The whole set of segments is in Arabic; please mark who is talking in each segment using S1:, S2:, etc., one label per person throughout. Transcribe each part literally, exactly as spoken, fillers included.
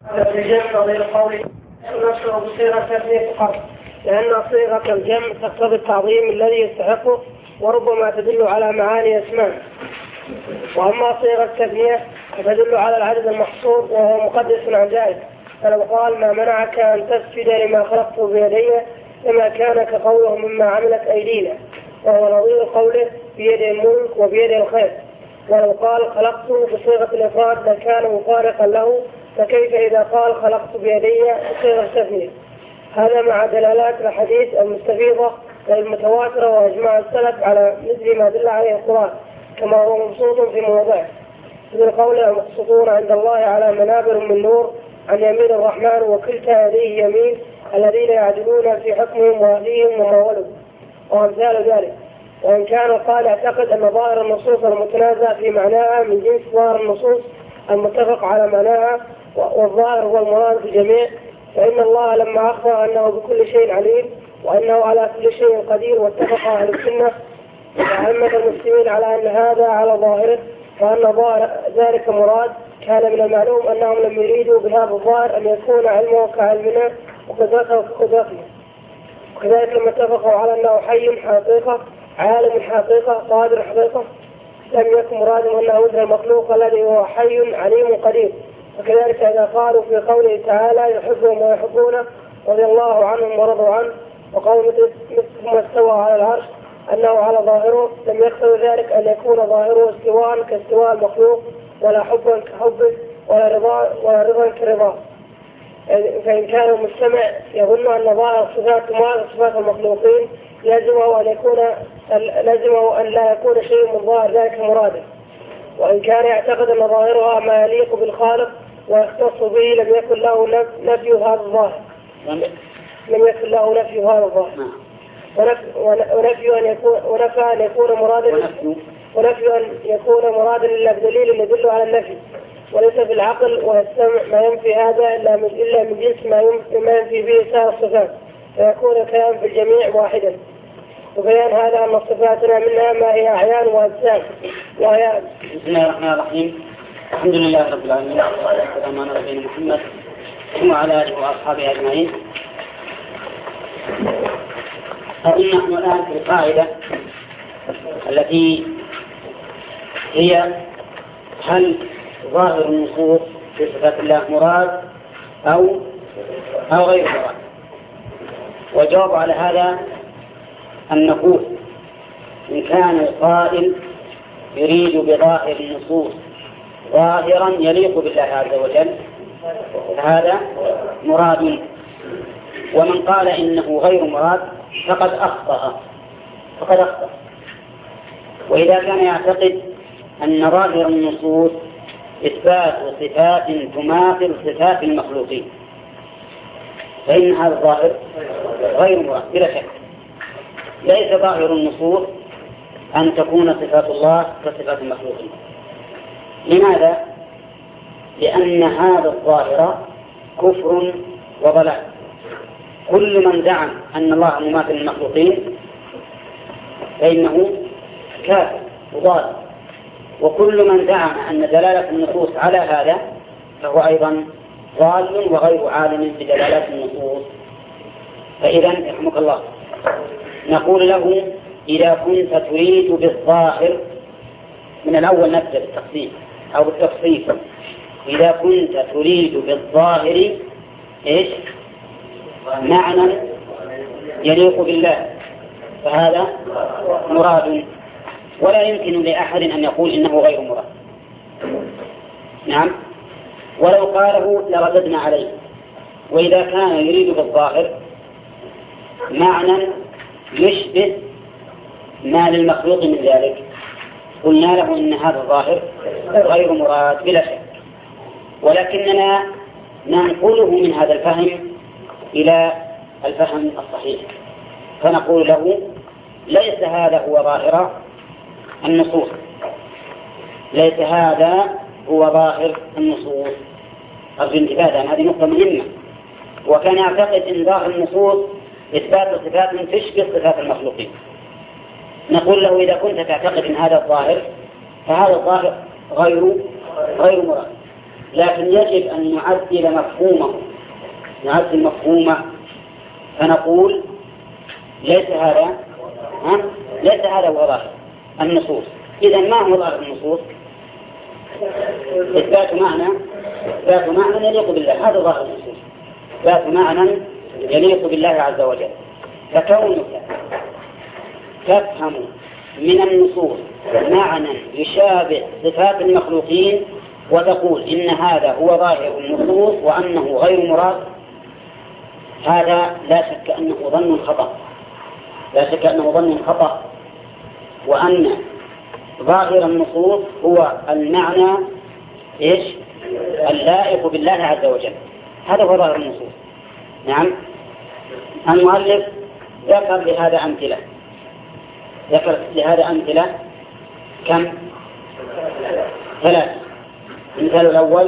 S1: في الجمع غير قول نشر بصيغة تثنية فقط، لأن صيغة الجمع تقتضي التعظيم الذي يستحقه وربما تدل على معاني أسماء. وأما صيغة التثنية فتدل على العدد المحصور وهو مقدس عن ذلك، فلو قال ما منعك أن تسجد لما خلقت بيدي لما كان كقوله مما عملت أيدينا، وهو نظير قوله بيد الملك وبيد الخير. ولو قال خلقته بصيغة الإفراد لكان مفارقا له، فكيف إذا قال خلقت بيدي بصيغة التثنية؟ هذا مع دلالات الحديث المستفيضة والمتواترة وأجماع السلف على مثل ما دل عليه القرآن، كما هو مبسوط في مواضعه مثل قوله مقصودون عند الله على منابر من نور عن يمين الرحمن وكلتا يديه يمين الذين يعدلون في حكمهم وأهليهم وما ولوا، وأمثال ذلك. وإن كان قال اعتقد أن ظاهر النصوص المتنازع في معناها من جنس ظاهر النصوص المتفق على معناها والظاهر هو المراد في الجميع، فإن الله لما أخبر أنه بكل شيء عليم وأنه على كل شيء قدير واتفق أهل السنة وعامة المسلمين على أن هذا على ظاهره وأن ظاهر ذلك مراد، كان من المعلوم أنهم لم يريدوا بهذا الظاهر أن يكون علمه كعلمنا وقدرته كقدرتنا. وكذلك لما اتفقوا على أنه حي حقيقة عالم حقيقة قادر حقيقة لم يكن مرادهم أنه مثل المخلوق الذي هو حي عليم قدير. وكذلك إذا قالوا في قوله تعالى يحبهم ويحبونه رضي الله عنهم ورضوا عنه، وقول مثل استوى على العرش أنه على ظاهره لم يقتضي ذلك أن يكون ظاهره استواء كاستواء المخلوق ولا حبا كحبه ولا رضا ولا رضا كرضاه. فإن كان المستمع يظن أن ظاهر صفات معظم صفات المخلوقين لازمه أن يكون لازمه أن لا يكون شيء من ظاهر ذلك مراده، وإن كان يعتقد أن ظاهرها ما يليق بالخالق ويختص به لم يكن له نفي هذا الظاهر لم يكن له نفي هذا الظاهر ونفي أن يكون ونفى أن يكون مرادا ونفي أن يكون مرادا إلا بدليل يدل على النفي، وليس في العقل والسمع ما ينفي هذا إلا من إلا من جنس ما ينفي به سائر الصفات، فيكون الكلام في الجميع واحدا. وبيان هذا أن صفاتنا منها ما هي أعيان وأجسام وهي.
S2: بسم الله الرحمن الرحيم. الحمد لله رب العالمين والسلام على نبينا محمد وعلى آله وأصحابه أجمعين. فإن نحن الآن في القاعدة التي هي هل ظاهر النصوص في صفات الله مراد أو أو غير مراد؟ والجواب على هذا أن نقول إن كان القائل يريد بظاهر النصوص ظاهرا يليق بالله عز وجل فهذا مراد، ومن قال إنه غير مراد فقد أخطأ فقد أخطأ. وإذا كان يعتقد أن ظاهر النصوص إثبات صفات تماثل صفات المخلوقين فإن هذا الظاهر غير مراد بلا شك. ليس ظاهر النصوص أن تكون صفات الله كصفات المخلوقين. لماذا؟ لأن هذا الظاهر كفر وضلال. كل من زعم أن الله مماثل المخلوقين فإنه كافر وضال، وكل من زعم أن دلالة النصوص على هذا فهو أيضا ضال وغير عالم بدلالات النصوص. فإذا يرحمك الله نقول له إذا كنت تريد بالظاهر، من الأول نبدأ بالتقسيم أو بالتفصيل، إذا كنت تريد بالظاهر إيش؟ معنى يليق بالله فهذا مراد، ولا يمكن لأحد أن يقول إنه غير مراد. نعم، ولو قاله لرددنا عليه. وإذا كان يريد بالظاهر معنى يشبه ما للمخلوق من ذلك قلنا له إن هذا الظاهر غير مراد بلا شك، ولكننا ننقله من هذا الفهم إلى الفهم الصحيح، فنقول له ليس هذا هو ظاهر النصوص، ليس هذا هو ظاهر النصوص. أرجو انتباه، هذه نقطة مهمة. وكان يعتقد أن ظاهر النصوص إثبات صفات تشبه صفات المخلوقين. نقول له إذا كنت تعتقد أن هذا الظاهر فهذا الظاهر غير غير مراد. لكن يجب أن نعدل مفهومه نعدل مفهومه فنقول ليس هذا ها؟ ليس هذا هو ظاهر النصوص. إذن ما هو ظاهر النصوص؟ إثبات معنى إثبات معنى يليق بالله، هذا ظاهر النصوص، إثبات معنى يليق بالله عز وجل. فكونك تفهم من النصوص معنى يشابه صفات المخلوقين وتقول إن هذا هو ظاهر النصوص وأنه غير مراد، هذا لا شك أنه ظن خطأ، لا شك أنه ظن خطأ، وأن ظاهر النصوص هو المعنى إيش؟ اللائق بالله عز وجل، هذا هو ظاهر النصوص. نعم. المؤلف ذكر لهذا أمثلة، ذكر لهذا أمثلة كم؟ ثلاث. المثال الأول: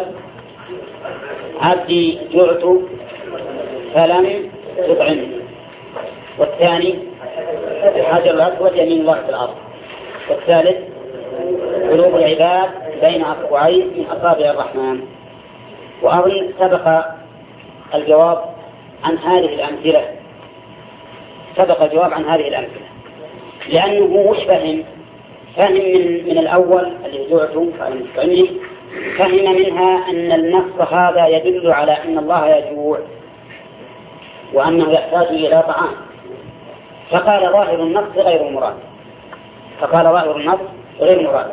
S2: عبدي جعت فلم يطعمني. والثاني: الحجر الأسود يمين الله في الأرض. والثالث: قلوب العباد بين أصبعين من أصابع الرحمن. وأظن سبق الجواب عن هذه الأمثلة، سبق الجواب عن هذه الأمثلة، لأنه وش فهم؟ فهم من, من الأول اللي جعته فلم يطعمني، فهم منها أن النص هذا يدل على أن الله يجوع وأنه يحتاج إلى طعام، فقال ظاهر النص غير مراد، فقال ظاهر النص غير مراد.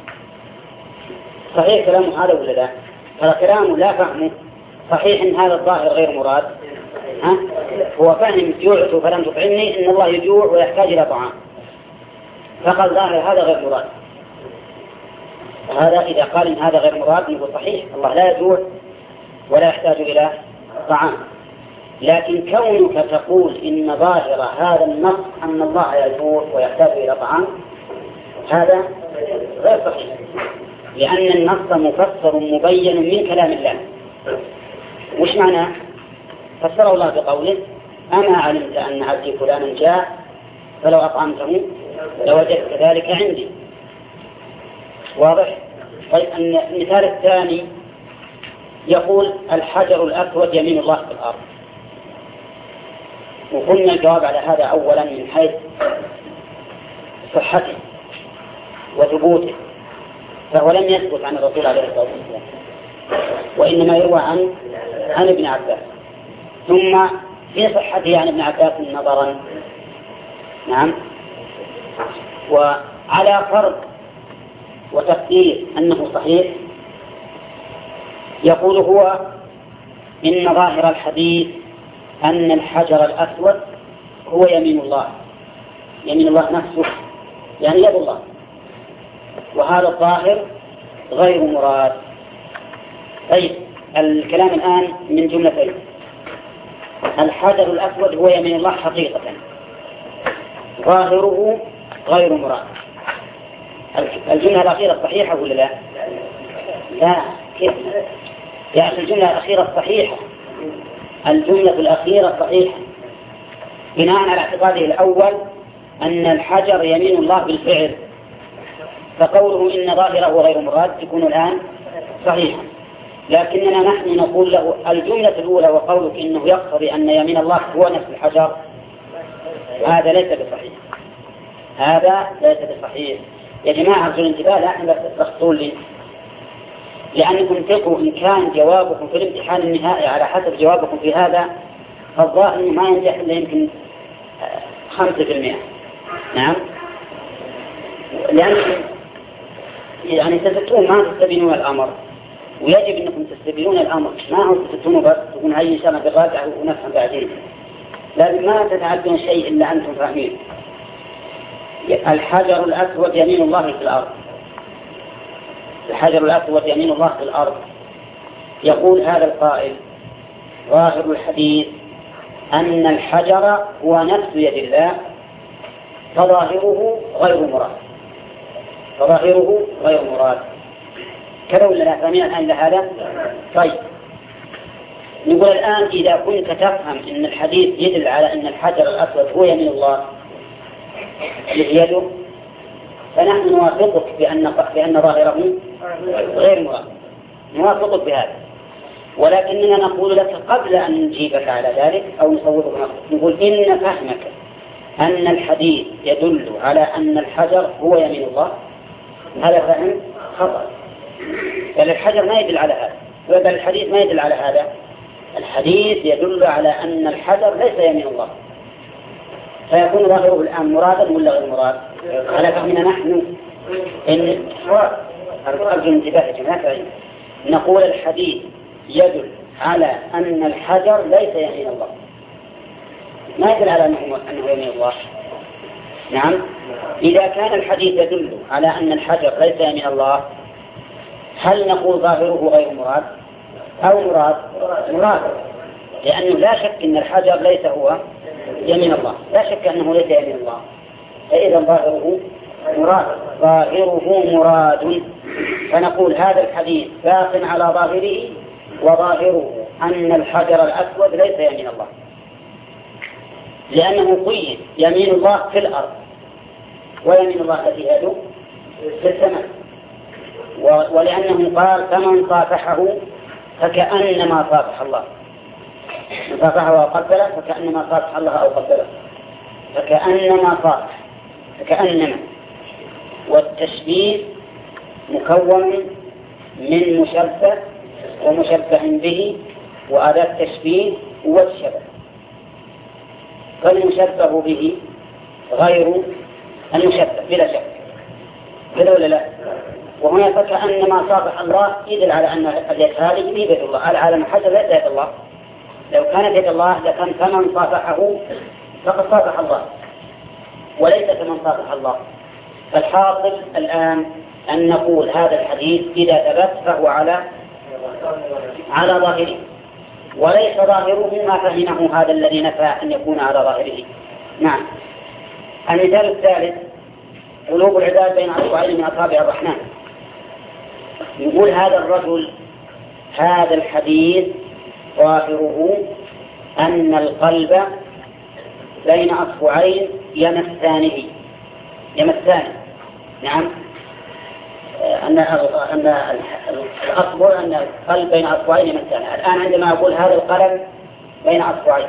S2: صحيح كلامه هذا ولا لا؟ فالكلام لا فهمه صحيح إن هذا الظاهر غير مراد. ها؟ هو فهم جوعت فلم تطعمني إن الله يجوع ويحتاج إلى طعام، فقال ظاهر هذا غير مراد. هذا إذا قال إن هذا غير مراد نقول صحيح، الله لا يجوع ولا يحتاج إلى طعام. لكن كونك تقول إن ظاهر هذا النص أن الله يجوع ويحتاج إلى طعام، هذا غير صحيح، لأن النص مفسر مبين من كلام الله. وش معنى؟ فسره الله بقوله: أما علمت أن عبدي فلانا جاء فلو أطعمته لوجدت ذلك عندي. واضح؟ طيب المثال الثاني يقول: الحجر الأسود يمين الله في الأرض. وقلنا الجواب على هذا أولا من حيث صحته وثبوته، فهو لم يثبت عن الرسول عليه الصلاة والسلام، وإنما يروى عن عن ابن عباس. ثم في صحته عن ابن عباس نظرا. نعم. وعلى فرض وتقدير أنه صحيح، يقول هو: إن ظاهر الحديث أن الحجر الأسود هو يمين الله، يمين الله نفسه، يعني يد الله، وهذا الظاهر غير مراد. طيب الكلام الآن من جملتين: الحجر الأسود هو يمين الله حقيقة، ظاهره غير مراد. الجملة الأخيرة صحيحة ولا لا؟ لا. كيف؟ يا أخي الجملة الأخيرة صحيحة، الجملة الأخيرة صحيحة بناء على اعتقاده الأول أن الحجر يمين الله بالفعل، فقوله إن ظاهره غير مراد يكون الآن صحيحا. لكننا نحن نقول له الجملة الأولى وقولك إنه يقتضي أن يمين الله هو نفس الحجر، هذا ليس بصحيح، هذا ليس بصحيح. يا جماعة أرجو الانتباه، لا أحنا تخطون لي، لأنكم تقوا إن كان جوابكم في الامتحان النهائي على حسب جوابكم في هذا، فالظاهر إنه ما ينجح إلا يمكن خمسة في المئة. نعم. لأنكم يعني تستطيعون ما تستبينون الأمر، ويجب أنكم تستبينون الأمر، ما هو تستطيعون بس تكون هاي إن شاء الله بغادة ونفهم بعدين، لازم ما تتعدون شيء إلا أنتم فاهمين. الحجر الأسود يمين الله في الأرض، الحجر الأسود يمين الله في الأرض. يقول هذا القائل: ظاهر الحديث أن الحجر هو نفس يد الله، فظاهره غير مراد، فظاهره غير مراد. كذا ولا لا؟ فاهمين الآن لهذا؟ طيب نقول الآن إذا كنت تفهم أن الحديث يدل على أن الحجر الأسود هو يمين الله يده، فنحن نوافقك بأن بأن ظاهره غير مراد، نوافقك بهذا، ولكننا نقول لك قبل أن نجيبك على ذلك أو نصوبك نقول إن فهمك أن الحديث يدل على أن الحجر هو يمين الله هذا فهم خطأ، بل الحجر ما يدل على هذا، بل الحديث ما يدل على هذا. الحديث يدل على أن الحجر ليس يمين الله، فيكون ظاهره الآن مرادا ولا غير مراد؟ على فهمنا نحن إن أرجو الانتباه يا جماعة، نقول الحديث يدل على أن الحجر ليس يمين الله، ما يدل على أنه يمين الله. نعم، إذا كان الحديث يدل على أن الحجر ليس يمين الله، هل نقول ظاهره غير مراد أو مراد؟ مراد، لأنه لا شك أن الحجر ليس هو يمين الله، لا شك أنه ليس يمين الله، فإذا ظاهره مراد، ظاهره مراد، فنقول هذا الحديث باق على ظاهره، وظاهره أن الحجر الأسود ليس يمين الله، لأنه قيد يمين الله في الأرض ويمين الله التي يده في السماء، ولأنه قال فمن صافحه فكأنما صافح الله، من صافحه أو قبله فكأنما صافح الله أو قبله، فكأنما صافح فكأنما، والتشبيه مكون من مشبه ومشبه به وأداة تشبيه والشبه، فالمشبه به غير المشبه بلا شك، كذا ولا لا؟ وهنا فكأنما صافح الله يدل على أن اليد هذه بيد الله، العالم الحجر ليس يد الله، لو كانت يد الله لكان فمن صافحه فقد صافح الله وليس كمن صافح الله. فالحاصل الآن أن نقول هذا الحديث إذا ثبت فهو على على ظاهره، وليس ظاهره ما فهمه هذا الذي نفى أن يكون على ظاهره. نعم. المثال الثالث قلوب العباد بين أصبعين من أصابع الرحمن. يقول هذا الرجل هذا الحديث ظاهره أن القلب بين أصبعين يمسانه يمسانه نعم، أن أن الأصبع أن القلب بين أصبعين يمسانه. الآن عندما أقول هذا القلم بين أصبعين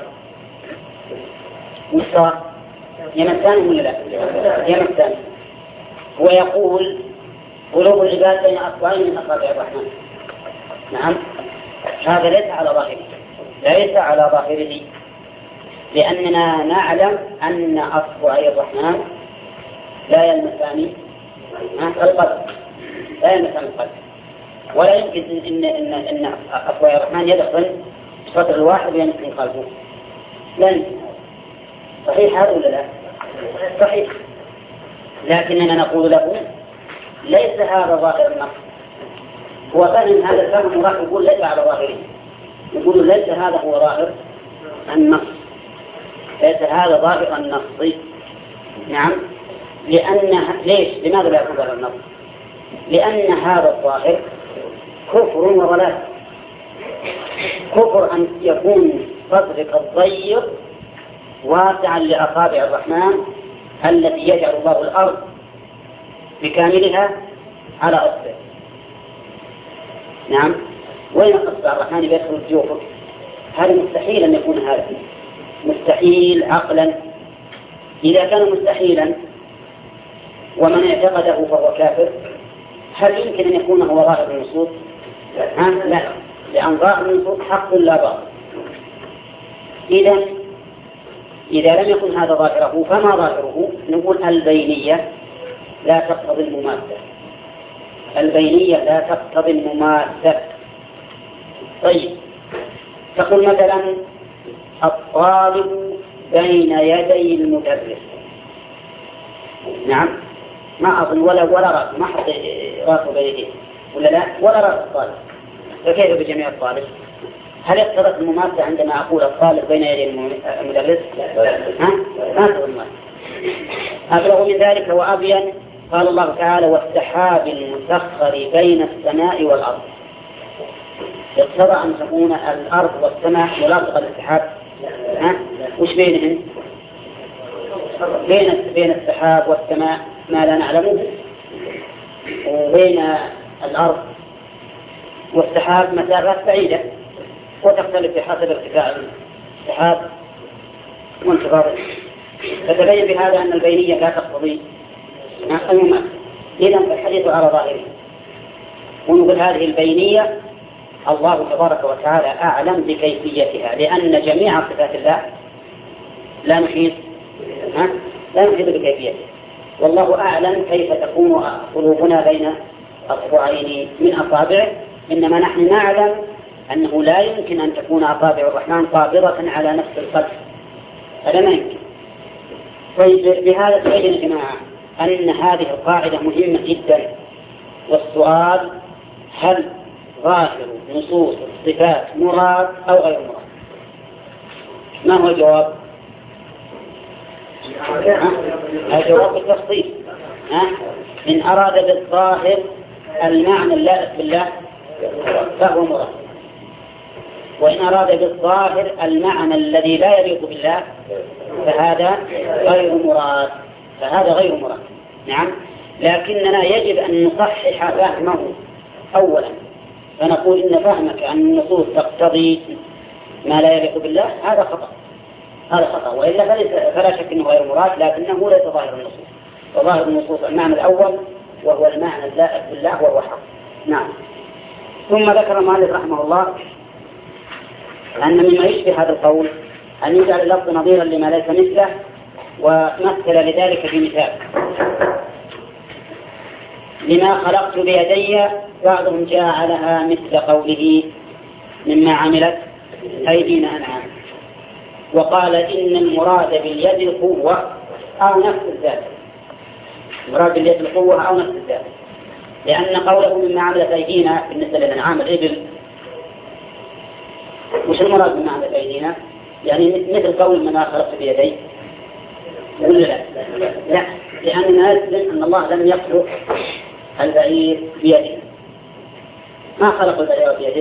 S2: مستوى يمسانه ولا لا؟ يمسانه. ويقول قلوب العباد بين أصبعين من أصابع الرحمن. نعم، هذا ليس على ظاهره، ليس على ظاهره، لأننا نعلم أن أصبعي الرحمن لا يلمسان القلب، لا يلمسان القلب، ولا يمكن إن إن إن أصبعي الرحمن يدخل سطر الواحد ويمسك قلبه، لا يمكن. صحيح هذا ولا لا؟ صحيح، لكننا نقول له ليس هذا ظاهر النص. هو فهم هذا الفهم وراح يقول ليس على ظاهره، يقول ليس هذا هو ظاهر النص، ليس هذا ظاهر النص. نعم، لأن ليش؟ لماذا لا يكون ظاهر النص؟ لأن هذا الظاهر كفر وضلال. كفر أن يكون صدرك الضيق واسعا لأصابع الرحمن التي يجعل الله الأرض بكاملها على أصبع. نعم، وين أصبع الرحمن يدخل جوفك؟ هذا مستحيل أن يكون هذا، مستحيل عقلا. إذا كان مستحيلا ومن اعتقده فهو كافر، هل يمكن أن يكون هو ظاهر النصوص؟ لا، لأن ظاهر النصوص حق لا باطل. إذا إذا لم يكن هذا ظاهره فما ظاهره؟ نقول البينية لا تقتضي المماثلة، البينية لا تقتضي المماثلة. طيب، تقول مثلا الطالب بين يدي المدرس. نعم، ما أظن ولا ولا رأس، ما حط رأسه بين يديه ولا لا، ولا رأس الطالب، فكيف بجميع الطالب؟ هل اقتضت المماثلة عندما أقول الطالب بين يدي المدرس؟ ها؟ ما تقول المماثلة. أبلغ من ذلك وأبين قال الله تعالى والسحاب المسخر بين السماء والأرض. يقتضى أن تكون الأرض والسماء ملاصقة للسحاب. ها؟ وش بينهم؟ بين بين السحاب والسماء ما لا نعلمه، وبين الأرض والسحاب مسافات بعيدة وتختلف بحسب ارتفاع السحاب وانتظاره، فتبين بهذا أن البينية لا تقتضي المماثلة. إذن الحديث على ظاهره، ونقول هذه البينية الله تبارك وتعالى أعلم بكيفيتها، لأن جميع صفات الله لا نحيط لا نحيط بكيفيتها، والله أعلم كيف تكون قلوبنا بين أصبعين من أصابعه، إنما نحن نعلم أنه لا يمكن أن تكون أصابع الرحمن قابضة على نفس القلب، هذا ما يمكن. طيب بهذا تبين يا جماعة أن هذه القاعدة مهمة جدا، والسؤال هل ظاهر نصوص الصفات مراد أو غير مراد؟ ما هو الجواب؟ الجواب بالتفصيل. إن أراد بالظاهر المعنى اللائق بالله فهو مراد، وإن أراد بالظاهر المعنى الذي لا يليق بالله فهذا غير مراد فهذا غير مراد. نعم، لكننا يجب أن نصحح فهمه أولا، فنقول إن فهمك أن النصوص تقتضي ما لا يليق بالله هذا خطأ، هذا خطأ، وإلا فلا شك أنه غير مراد، لكنه ليس ظاهر النصوص، وظاهر النصوص المعنى الأول وهو المعنى اللائق بالله وهو حق. نعم. ثم ذكر المؤلف رحمه الله أن مما يشبه هذا القول أن يجعل اللفظ نظيرا لما ليس مثله، ومثل لذلك بمثال: لما خلقت بيدي، بعضهم جعلها مثل قوله مما عملت أيدينا أنعام، وقال إن المراد باليد القوة أو نفس الذات، المراد باليد القوة أو نفس الذات، لأن قوله مما عملت أيدينا بالنسبة للأنعام الإبل، وش المراد مما عملت أيدينا؟ يعني مثل قول مما خلقت بيدي، ولا لا؟ لا، لأننا نسلم أن الله لم يخلق البعير بيده، ما خلق البعير بيده،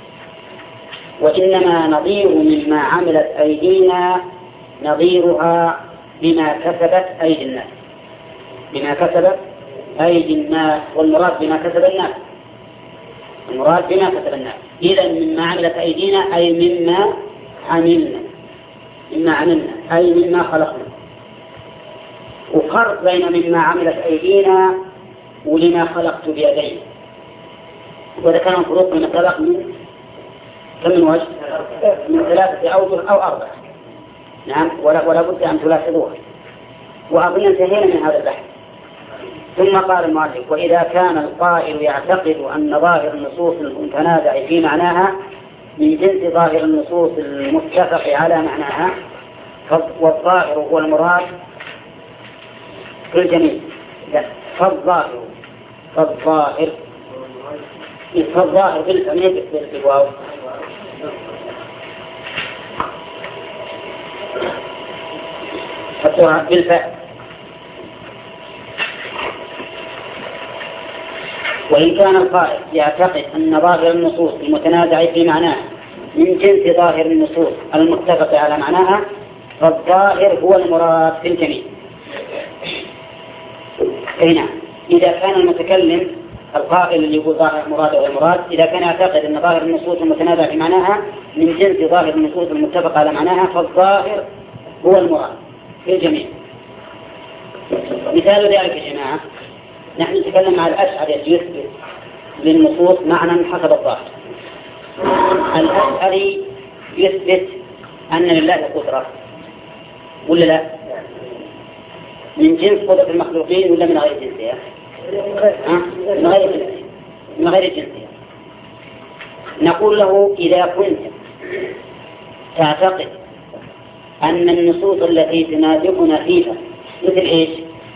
S2: وإنما نظير مما عملت أيدينا نظيرها بما كسبت أيدي الناس، بما كسبت أيدي الناس، والمراد بما كسب الناس، المراد بما كسب الناس. إذا مما عملت أيدينا أي مما عملنا، مما عملنا أي مما خلقنا، وفرق بين مما عملت أيدينا ولما خلقت بيدي، وإذا كان الفروق من سبق من كم من وجه؟ من ثلاثة أوجه أو أربعة. نعم، ولا, ولا بد أن تلاحظوها، وأظن انتهينا من هذا البحث. ثم قال المؤلف: وإذا كان القائل يعتقد أن ظاهر النصوص المتنازع في معناها من جنس ظاهر النصوص المتفق على معناها، والظاهر هو المراد في الجميع، فالظاهر فالظاهر فالظاهر بالفعل بالواو حطوها بالفعل. وإن كان القائل يعتقد أن ظاهر النصوص المتنازع في معناها من جنس ظاهر النصوص المتفق على معناها، فالظاهر هو المراد في الجميع. هنا إذا كان المتكلم القائل اللي يقول ظاهر مراد أو المراد، إذا كان يعتقد أن ظاهر النصوص المتنازع في معناها من جنس ظاهر النصوص المتفق على معناها، فالظاهر هو المراد في الجميع. مثال ذلك يا جماعة، نحن نتكلم مع الأشعري يثبت للنصوص معنى حسب الظاهر. الأشعري يثبت أن لله قدرة ولا لا؟ من جنس قدرة المخلوقين ولا من غير جنسها؟ من غير جنسها، من غير جنسها. نقول له: إذا كنت تعتقد أن النصوص التي تنازعنا فيها مثل إيش؟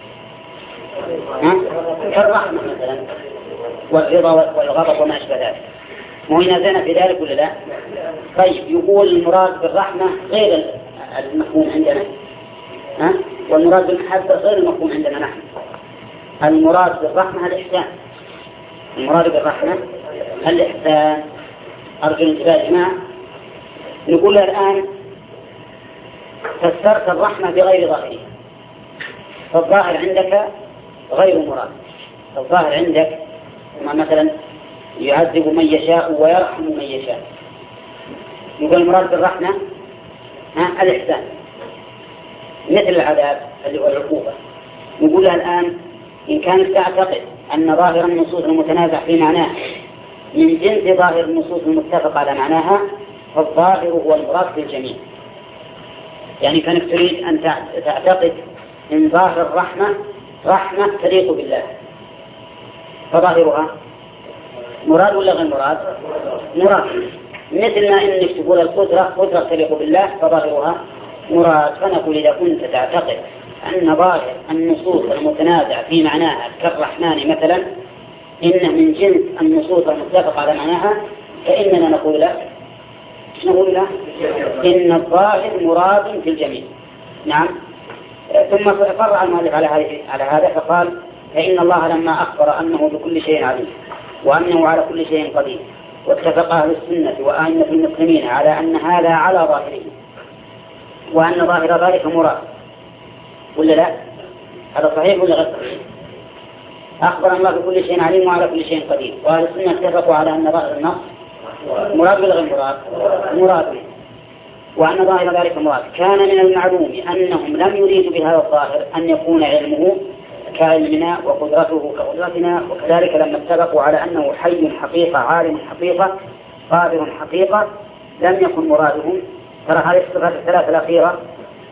S2: كالرحمة مثلا والرضا والغضب وما أشبه ذلك، وينازعنا في ذلك ولا لا؟ طيب، يقول المراد بالرحمة غير المفهوم عندنا، ها؟ والمراد بالمحبة غير المفهوم عندنا نحن. المراد بالرحمة الإحسان، المراد بالرحمة الإحسان. أرجو الانتباه يا جماعة. نقول له الآن: فسرت الرحمة بغير ظاهرها، فالظاهر عندك غير مراد. الظاهر عندك مثلا يعذب من يشاء ويرحم من يشاء. يقول المراد بالرحمة ها الإحسان مثل العذاب اللي هو العقوبة. نقول لها الآن إن كانت تعتقد أن ظاهر النصوص المتنازع في معناه من جنس ظاهر النصوص المتفق على معناها فالظاهر هو المراد بالجميع. يعني كانت تريد أن تعتقد إن ظاهر الرحمة رحمة تليق بالله فظاهرها مراد ولا غير مراد؟ مراد. مثل ما إنك تقول القدرة قدرة تليق بالله فظاهرها مراد. فنقول إذا كنت تعتقد أن ظاهر النصوص المتنازع في معناها كالرحمن مثلا إنه من جنس النصوص المتفق على معناها فإننا نقول له نقول له إن الظاهر مراد في الجميع. نعم. ثم فرع المؤلف على هذا فقال فإن الله لما أخبر أنه بكل شيء عليم وأنه على كل شيء قدير واتفق أهل السنة وأئمة المسلمين على أن هذا على ظاهره وأن ظاهر ذلك مراد ولا لا؟ هذا صحيح ولا غير صحيح؟ أخبر الله بكل شيء عليم وعلى كل شيء قدير وأهل السنة اتفقوا على أن ظاهر النص مراد ولا غير مراد؟ مراد. وأن ظاهر ذلك مراد. كان من المعلوم أنهم لم يريدوا بهذا الظاهر أن يكون علمه كعلمنا وقدرته كقدرتنا وكذلك لما اتفقوا على أنه حي حقيقة عالم حقيقة قادر حقيقة لم يكن مرادهم. ترى هذه الصفات الثلاثة الأخيرة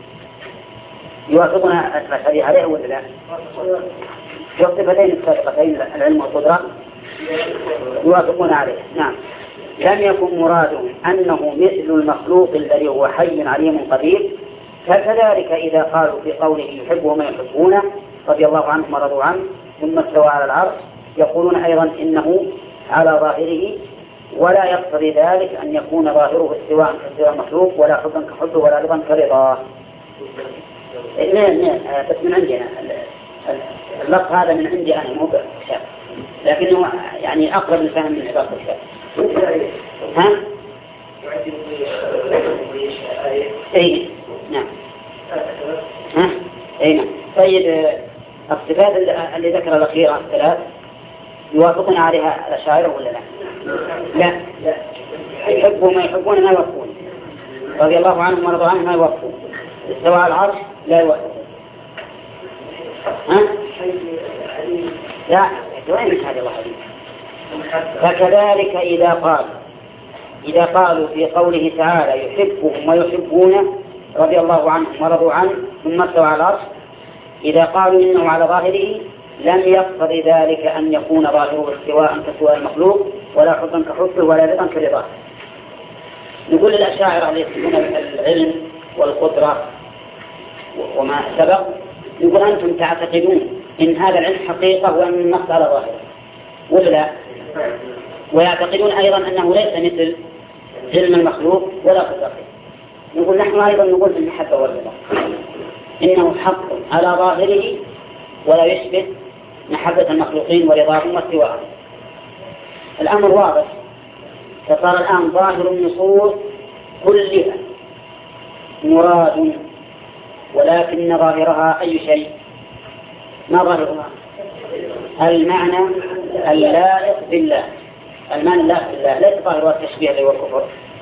S2: يوافقنا الأشعري عليها ولا لا؟ والصفتين السابقتين العلم والقدرة يوافقون عليه. نعم. لم يكن مرادهم أنه مثل المخلوق الذي هو حي عليم قدير. فكذلك إذا قالوا في قوله يحبه من يحبونه رضي الله عنهم ورضوا عنه ثم استوى على العرش يقولون أيضا إنه على ظاهره ولا يقتضي ذلك أن يكون ظاهره استواء كاستواء المخلوق ولا حبا كحبه ولا رضا كرضاه. لا لا بس من عندنا اللفظ هذا من عندي أنا مو بالكتاب لكنه يعني أقرب للفهم من عبارة الكتاب. ها؟ أي نعم. ها؟ أي نعم. طيب الصفات اللي ذكر الأخيرة الثلاث يوافقون عليها الأشاعرة ولا لا؟ لا. لا. يحبون ما يحبون ما يوافقون رضي الله عنهم ورضوا عنهم ما يوافقون. استوى على العرش لا يوافقون. ها؟ لا. وين مش هذا الله عليك؟ فكذلك إذا قال إذا قالوا في قوله تعالى يحبهم ويحبونه رضي الله عنهم ورضوا عنه ثم استوى على العرش إذا قالوا إنه على ظاهره لم يقتضي ذلك أن يكون ظاهره استواء كاستواء المخلوق ولا حبا كحبه ولا رضا كرضاه. نقول للأشاعرة اللي يثبتون العلم والقدرة وما سبق نقول أنتم تعتقدون إن هذا العلم حقيقة وأن النص على ظاهره ولا لا؟ ويعتقدون أيضا أنه ليس مثل علم المخلوق ولا قدرته. نقول نحن أيضا نقول في المحبة والرضا إنه حق على ظاهره ولا يشبه محبة المخلوقين ورضاهم واستواءهم. الأمر واضح. فصار الآن ظاهر النصوص كلها مراد ولكن ظاهرها أي شيء؟ ما ظاهرها؟ المعنى اللائق بالله. المعنى اللائق بالله ليس ظاهرها التشبيه اللي هو الكفر.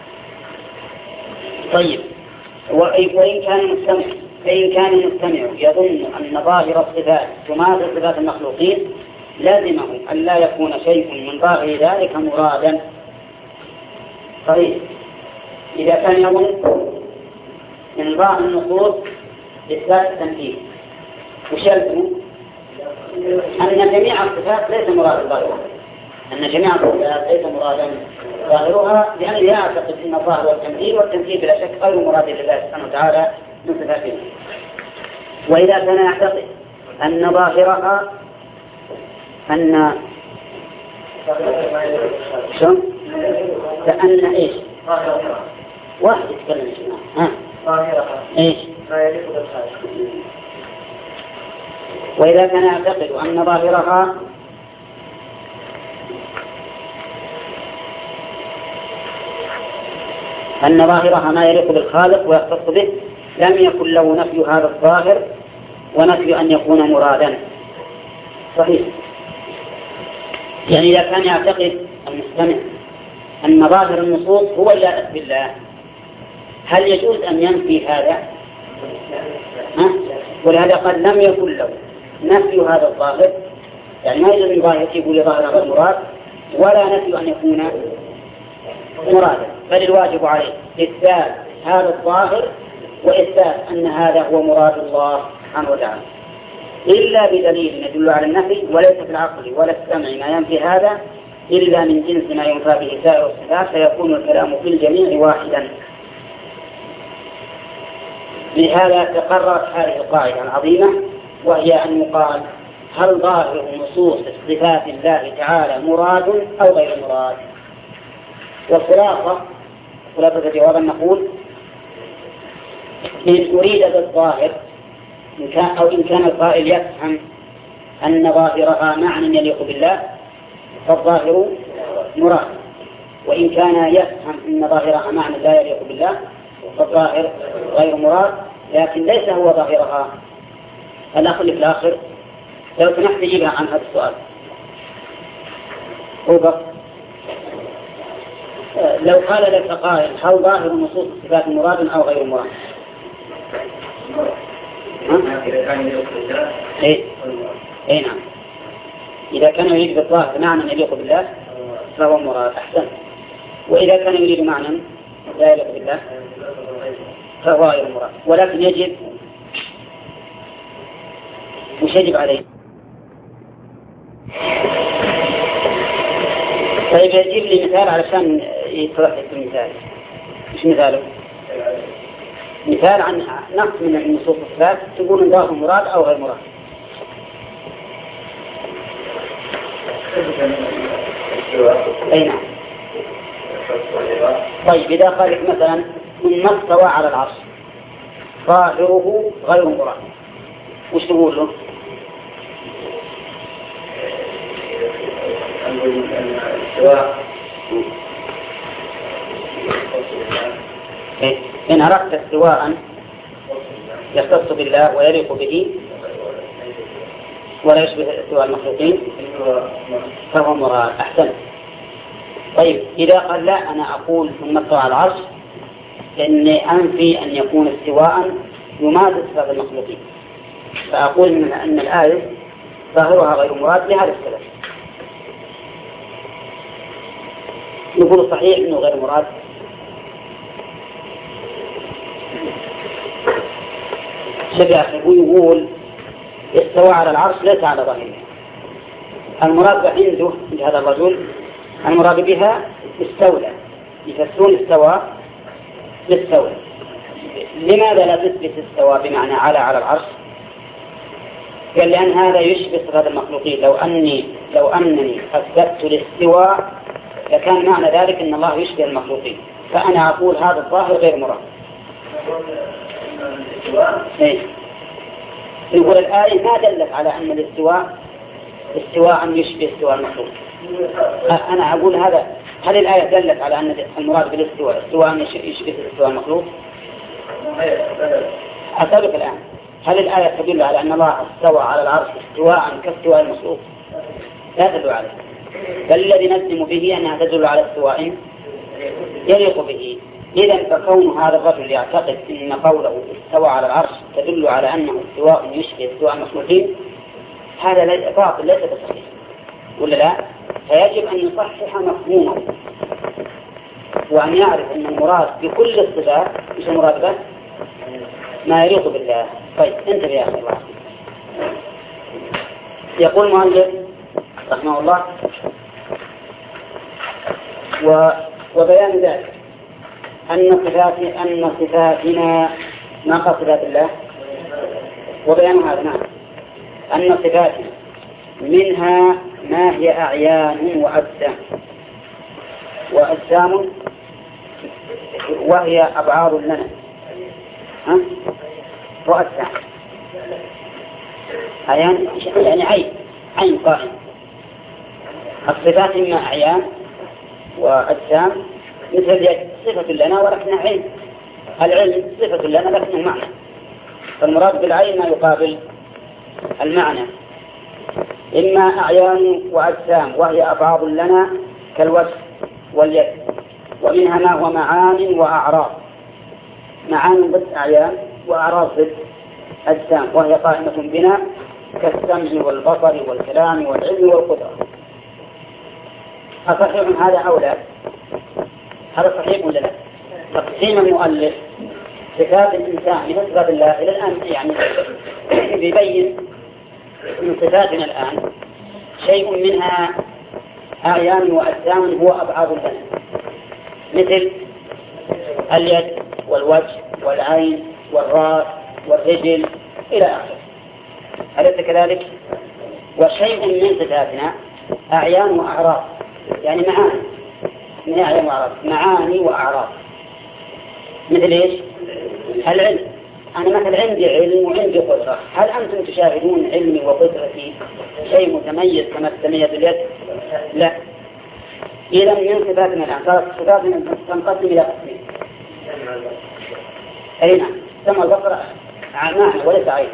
S2: طيب وإن كان مستمع فإن كان المستمع يظن أن ظاهر الصفات تماثل صفات المخلوقين لازمه أن لا يكون شيء من ظاهر ذلك مرادا. طيب إذا كان يظن من ظاهر النصوص إثبات التنفيذ وشلته أن جميع الصفات ليس مراد ظاهرها أن جميع الصفات ليس مرادا ظاهرها لأنه يعتقد أن الظاهر والتمثيل والتمثيل بلا شك غير مراد لله سبحانه وتعالى من صفاته. وإذا كان يعتقد أن ظاهرها أن شو؟ فأن إيش؟ واحد يتكلم ها؟ ظاهرها إيش؟ ما يليق بالخالق. وإذا كان يعتقد أن ظاهرها أن ظاهرها ما يليق بالخالق ويختص به لم يكن له نفي هذا الظاهر ونفي أن يكون مرادا. صحيح. يعني إذا كان يعتقد المستمع أن ظاهر النصوص هو اللائق بالله، هل يجوز أن ينفي هذا؟ ها؟ ولهذا قال لم يكن له نفي هذا الظاهر، يعني ما يجوز ظاهر يقول ظاهر هذا المراد، ولا نفي أن يكون مرادا، بل الواجب عليه إثبات هذا الظاهر وإثبات أن هذا هو مراد الله سبحانه وتعالى، إلا بدليل يدل على النفي، وليس في العقل ولا السمع ما ينفي هذا إلا من جنس ما ينفى به سائر الصفات، فيكون الكلام في الجميع واحدا. لهذا تقررت هذه القاعدة العظيمة، وهي أن يقال هل ظاهر نصوص صفات الله تعالى مراد أو غير مراد؟ والخلاصة خلاصة جوابا نقول إن أريد بالظاهر إن كان أو إن كان القائل يفهم أن ظاهرها معنى يليق بالله فالظاهر مراد، وإن كان يفهم أن ظاهرها معنى لا يليق بالله فالظاهر غير مراد، لكن ليس هو ظاهرها. الأخ اللي في الآخر لو سمحت تجيبها عن هذا السؤال. أوبر. لو قال لك قائل هل ظاهر نصوص الصفات مراد أو غير مراد؟ إيه؟ إيه نعم. إذا كان يريد بالظاهر معنى يليق بالله فهو مراد أحسن، وإذا كان يريد معنى لا يليق بالله فهو غير مراد. ولكن يجب مش يجب عليه. طيب يجيب لي مثال علشان يتوضح في المثال. مش مثاله؟ مثال عن نقص من النصوص الصفات تقول إن ظاهر مراد أو غير مراد. أي نعم. طيب إذا قال لك مثلا ثم استوى على العرش ظاهره غير مراد، وش تقول له؟ إيه؟ إن أردت استواء يختص بالله ويليق به ولا يشبه استواء المخلوقين فهو مراد أحسن. طيب إذا قال لا أنا أقول ثم استوى على العرش لأني أنفي أن يكون استواء يماثل صفات المخلوقين، فأقول إن, أن الآية ظاهرها غير مراد لهذا السبب. نقول صحيح أنه غير مراد. شبه يقول استوى على العرش ليس على ظاهره، المراد عنده عند هذا الرجل المراد بها استولى، يفسرون استوى للستولى. لماذا لا تثبت استوى بمعنى على على العرش؟ قال لأن هذا يشبه صفات المخلوقين. لو أني لو أنني أثبت الاستواء لكان معنى ذلك أن الله يشبه المخلوقين، فأنا أقول هذا الظاهر غير مراد. إيه؟ يقول الآية ما دلت على أن الاستواء استواء يشبه استواء المخلوق. أنا أقول هذا، هل الآية دلت على أن المراد بالاستواء استواء يشبه استواء المخلوق؟ أسألك الآن، هل الآية تدل على أن الله استوى على العرش استواء كاستواء المخلوق؟ لا تدل عليه، بل الذي نجزم به أنها تدل على استواء يليق به. إذا فكون هذا الرجل يعتقد أن قوله استوى على العرش تدل على أنه استواء يشبه استواء المخلوقين هذا باطل ليس بصحيح، ولا لا؟ فيجب أن يصحح مفهومه وأن يعرف أن المراد بكل الصفات مش المراد به ما يليق بالله. طيب انتبه يا أخي الله. يقول المؤلف رحمه الله و... وبيان ذلك أن صفات أن صفاتنا ما قال صفات الله، وبيان هذا نعم أن صفاتنا منها ما هي أعيان وأجسام وأجسام وهي أبعاد لنا ها وأجسام. أعيان يعني عين عين قائم. الصفات إما أعيان وأجسام مثل اليد صفة لنا ولكنها عين، العلم صفة لنا لكنه معنى، فالمراد بالعين ما يقابل المعنى. إما أعيان وأجسام وهي أبعاد لنا كالوجه واليد، ومنها ما هو معان وأعراض. معان ضد أعيان، وأعراض ضد أجسام، وهي قائمة بنا كالسمع والبصر والكلام والعلم والقدرة. أصحيح هذا أو لا؟ هذا صحيح ولا لا؟ تقسيم المؤلف صفات الإنسان من صفات الله إلى الآن يعني بيبين من صفاتنا الآن شيء منها أعيان وأجسام هو أبعاد لنا، مثل اليد والوجه والعين والرأس والرجل إلى آخره، أليس كذلك؟ وشيء من صفاتنا أعيان وأعراض، يعني معاني، من أعيان وأعراض، معاني وأعراض، مثل إيش؟ العلم. أنا مثل عندي علم وعندي قدرة، هل أنتم تشاهدون علمي وقدرتي شيء متميز كما تتميز اليد؟ لا. إذا من صفاتنا الآن صارت صفاتنا تنقسم إلى قسمين. أي نعم، سمع البصر معنى وليس عين.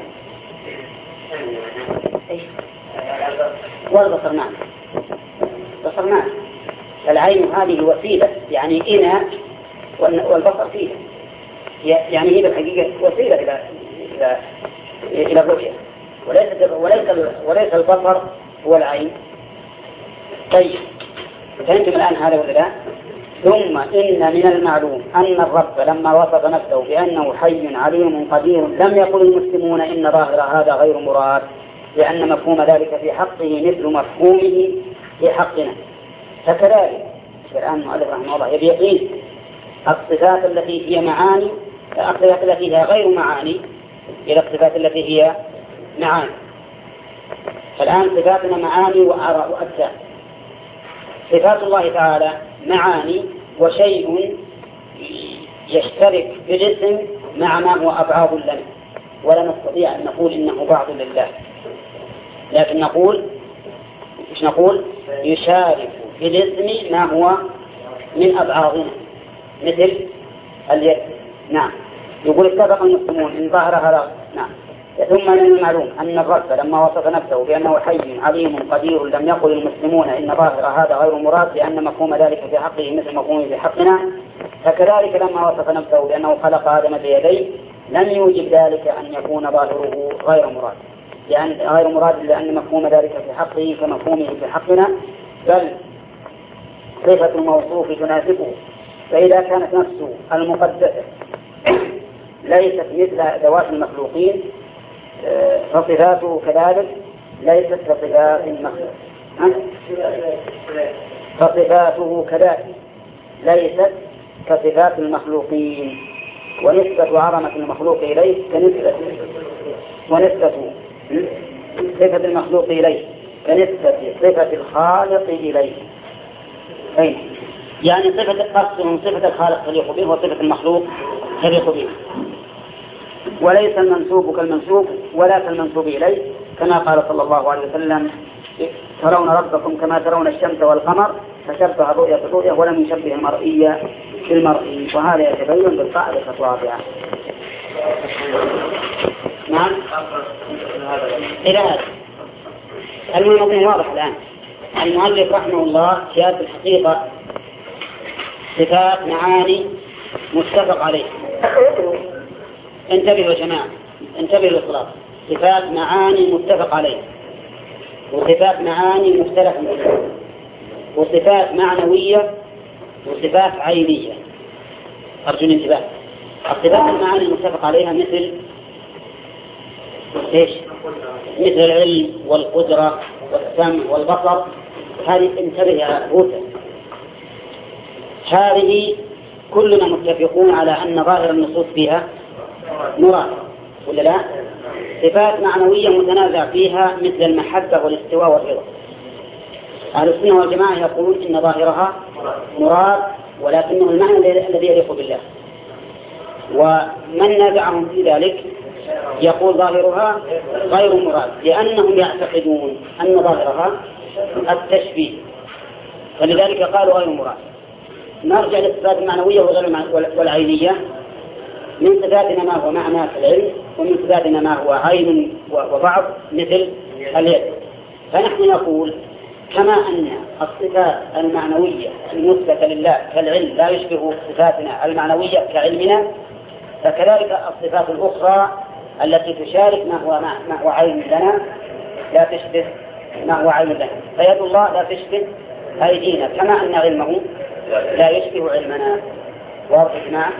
S2: والبصر معنى، البصر معنى. العين هذه وسيلة، يعني إناء، والبصر فيه، يعني هي بالحقيقة وسيلة إلى إلى إلى الرؤية، وليس وليس وليس البصر هو العين. طيب، فهمتم الآن هذا ولا لا؟ ثم إن من المعلوم أن الرب لما وصف نفسه بأنه حي عليم قدير لم يقل المسلمون إن ظاهر هذا غير مراد، لأن مفهوم ذلك في حقه مثل مفهومه في حقنا. فكذلك الآن المؤلف رحمه الله يبي يقين الصفات التي هي معاني، الصفات التي هي غير معاني إلى الصفات التي هي معاني. فالآن صفاتنا معاني وآراء وأجسام. صفات الله تعالى معاني وشيء يشترك في الاسم مع ما هو أبعاد لنا، ولا نستطيع أن نقول إنه بعض لله، لكن نقول إيش نقول؟ يشارك في الاسم ما هو من أبعادنا، مثل اليد. نعم، يقول اتفق المسلمون إن ظهر هذا. نعم. ثم من المعلوم أن الرب لما وصف نفسه بأنه حي عليم قدير لم يقل المسلمون إن ظاهر هذا غير مراد، لأن مفهوم ذلك في حقه مثل مفهومه في حقنا. فكذلك لما وصف نفسه بأنه خلق آدم بيديه لم يوجب ذلك أن يكون ظاهره غير مراد، لأن غير مراد لأن مفهوم ذلك في حقه كمفهومه في حقنا، بل صفة الموصوف تناسبه. فإذا كانت نفسه المقدسة ليست مثل ذوات المخلوقين فصفاته كذلك ليست كصفات المخلوق، فصفاته كذلك ليست كصفات المخلوقين. ونسبة عظمة المخلوق إليه كنسبة ونسبة صفة المخلوق إليه كنسبة صفة الخالق إليه. أي يعني صفة قصد من صفة الخالق تليق به وصفة المخلوق تليق به، وليس المنسوب كالمنسوب ولا كالمنسوب إليه، كما قال صلى الله عليه وسلم ترون ربكم كما ترون الشمس والقمر، فشبه الرؤيا بالرؤيا ولم يشبه المرئية بالمرئي، وهذا يتبين بالقاعدة الرابعة. نعم، إلى هذا الموضوع واضح الآن. المؤلف رحمه الله في هذه الحقيقة صفات معاني متفق عليه. انتبهوا يا جماعة، انتبهوا للصلاة. صفات معاني متفق عليه، وصفات معاني مختلف فيها، وصفات معنوية وصفات عينية. أرجو الانتباه. الصفات المعاني المتفق عليها مثل إيش؟ مثل العلم والقدرة والسمع والبصر. هذه انتبه يا بوسى، هذه كلنا متفقون على أن ظاهر النصوص فيها مراد ولا لا؟ صفات معنوية متنازع فيها مثل المحبة والاستواء والرضا. أهل السنة والجماعة يقولون إن ظاهرها مراد، ولكنه المعنى الذي يليق بالله. ومن نازعهم في ذلك يقول ظاهرها غير مراد، لأنهم يعتقدون أن ظاهرها التشبيه، فلذلك قالوا غير مراد. نرجع للصفات المعنوية والعينية. من صفاتنا ما هو معنى العلم، ومن صفاتنا ما هو عين وبعض مثل اليد. فنحن نقول كما أن الصفات المعنوية المثبتة لله كالعلم لا يشبه صفاتنا المعنوية كعلمنا، فكذلك الصفات الأخرى التي تشارك ما هو ما هو عين لنا لا تشبه ما هو عين لنا. فيد الله لا تشبه أيدينا كما أن علمه لا يشبه علمنا. واضح معه؟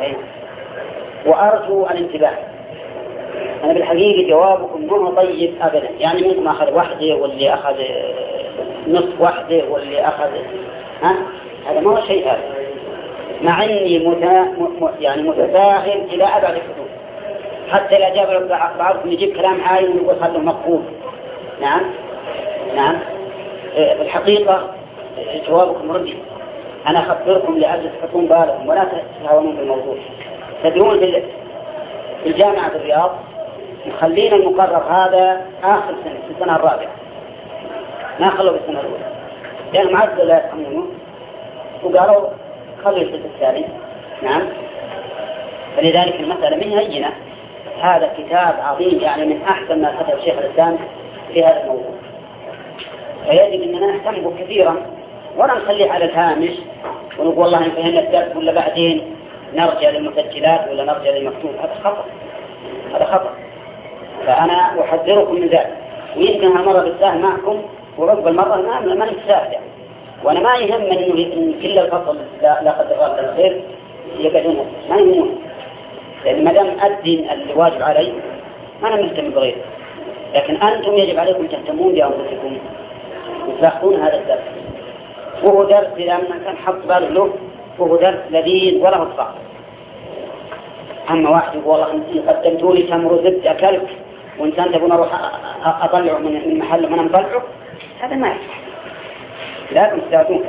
S2: وأرجو الانتباه. أنا بالحقيقة جوابكم ما هو طيب أبدا، يعني منكم أخذ واحدة واللي أخذ نصف واحدة واللي أخذ ها؟ هذا ما هو شيء هذا، مع أني متا... م... يعني متفاهم إلى أبعد الحدود. حتى لا جاب بعضكم يجيب كلام عايم ويقول هذا مقبول. نعم نعم في الحقيقة جوابكم ردي. أنا أخبركم لأجل تحطون بالكم ولا تتهاونون بالموضوع. تدرون في الجامعة في الرياض مخلين المقرر هذا آخر سنة في السنة الرابعة، ما خلوا بالسنة الأولى لأن معدل لا يفهمونه، وقالوا خلوا السنة الثاني. نعم. فلذلك المسألة من هينة. هذا كتاب عظيم يعني من أحسن ما كتب شيخ الإسلام في هذا الموضوع، فيجب أننا نهتم به كثيرا ولا نخليه على الهامش ونقول والله إن فهمنا الدرس ولا بعدين نرجع للمسجلات ولا نرجع للمكتوب. هذا خطأ، هذا خطأ. فأنا أحذركم من ذلك. ويمكن هالمرة بالسهل معكم ورب المرة ما ما نتساهل يعني. وأنا ما يهمني إنه كل الفصل لا لا قدر الله الخير يقعدون، ما يهمون، لأن ما دام أدين الواجب علي ما أنا مهتم بغيره. لكن أنتم يجب عليكم تهتمون بأنفسكم وتلاحظون هذا الدرس، وهو درس إذا من كان حط باله له وهو درس لذيذ ولا هو صعب. أما واحد يقول والله أنت قدمتوا لي تمر وزبد أكلت وأنت أنت تبون أروح أطلعه من محله وأنا مطلعه، هذا ما يصح. لا تستاذون.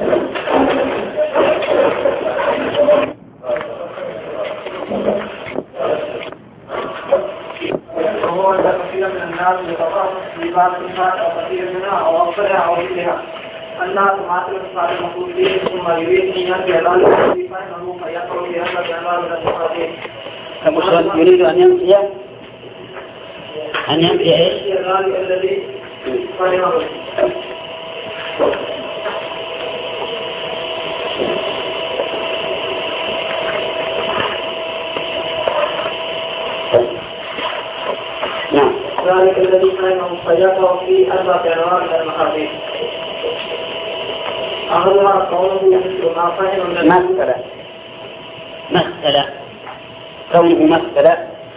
S1: وهو أن كثير من الناس يتطرق في بعض الصفات أو كثير منها أو أكثرها أو مثلها. الناس معتبر صفات المخلوقين ثم يريد أن ينفي ذلك فإنه فيقع في هذا الأعمال من المخلوقين.
S2: فمشرد يريد أن ينفي أن ينفي إيش؟
S1: ذلك الذي فهمه.
S2: نعم.
S1: ذلك الذي فهمه فيقع في أربعة أنواع من المخالفين. أهلها قوله مثل ما فهم
S2: مثلا مثلا كونه مثلا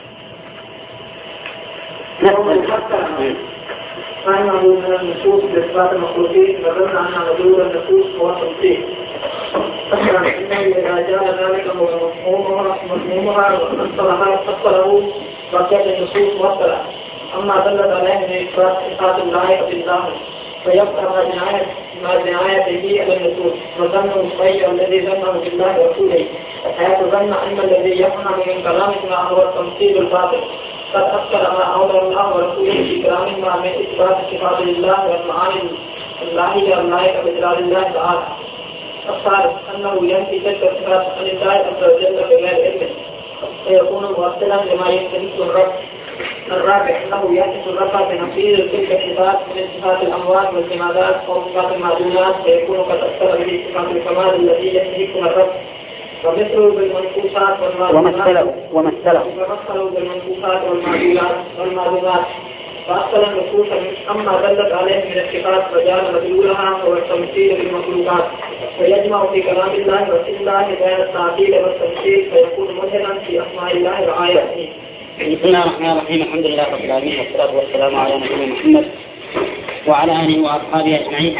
S2: مثلا
S1: فهمه من النصوص بإثبات المخلوقين فظن أن مدلول النصوص هو التوصيف. مثلا إنه إذا جاء ذلك مفهومها وأصلها فصله فكانت النصوص مرسلة. أما دلت عليه من إثبات صفات الله بالله فيبقى مع بنايته على النصوص وظنه الشيء الذي ظنه بالله ورسوله، حيث ظن أن الذي يفهم من كلامنا هو التمثيل الباطل قد أكثر ما أمر الله ورسوله في كلامنا من إثبات صفات الله والمعاني الله والملائكة بجلال الله تعالى. الثالث أنه ينفي تلك الصفات عن الله عز وجل بغير علم فيكون مؤثرا لما يستحق الرب. الرابع أنه يحدث الرب بنفيذ تلك الصفات من صفات الأموات والجمادات أو صفات المعدومات فيكون قد أثر به صفات الكمال الذي يستحقها الرب. ومثله بالمنفوسات والمعدومات
S2: ومثله
S1: ومثله بالمنفوسات والمعدومات والمعدومات فأصل النصوص أما دلت عليه من الصفات فجعل مدلولها هو التمثيل بالمخلوقات ويجمع في كلام الله وفي الله بين التعطيل والتمثيل فيكون مظهرا في أسماء الله وآياته.
S2: بسم الله الرحمن الرحيم. الحمد لله رب العالمين والصلاة والسلام على نبينا محمد وعلى آله وأصحابه أجمعين.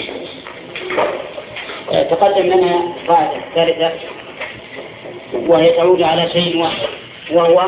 S2: تقدم لنا قاعدة ثالثة وهي تعود على شيء واحد وهو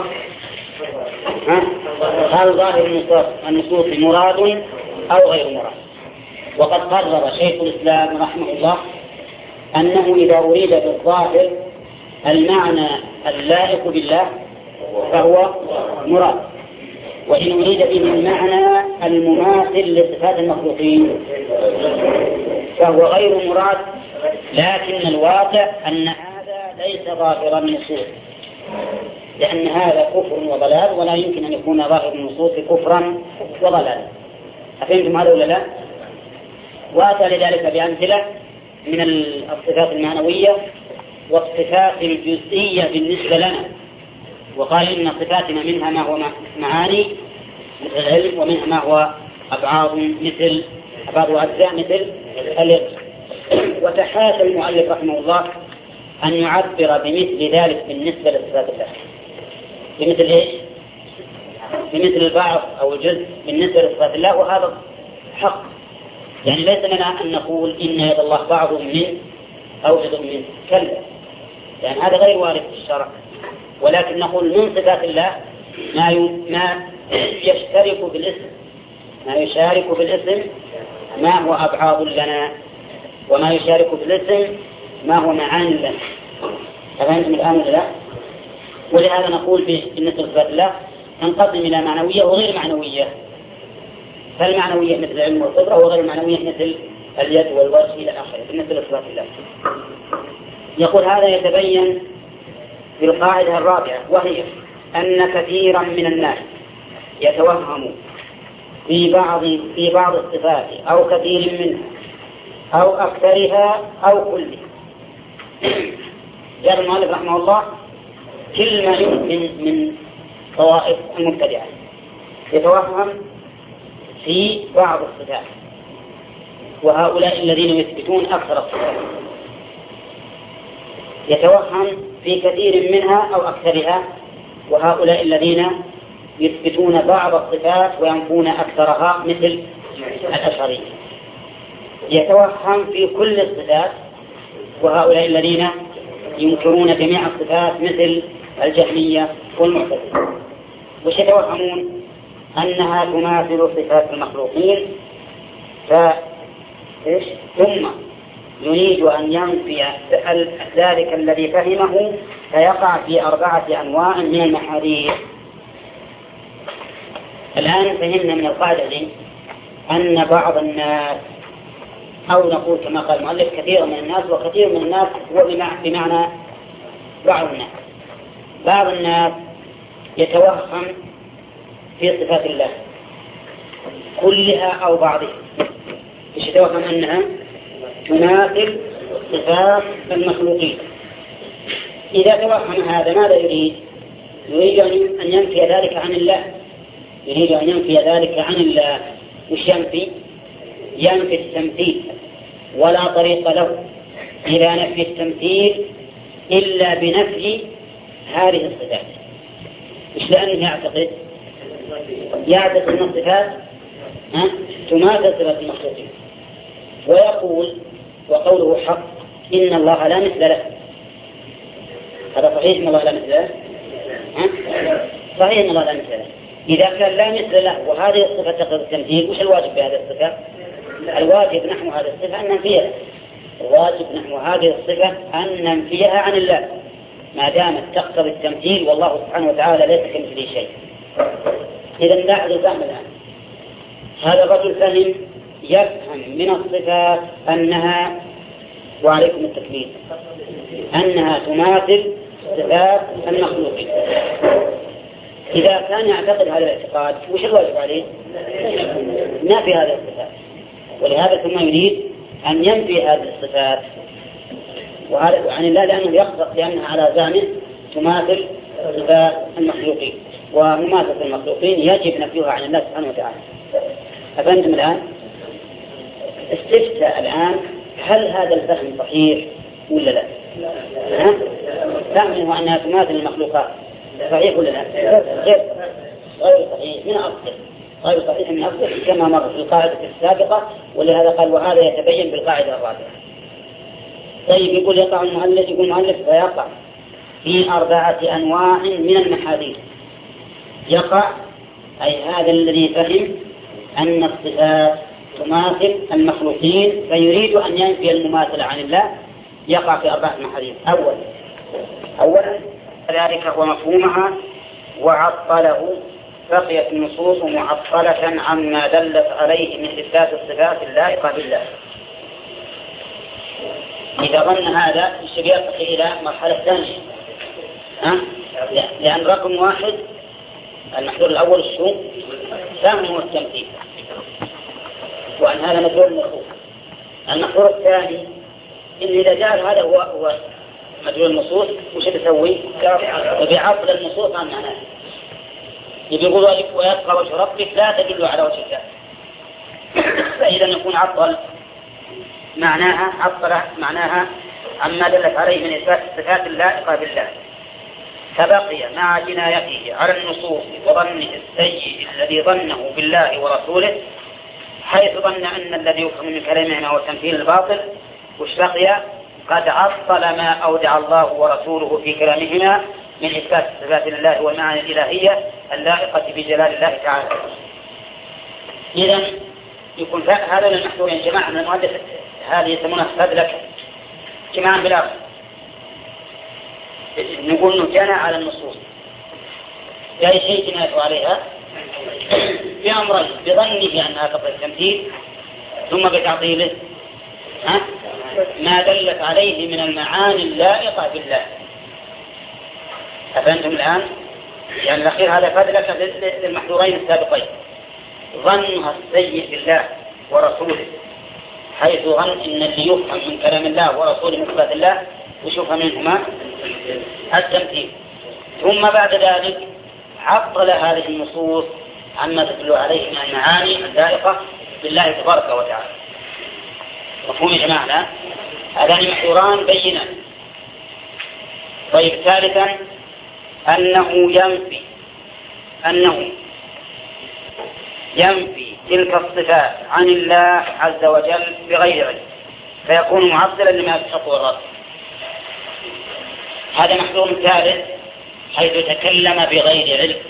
S2: هل ظاهر النصوص مراد أو غير مراد. وقد قرر شيخ الإسلام رحمه الله أنه إذا أريد بالظاهر المعنى اللائق بالله فهو مراد، وإن أريد به المعنى المماثل لصفات المخلوقين فهو غير مراد. لكن الواقع أن هذا ليس ظاهر النصوص، لأن هذا كفر وضلال ولا يمكن أن يكون ظاهر النصوص كفرا وضلالا. أفهمتم هذا ولا لا؟ وأتى لذلك بأمثلة من الصفات المعنوية والصفات الجزئية بالنسبة لنا، وقال إن صفاتنا منها ما هو معاني مثل العلم، ومنها ما هو أبعاض مثل أبعاض وأجزاء مثل اليقظة. وتحاشى المؤلف رحمه الله أن يعبر بمثل ذلك بالنسبة لصفات الله، بمثل إيش؟ بمثل البعض أو الجزء بالنسبة لصفات الله، وهذا حق. يعني ليس لنا أن نقول إن يد الله بعض من أو جزء من، كلا، يعني هذا غير وارد في الشرع. ولكن نقول من صفات الله ما ما يشترك في الاسم، ما يشارك في الاسم ما هو أبعاض لنا، وما يشارك في الاسم ما هو معاني لنا. فهمتم الآن ولا لا؟ ولهذا نقول بالنسبة لصفات الله تنقسم إلى معنوية وغير معنوية. فالمعنوية مثل العلم والقدرة، وغير المعنوية مثل اليد والوجه إلى آخره بالنسبة لصفات الله. يقول هذا يتبين بالقاعدة الرابعة، وهي أن كثيرا من الناس يتوهم في بعض في بعض الصفات أو كثير منها أو أكثرها أو كلها. جاء المؤلف رحمه الله كل ما يمكن من طوائف المبتدعة يتوهم في بعض الصفات، وهؤلاء الذين يثبتون أكثر الصفات يتوهم في كثير منها أو أكثرها، وهؤلاء الذين يثبتون بعض الصفات وينفون أكثرها مثل الأشعرية. يتوهم في كل الصفات، وهؤلاء الذين ينكرون جميع الصفات مثل الجهمية والمعتزلة. وش يتوهمون؟ أنها تماثل صفات المخلوقين، فإيش؟ ثم يريد أن ينفي ذلك الذي فهمه فيقع في أربعة أنواع من المحاذير. الآن فهمنا من القاعدة دي أن بعض الناس، أو نقول كما قال المؤلف كثير من الناس، وكثير من الناس هو بمعنى بعض الناس. بعض الناس يتوهم في صفات الله كلها أو بعضها، يتوهم أنها تماثل صفات المخلوقين. إذا توهم هذا ماذا يريد؟ يريد أن ينفي ذلك عن الله، يريد أن ينفي ذلك عن الله. وش ينفي؟ ينفي التمثيل، ولا طريق له إلى نفي التمثيل إلا بنفي هذه الصفات. إيش؟ لأنه يعتقد يعتقد أن الصفات تماثل صفات المخلوقين، ويقول وقوله حق إن الله لا مثل له. هذا صحيح إن الله لا مثل له؟ صحيح إن الله لا مثل له. إذا كان لا مثل له وهذه الصفة تقتضي التمثيل، وش الواجب بهذه الصفة؟ الواجب نحو هذه الصفة أن ننفيها. الواجب نحو هذه الصفة أن ننفيها عن الله ما دامت تقتضي التمثيل، والله سبحانه وتعالى ليس كمثله شيء. إذا لاحظوا الفهم الآن. هذا الرجل فهم يفهم من الصفات أنها، وعليكم التكليف، أنها تماثل صفات المخلوقين. إذا كان يعتقد هذا الاعتقاد وش الواجب عليه؟ نفي هذه الصفات. ولهذا ثم يريد أن ينفي هذه الصفات وهذا عن الله، لأنه يقصد لأنها على زعمه تماثل صفات المخلوقين، ومماثلة المخلوقين يجب نفيها عن الله سبحانه وتعالى. أفهمتم الآن؟ استفتى الآن هل هذا الفهم صحيح ولا لا؟ ها؟ فهمه أنها تماثل المخلوقات صحيح ولا لا؟ غير غير صحيح من أصله، غير صحيح من أصله كما مر في القاعدة السابقة. ولهذا قال وهذا يتبين بالقاعدة الرابعة. طيب يقول يقع المؤلف، يقول المؤلف فيقع في أربعة أنواع من المحاذير. يقع أي هذا الذي فهم أن الصفات تماثل المخلوقين فيريد أن ينفي المماثلة عن الله، يقع في أربعة محاذير. أول أولا ذلك هو مفهومها وعطله، بقيت النصوص معطلة عما دلت عليه من إثبات الصفات اللائقة بالله. إذا ظن هذا يرتقي إلى مرحلة ثانية، ها؟ لأن رقم واحد المحذور الأول الشوم، ثاني هو التمثيل، وأن هذا مدلول مرفوض. المحظور الثاني إن إذا جعل هذا هو هو مدلول النصوص وش بيسوي؟ بيعطل النصوص عن معناه. يقول ويبقى وجه ربك لا تدل على وجه الله. فإذا يكون عطل معناها عطل معناها عما دلت عليه من إثبات الصفات اللائقة بالله، فبقي مع جنايته على النصوص وظنه السيء الذي ظنه بالله ورسوله، حيث ظن أن الذي يفهم من كلامهما هو التمثيل الباطل، وش بقي؟ قد عطل ما أودع الله ورسوله في كلامهما من إثبات صفات الله والمعاني الإلهية اللائقة بجلال الله تعالى. إذن يكون هذا المحظور يا جماعة من المؤلف هذه يسمونها فذلك جماعا بالآخر، نقول أنه جنى على النصوص أي شيء جناته عليها بأمرين: بظنه أنها تقضي التمثيل، ثم بتعطيله ها؟ ما دلت عليه من المعاني اللائقة بالله. أفهمتم الآن؟ يعني الأخير هذا فذلك للمحظورين السابقين: ظنها السيء بالله ورسوله، حيث ظن إن اللي يفهم من كلام الله ورسوله من صفات الله وشوفها منهما التمثيل، ثم بعد ذلك عطل هذه النصوص عما تدل عليه من المعاني اللائقة بالله تبارك وتعالى. مفهوم يا جماعة؟ هذان محظوران بينان. طيب، ثالثا أنه ينفي أنه ينفي تلك الصفات عن الله عز وجل بغير علم، فيكون معطلا لما يستحقه الرد. هذا محظور ثالث، حيث تكلم بغير علم.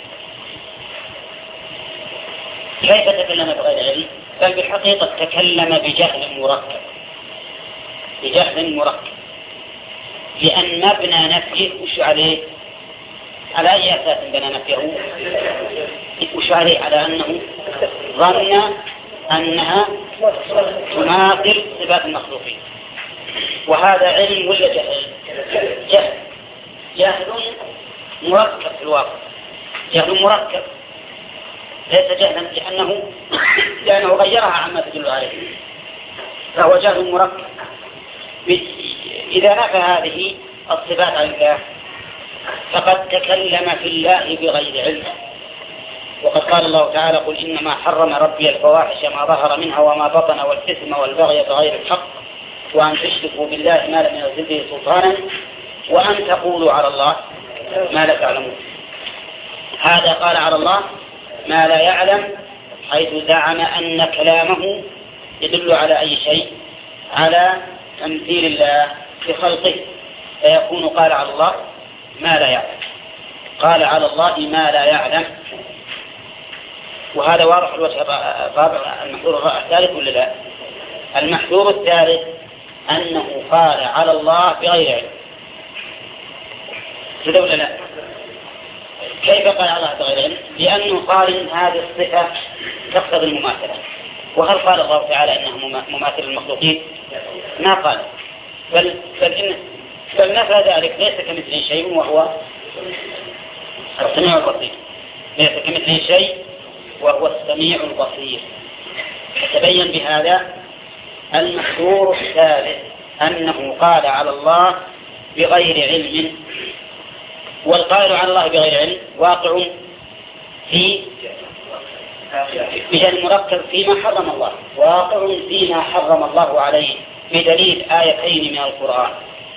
S2: كيف تكلم بغير علم؟ بل بالحقيقة تكلم بجهل مركب، بجهل مركب، لأن مبنى نفيه وش عليه؟ على أي أساس بنى نفيه؟ وش عليه؟ على أنه ظن أنها تماثل صفات المخلوقين. وهذا علم ولا جهل؟ جهل جهل مركب في الواقع، جهل مركب، ليس جهلا لأنه لأنه غيرها عما تدل عليه، فهو جهل مركب. إذا نفى هذه الصفات عن الله فقد تكلم في الله بغير علم. وقد قال الله تعالى: قل إنما حرم ربي الفواحش ما ظهر منها وما بطن والإثم والبغي بغير الحق وأن تشركوا بالله ما لم ينزل به سلطانا وأن تقولوا على الله ما لا تعلمون. هذا قال على الله ما لا يعلم، حيث زعم أن كلامه يدل على أي شيء؟ على تمثيل الله في خلقه، فيكون قال على الله ما لا يعلم، قال على الله ما لا يعلم. وهذا واضح الوجه الرابع المحظور الثالث ولا لا؟ المحظور الثالث أنه قال على الله بغير علم. كذا ولا لا؟ كيف قال على الله بغير علم؟ لأنه قال إن هذه الصفة تقتضي المماثلة. وهل قال الله تعالى إنه مماثل المخلوقين؟ ما قال، بل بل إن بل نفى ذلك: ليس كمثله شيء وهو السميع البصير. ليس كمثله شيء وهو السميع البصير. تبين بهذا المحظور الثالث أنه قال على الله بغير علم. والقائل على الله بغير علم واقع في بجهل مركب فيما حرم الله، واقع فيما حرم الله عليه بدليل آيتين من القرآن: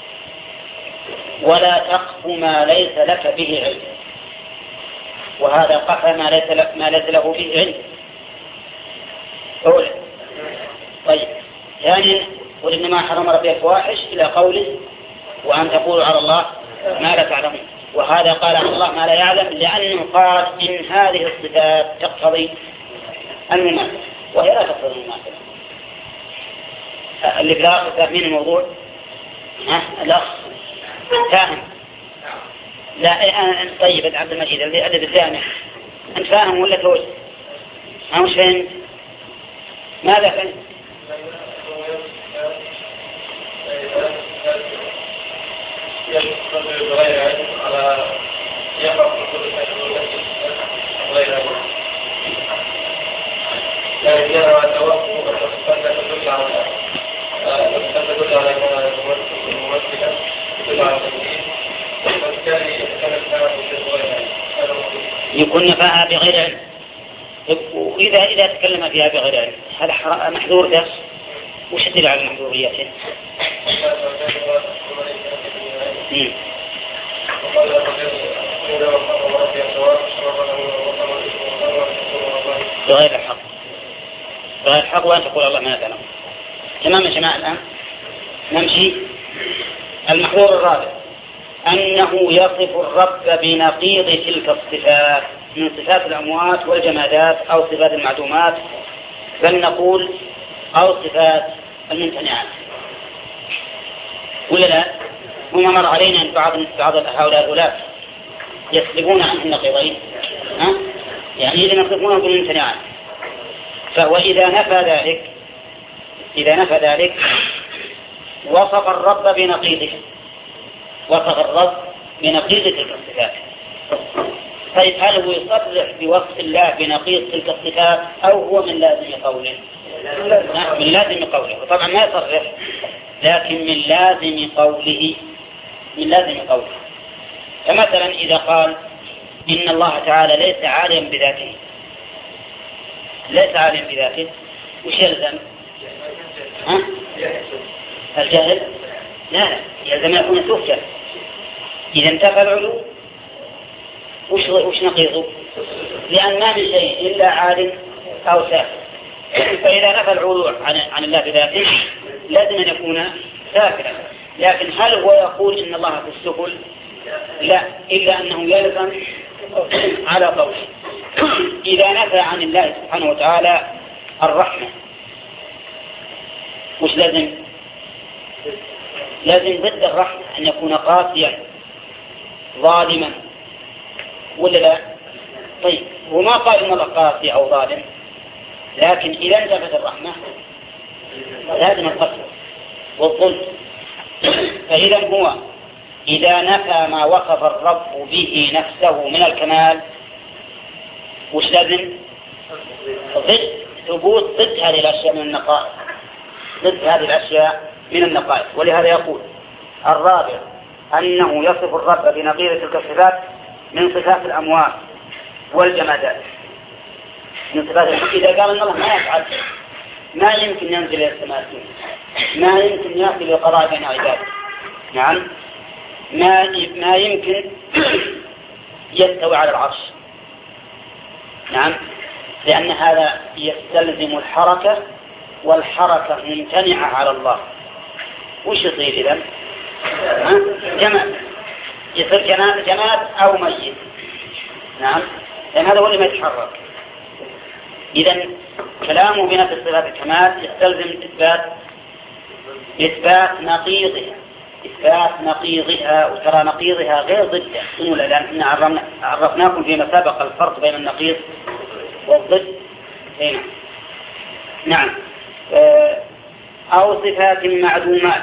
S2: ولا تقف ما ليس لك به علم. وهذا قف ما ليس لك ما ليس له به علم. أولا. طيب، ثانيا: قل إنما حرم ربي الفواحش إلى قوله وأن تقولوا على الله ما لا تعلمون. وهذا قال على الله ما لا يعلم لأنه قال إن هذه الصفات تقتضي المماثلة، وهي لا تقتضي المماثلة. اللي في الآخر فاهمين الموضوع؟ ها الأخ فاهم؟ لا أنت طيب عبد المجيد اللي أدب الجامع، أنت فاهم ولا توج؟ ها مش فاهم؟ ماذا فاهم؟
S3: غير علم على يقع في كل شيء غير علم. لا يجرى توقف وتصفى تدل على
S2: يكون نفاها بغير علم. وإذا إذا تكلم فيها بغير علم هذا محذور ده، وش الدليل على محذوريته؟ بغير الحق، بغير الحق، وأن تقول الله ما نفعله. تمام يا جماعة. الآن نمشي المحذور الرابع، أنه يصف الرب بنقيض تلك الصفات من صفات الأموات والجمادات أو صفات المعدومات، بل نقول أو صفات الممتنعات. ولا لا؟ هم مر علينا أن بعض بعض هؤلاء الأولاد يسلبون عن النقيضين، ها؟ يعني إذا نصفونه بالممتنعات، فهو إذا نفى ذلك إذا نفى ذلك وصف الرب بنقيضه، وصف الرب بنقيض تلك الصفات. طيب هل هو يصرح بوصف الله بنقيض تلك الصفات أو هو من لازم قوله؟ من لازم قوله، وطبعا ما يصرح، لكن من لازم قوله من لازم قوله. فمثلا إذا قال إن الله تعالى ليس عالما بذاته، ليس عالما بذاته، وش يلزم؟ ها؟ الجهل؟ لا لا، يلزم يكون سفلا. إذا انتفى العلو وش وش نقيضه؟ لأن ما من شيء إلا عالم أو سافل. فإذا نفى العلو عن عن الله بذاته لازم أن يكون سافلا. لكن هل هو يقول إن الله في السفل؟ لا، إلا أنه يلزم على قوله. إذا نفى عن الله سبحانه وتعالى الرحمة وش لازم؟ لازم ضد الرحمة أن يكون قاسيا ظالما، ولا لا؟ طيب هو ما قال إن الله قاسي أو ظالم، لكن إذا انتفت الرحمة لازم القسوة والظلم. فإذا هو إذا نفى ما وصف الرب به نفسه من الكمال وش لازم؟ ضد ثبوت ضد هذه الأشياء من النقائص، ضد هذه الأشياء من النقائص. ولهذا يقول الرابع أنه يصف الرب بنقيض تلك الصفات من صفات الأموات والجمادات. من صفات الأموات إذا قال إن الله ما يفعل، ما يمكن ينزل إلى السماء، ما يمكن يأتي للقضاء بين عباده، نعم، ما ما يمكن يستوي على العرش، نعم، لأن هذا يستلزم الحركة، والحركة ممتنعة على الله. وش يصير إذن؟ جماد، يصير جماد أو ميت، نعم، لأن هذا هو اللي ما يتحرك. إذن كلامه بنفس صفات الكمال يستلزم إثبات إثبات نقيضها، إثبات نقيضها، وترى نقيضها غير ضده، لأن عرفناكم فيما سبق الفرق بين النقيض والضد. هنا نعم، أو صفات معدومات.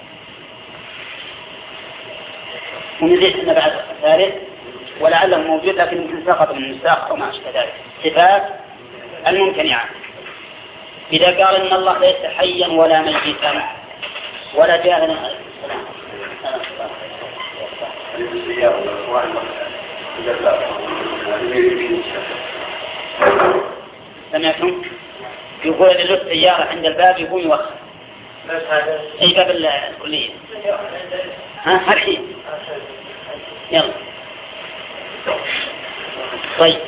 S2: ونزيد أن بعد ثالث ولعله موجود لكن يمكن سقط من النساخ أو ما أشبه ذلك، صفات الممتنعات. إذا قال إن الله ليس حيا ولا ميتا ولا جاهلا. سمعتم؟ يقول إذا جت سيارة عند الباب يقوم يوخر. أي باب الكلية؟ ها الحين. يلا. طيب.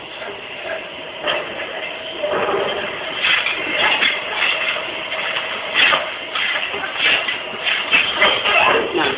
S2: نعم.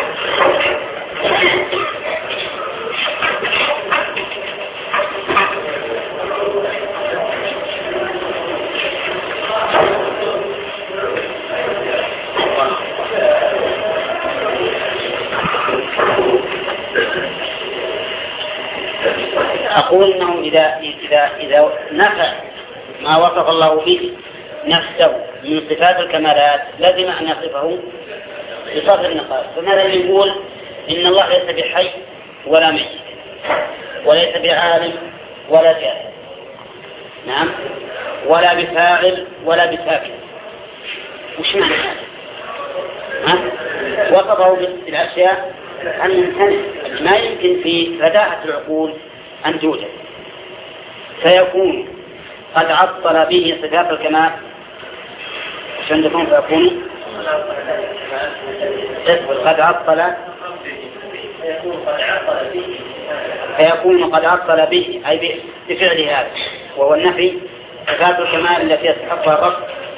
S2: أقول أنه إذا إذا إذا نفى ما وصف الله به نفسه من صفات الكمالات لازم أن يصفه بصفات النقائص. فماذا يقول إن الله ليس بحي ولا ميت وليس بعالم ولا جاهل، نعم، ولا بفاعل ولا بساكن. وش معنى هذا؟ ها؟ وصفه بالأشياء الممتنعة ما يمكن في رداءة العقول أن توجد، فيكون قد عطل به صفات الكمال. عشان تكون فيكون قد عطل فيكون قد عطل به أي بفعل هذا، وهو النفي صفات الكمال التي يستحقها الرب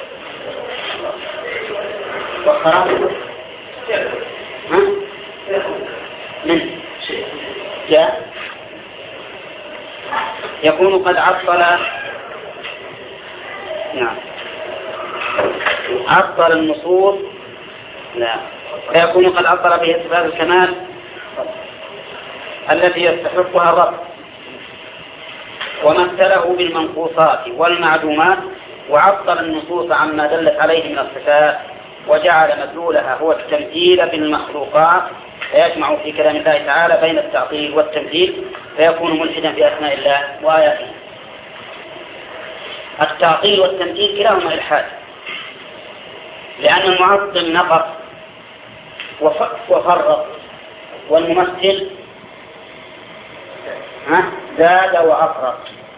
S2: والخراب. ها؟ من جاء يكون قد عطل نعم عطل النصوص لا فيكون قد عطل به صفات الكمال التي يستحقها الرب، ومثله بالمنقوصات والمعدومات، وعطل النصوص عما دلت عليه من الصفات، وجعل مدلولها هو التمثيل بالمخلوقات، فيجمع في كلام الله تعالى بين التعطيل والتمثيل، فيكون ملحدا في أسماء الله وآياته. التعطيل والتمثيل كلاهما إلحاد، لأن المعطل نقص وفرق، والممثل زاد وأفرق.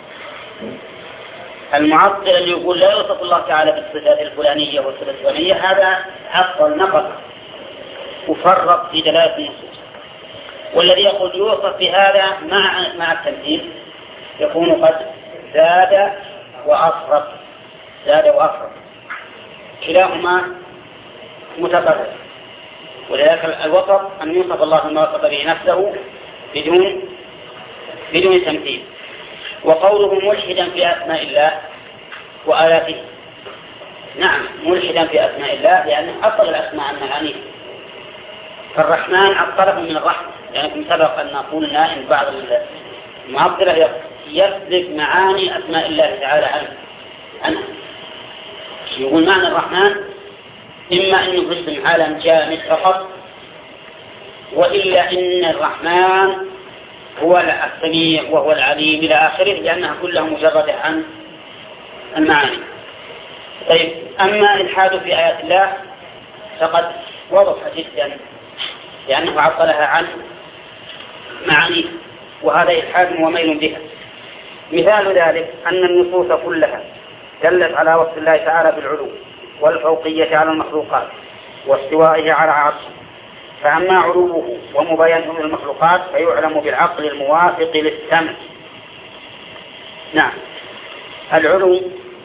S2: المعطل اللي يقول لا يوصف الله تعالى بالصفات الفلانية والصفات الفلانية هذا عطل نقص وفرق في دلالة النصوص، والذي يقول يوصف بهذا مع مع التمثيل يكون قد زاد وأفرق زاد وأفرق كلاهما متقرب. ولذلك الوسط أن يوصف الله بما وصف به نفسه بدون بدون تمثيل. وقوله ملحدا في أسماء الله وآياته، نعم ملحدا في أسماء الله لأنه عطل الأسماء عن معانيه، فالرحمن عطله من الرحمة، يعني سبق أن قلنا إن بعض المعطلة يسلب معاني أسماء الله تعالى عنه. يقول معنى الرحمن إما أن يقسم عالم جامد فقط، وإلا إن الرحمن هو السميع وهو العليم إلى آخره، لأنها كلها مجردة عن المعاني. طيب أما الحاد في آيات الله فقد وضح جدا، لأنه عطلها عن معانيه، وهذا إلحاد وميل بها. مثال ذلك أن النصوص كلها دلت على وصف الله تعالى بالعلو والفوقية على المخلوقات واستوائه على عرشه، فأما علوه ومباينه للمخلوقات فيعلم بالعقل الموافق للسمع. نعم العلو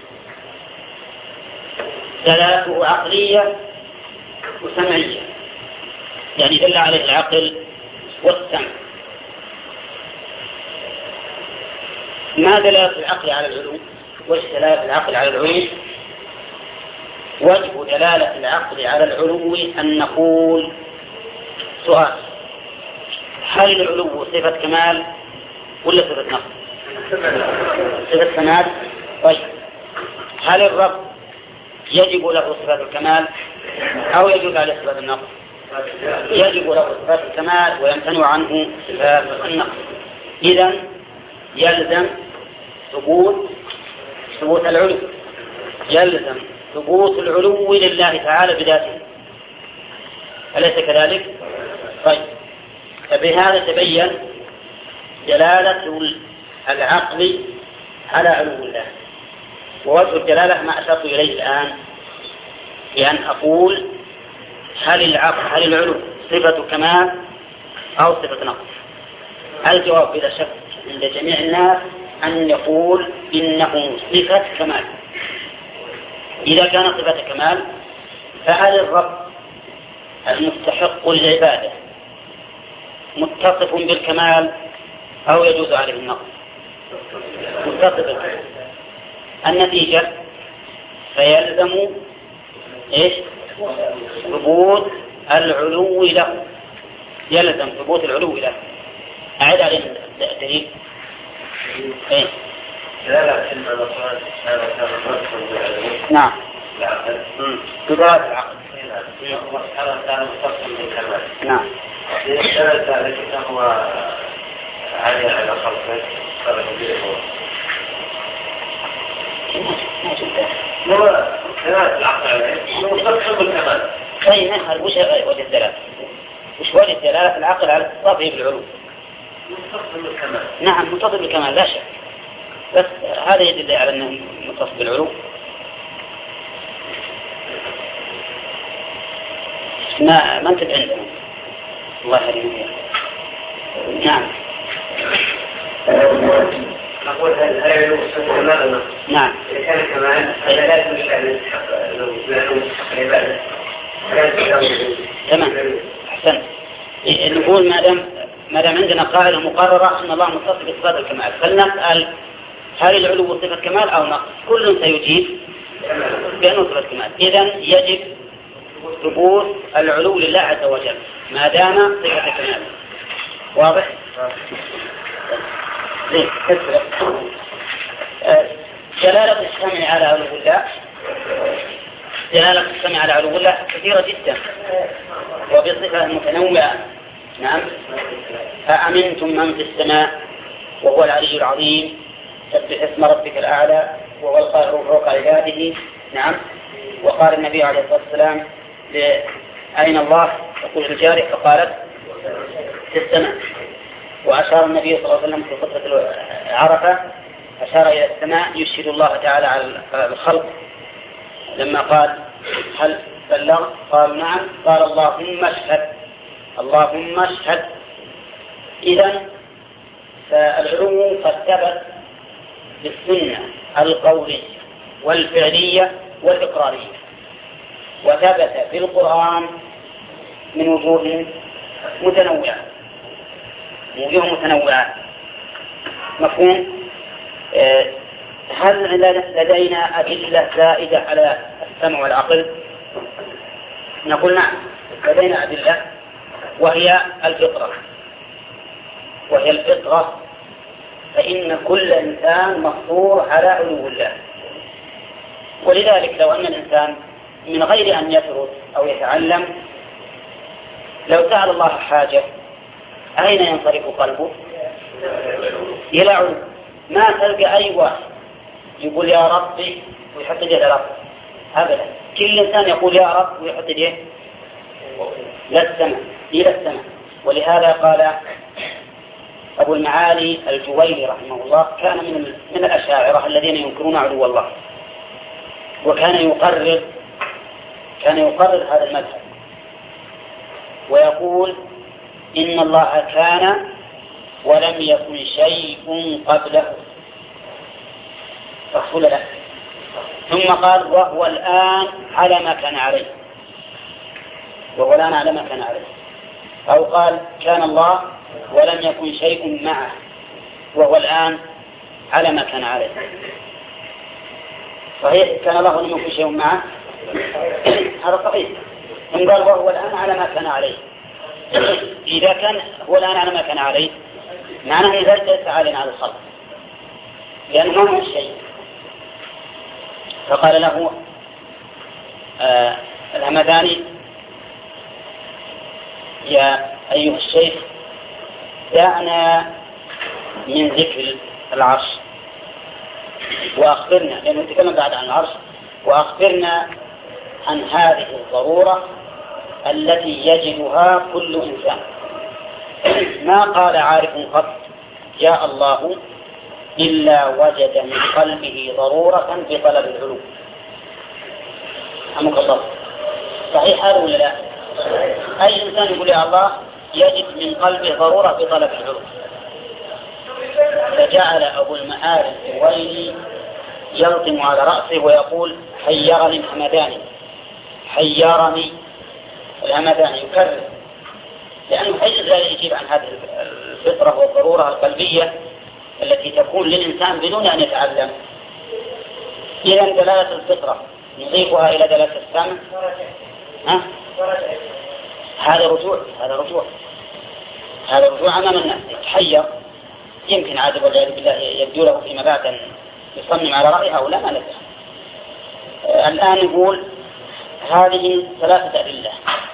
S2: دلالته عقلية وسمعية، يعني دل عليه العقل والسمع. ما دلالة العقل على العلو؟ وش دلالة العقل على العلو؟ وجه دلالة العقل على العلو أن نقول سؤال: هل العلو صفة كمال ولا صفة نقص؟ صفة كمال. طيب هل الرب يجب له صفة الكمال أو يجب عليه صفة النقص؟ يجب له صفة الكمال ويمتنع عنه صفات النقص. إذن يلزم ثبوت ثبوت العلو، يلزم ثبوت العلو لله تعالى بذاته، أليس كذلك؟ طيب فبهذا تبين دلالة العقل على علو الله. ووجه الدلالة ما أشرت إليه الآن، بأن أقول هل العقل هل العلو صفة كمال أو صفة نقص؟ الجواب بلا شك عند جميع الناس أن يقول إنه صفة كمال. إذا كان صفة كمال فهل الرب المستحق للعبادة متصف بالكمال أو يجوز عليه النقص؟ متصف بالكمال. النتيجة فيلزم إيش؟ ثبوت العلو له، يلزم ثبوت العلو له. أعد عليه الدليل. إيه؟ نعم. كذلك العقل. نعم.
S3: ذلك هو علي على خلقه هو كذلك العقل عليه مستقيم بالكمال.
S2: طيب وش وجه الدلالة؟ وش وجه الدلالة العقل على اتصافه بالعلو؟ نعم متصل بالكمال لا شك، بس هذا يدل على أنه متصل بالعلو. ما ما انتبه عندنا الله يهدينا. نعم
S4: أقول هل هل كمالنا؟
S2: نعم.
S4: إذا كان كمال فلا لازم الشأن العبادة.
S2: تمام أحسنت. نقول ما دام ما دام عندنا قاعدة مقررة أن الله متصف بصفات الكمال، فلنسأل هل العلو صفة كمال أو نقص؟ كل سيجيب بأنه صفة كمال. إذن يجب ثبوت العلو لله عز وجل ما دام صفة كمال. واضح؟ زين. دلالة السمع على علو الله دلالة السمع على علو الله كثيرة جدا وبصفة متنوعة. نعم. أأمنتم من في السماء وهو العلي العظيم سبح اسم ربك الأعلى وهو القاهر فوق عباده. نعم. وقال النبي عليه الصلاة والسلام أين الله؟ تقول الجارح فقالت في السماء. وأشار النبي صلى الله عليه وسلم في خطبة عرفة أشار إلى السماء يشهد الله تعالى على الخلق لما قال هل بلغ؟ قال نعم. قال اللهم اشهد اللهم اشهد. إذن فالعلو قد ثبت بالسنة القولية والفعلية والإقرارية، وثبت في القرآن من وجوه متنوعة وجوه متنوعة. مفهوم؟ هل لدينا أدلة زائدة على السمع والعقل؟ نقول نعم لدينا أدلة، وهي الفطرة وهي الفطرة فإن كل إنسان مفطور على علو الله. ولذلك لو أن الإنسان من غير أن يدرس أو يتعلم لو سأل الله حاجة أين ينصرف قلبه؟ إلى علو. ما تلقى أي واحد يقول يا ربي ويحط يده على ربه أبدا. كل إنسان يقول يا رب ويحط يده للسماء إلى السماء. ولهذا قال أبو المعالي الجويني رحمه الله كان من من الأشاعرة الذين ينكرون علو الله، وكان يقرر كان يقرر هذا المذهب ويقول إن الله كان ولم يكن شيء قبله. فصل له. ثم قال وهو الآن على ما كان عليه وهو الآن على ما كان عليه. أو قال كان الله ولم يكن شيء معه وهو الآن على ما كان عليه. صحيح كان الله ولم يكن شيء معه هذا صحيح. ثم قال وهو الآن على ما كان عليه. إذا كان هو الآن على ما كان عليه معناه إذا ليس علينا على الخلق لأنه ما هو الشيء. فقال له آه الهمداني يا أيها الشيخ دعنا من ذكر العرش وأخبرنا، لأنه نتكلم بعد عن العرش، وأخبرنا عن هذه الضرورة التي يجدها كل إنسان. ما قال عارف قط يا الله إلا وجد من قلبه ضرورة بطلب العلو. رحمك الله. صحيح هذا ولا لا؟ أي إنسان يقول يا الله يجد من قلبه ضرورة بطلب العلو. فجعل أبو المعارف الويلي يلطم على رأسه ويقول حيرني الهمداني حيرني الهمداني يكرر، لأنه حيث لا يجيب عن هذه الفطرة والضرورة القلبية التي تكون للإنسان بدون أن يتعلم. إذا دلالة الفطرة نضيفها إلى دلالة السمع. ها؟ هذا رجوع هذا رجوع هذا رجوع أمام الناس يتحير، يمكن عاد والعياذ بالله يبدو له فيما بعد أن يصمم على رأيه أو لا ما ندري. الآن نقول هذه ثلاثة أدلة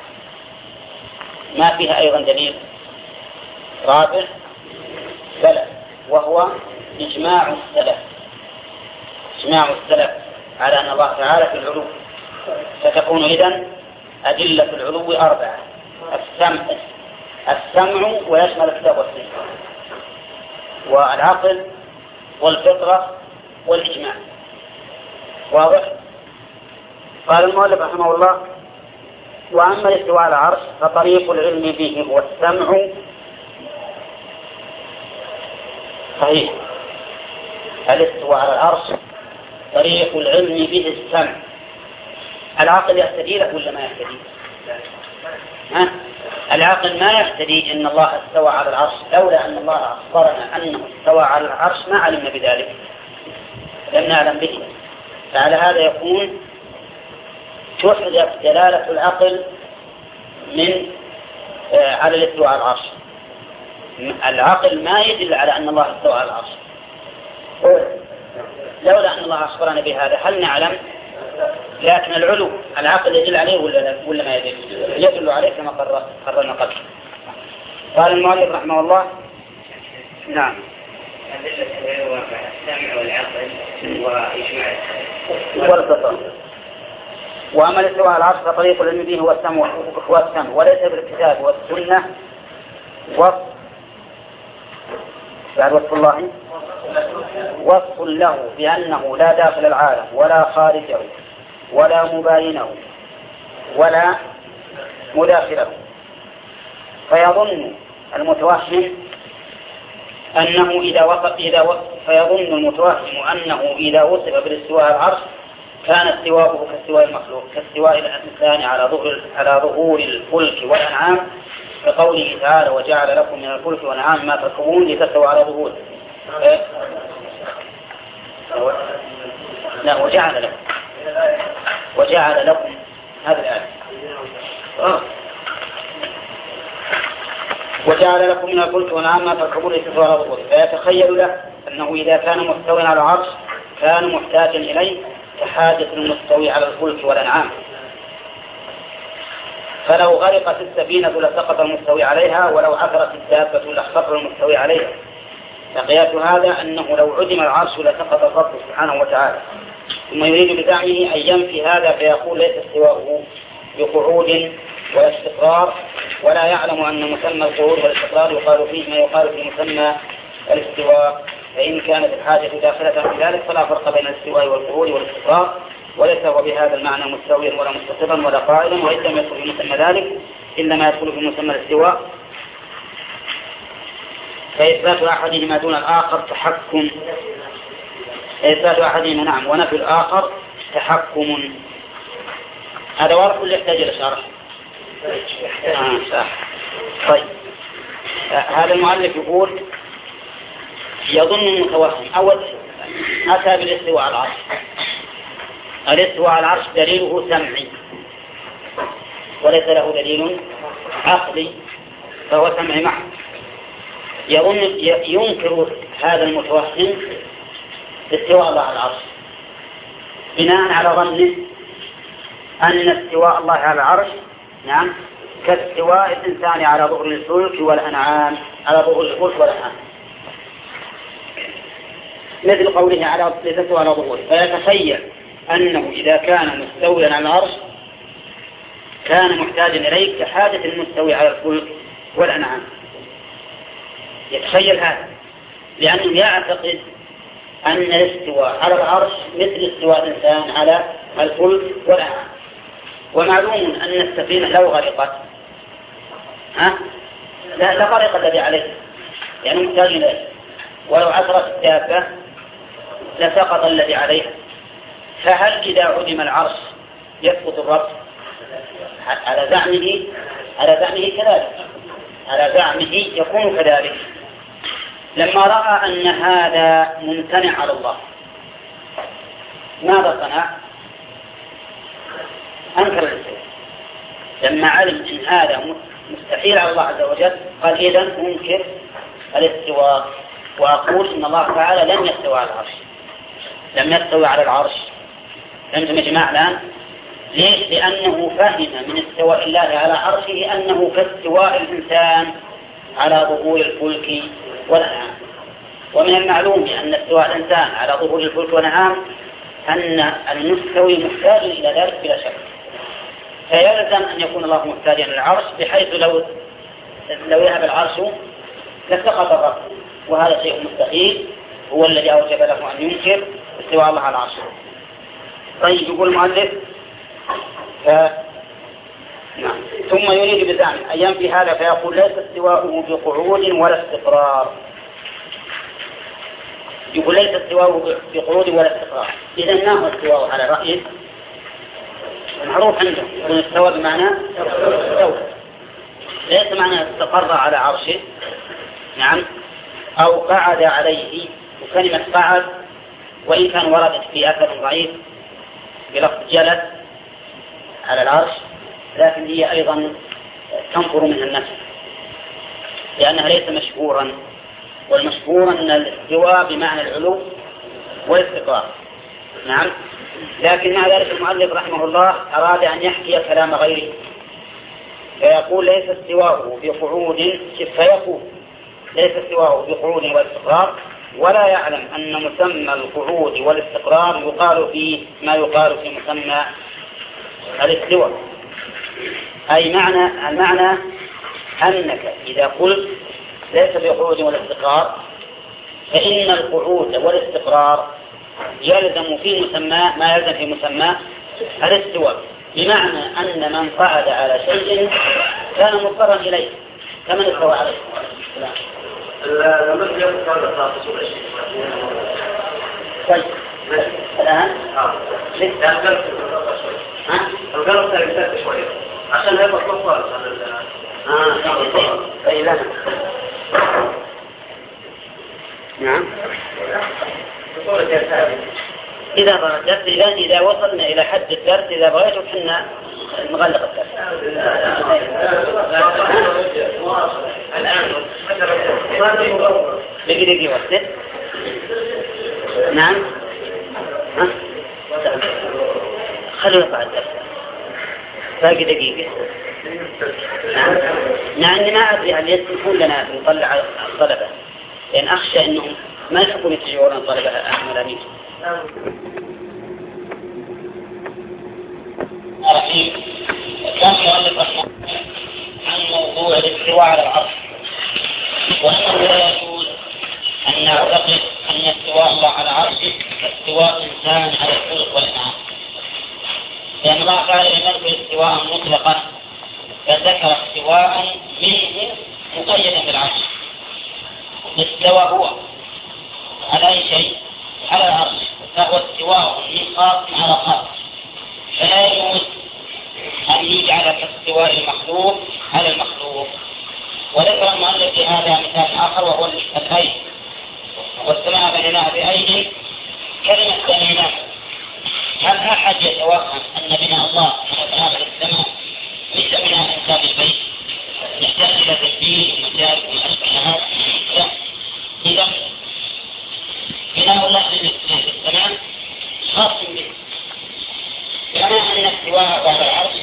S2: ما فيها أيضا دليل رابع بلى، وهو إجماع السلف إجماع السلف على أن الله تعالى في العلو. فتكون إذن أدلة العلو أربعة: السمع السمع ويشمل الكتاب والسنة، والعقل والفطرة والإجماع. واضح؟ قال المؤلف رحمه الله: وأما الاستواء على العرش فطريق العلم به هو السمع. صحيح، الاستواء على العرش طريق العلم به السمع. العقل يهتدي له ولا ما يهتدي؟ ها؟ العقل ما يهتدي إن الله استوى على العرش، لولا أن الله أخبرنا أنه استوى على العرش ما علمنا بذلك، لم نعلم به. فعلى هذا يكون تحذف دلالة العقل من آه على الاستواء على العرش. العقل ما يدل على أن الله استوى على العرش، لولا أن الله أخبرنا بهذا هل نعلم؟ لكن العلو العقل يدل عليه ولا ولا ما يدل؟ يدل عليه كما قررنا قبل. قال المؤلف رحمه الله: نعم.
S4: السمع والعقل وإجماع
S2: والفطرة. وأما الاستواء على العرش فطريق العلم به هو السمع هو السمع وليس بالكتاب والسنة وصف بعد وصف الله وصف له بأنه لا داخل العالم ولا خارجه ولا مباينه ولا مداخله. فيظن المتوهم أنه إذا وصف إذا وصف فيظن المتوهم أنه إذا وصف بالاستواء على العرش كان استواءه كاستواء المخلوق كاستواء الإنسان على ظهور على ظهور الفلك والأنعام، كقوله تعالى: وجعل لكم من الفلك والأنعام ما تركبون لتستووا على ظهوره. لا، وجعل لكم وجعل لكم هذا الآية آه. وجعل لكم من الفلك والأنعام ما تركبون لتستووا على ظهوره. فيتخيل له أنه إذا كان مستوى على العرش كان محتاجا إليه كحاجة المستوي على الفلك والأنعام، فلو غرقت السفينة لسقط المستوي عليها، ولو عثرت الدابة لخر المستوي عليها. فقياس هذا أنه لو عدم العرش لسقط الرب سبحانه وتعالى. ثم يريد بزعمه أن ينفي هذا فيقول: ليس استواؤه بقعود ولا استقرار، ولا يعلم أن مسمى القعود والاستقرار يقال فيه ما يقال في مسمى الاستواء، فإن كانت الحاجة داخلة في ذلك فلا فرق بين الاستواء والقعود والاستقرار، وليس هو بهذا المعنى مستويا ولا مستقرا ولا قائلا، وإن لم يدخل في مسمى ذلك إلا ما يدخل في مسمى الاستواء. فإثبات أحدهما دون الآخر تحكم إثبات أحدهما نعم ونفي الآخر تحكم. هذا واضح ولا يحتاج إلى شرح؟ آه صح. طيب، هذا المؤلف يقول: يظن المتوهم أول أتى بالاستواء على العرش. الاستواء على العرش دليله سمعي وليس له دليل عقلي، فهو سمعي محض. يظن ينكر هذا المتوهم استواء الله على العرش بناء على ظنه أن استواء الله على العرش نعم كاستواء الإنسان على ظهر الفلك والأنعام على ظهر الفلك والأنعام، مثل قوله على لتستوى على ظهوره. فيتخيل أنه إذا كان مستويا على العرش كان محتاجا إليه كحاجة المستوي على الفلك والأنعام. يتخيل هذا لأنه يعتقد أن الاستواء على العرش مثل استواء الإنسان على الفلك والأنعام. ومعلوم أن السفينة لو غرقت ها لا لغرق الذي عليه يعني محتاج إليه، ولو عثرت الدابة لسقط الذي عليها. فهل إذا عدم العرش يسقط الرب؟ على زعمه على زعمه كذلك على زعمه يكون كذلك. لما رأى أن هذا ممتنع على الله ماذا صنع؟ أنكر الاستواء. لما علم أن هذا مستحيل على الله عز وجل قال: إذن أنكر الاستواء وأقول إن الله تعالى لم يستوى على العرش لم يستوى على العرش. فهمتم يا جماعة الآن؟ ليش؟ لأنه فهم من استواء الله على عرشه أنه كاستواء الإنسان على ظهور الفلك والأنعام. ومن المعلوم أن استواء الإنسان على ظهور الفلك والأنعام أن المستوي محتاج إلى ذلك بلا شك، فيلزم أن يكون الله محتاجا للعرش، بحيث لو لو يهب العرش لسقط الرب وهذا شيء مستحيل، هو الذي أوجب له أن ينكر استواء الله على عرشه. طيب يقول المؤلف ف... نعم. ثم يريد بزعم أيام في هذا فيقول ليس استواءه بقعود ولا استقرار. يقول ليس استواءه بقعود ولا استقرار. إذا ما هو استواءه على رأيه؟ المعروف عنده يكون استوى بمعنى استوى، ليس معنى استقر على عرشه. نعم. أو قعد عليه، وكلمة قعد وإن كان وردت في أثر ضعيف بلفظ جلس على العرش، لكن هي أيضا تنفر منها النفس لأنها ليس مشهورا، والمشهور أن الاستواء بمعنى العلو والاستقرار. نعم. لكن مع ذلك المؤلف رحمه الله أراد أن يحكي كلام غيره فيقول ليس استواءه بقعود، فيقول ليس استواءه بقعود والاستقرار، ولا يعلم أن مسمى القعود والاستقرار يقال فيه ما يقال في مسمى الاستواء. أي معنى المعنى أنك إذا قلت ليس بقعود والاستقرار فإن القعود والاستقرار يلزم في مسمى ما يلزم في مسمى الاستواء، بمعنى أن من قعد على شيء كان مضطرا إليه كمن استوى عليه. طيب الآن
S4: القلب سيكتب شوية عشان هذا الصفر
S2: اه طيب لنا. نعم. إذا الدرس إذا إذا وصلنا إلى حد الدرس إذا بغيتوا حنا نغلق الدرس.
S4: الآن
S2: دقيقة دقيقة وقت. نعم. ها؟ خلوا يقع الدرس. باقي دقيقة. نعم. نعم ما أدري هل يسمحون لنا نطلع الطلبة، لأن أخشى أنهم ما يحبون يتجاورون الطلبة الملامين. رحيم. كان مؤلف رحمه عن موضوع الاستواء على العرش، وأنه لا يجوز أن نعتقد أن استواء الله على عرشه كاستواء إنسان على الخلق والإنعام، لأن الله قال لم يذكر استواء مطلقا فذكر استواء منه مقيدا بالعرش. استوى هو على أي شيء على العرش، فهو استواء من خاص على خاص، فلا يجوز أن يجعل كاستواء المخلوق على المخلوق. وذكر المؤلف في هذا مثال آخر وهو الأيد، والسماء بنيناها بأيد. كلمة بنيناها، هل أحد يتوهم أن بناء الله سبحانه وتعالى للسماء ليس بناء إنسان البيت يحتاج إلى تسبيح ومجال وأشبه؟ لا. إذا بناء الله للسماء خاص به، كما أن استواءه على العرش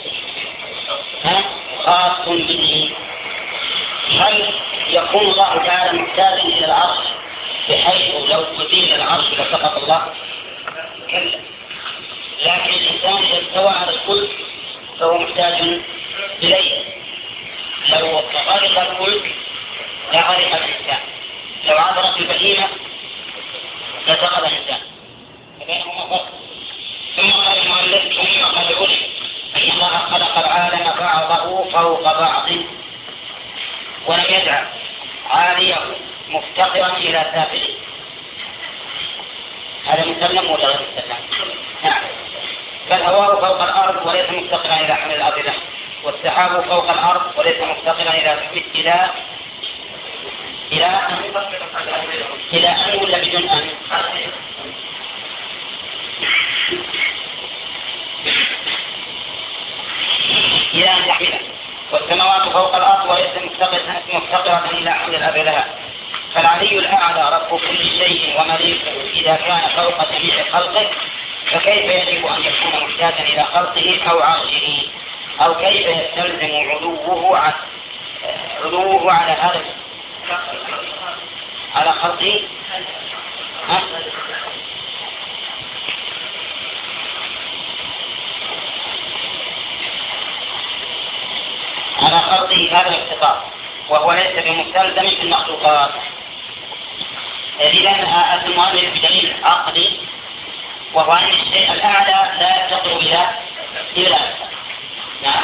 S2: خاص به. هل يكون الله تعالى محتاجا إلى العرش بحيث لو أزيل العرش لسقط الله؟ كلا. لكن الإنسان إذا استوى على الكل فهو محتاج إليه. لو غرق الفلك لغرق الإنسان، لو عبرت البهيمة لسقط الإنسان، فبينهما فرق. ثم قال المؤلف ثم قد علم أن الله خلق العالم بعضه فوق بعض ولم يجعل عاليه مفتقرا إلى سافله. هذا مسلم ولا غير مسلم؟ نعم. فالهواء فوق الأرض وليس مفتقرا إلى حمل الأرض له، والسحاب فوق الأرض وليس مفتقرا إلى إلى إلى أن إلى أن ولا بدون أن إلى أن يحمله. والسماوات فوق الأرض وليس مفتقرا إلى حمل الأرض لها. فالعلي الأعلى رب كل شيء ومليكه إذا كان فوق جميع خلقه، فكيف يجب أن يكون محتاجا إلى خلقه أو عرشه؟ أو كيف يستلزم علوه على علوه على هذا على خلقه؟ على خلقه هذا الاختصاص، وهو ليس بمستلزم في المخلوقات. إذا أتى المؤلف بدليل عقلي وهو أن الشيء الأعلى لا يفتقر إلى إلى نعم.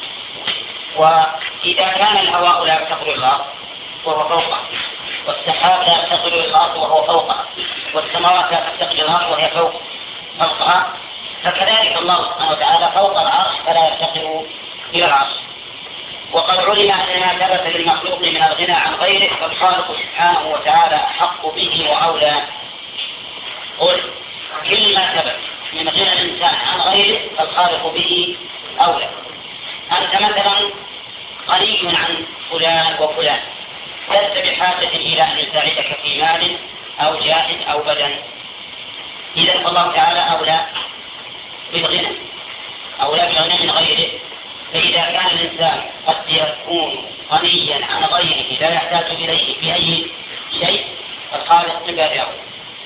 S2: وإذا كان الهواء لا يفتقر إلى الأرض وهو فوقه، والسحاب لا يفتقر إلى الأرض وهو فوقها، والسماوات لا تفتقر إلى الأرض وهي فوق فوقها، فكذلك الله سبحانه وتعالى فوق العرش فلا يفتقر إلى العرش. وقد علم أن ما ثبت للمخلوق من الغنى عن غيره فالخالق سبحانه وتعالى أحق به وأولى. قل كل ما ثبت من غنى الإنسان عن غيره فالخالق به أولى. أنت مثلا غني عن فلان وفلان، لست بحاجة إلى أن يساعدك في مال أو جاه أو بدن، إذا فالله تعالى أولى بالغنى أولى بالغنى من غيره. فإذا كان الإنسان قد يكون غنيا عن غيره لا يحتاج إليه في أي شيء فالخالق من باب أولى.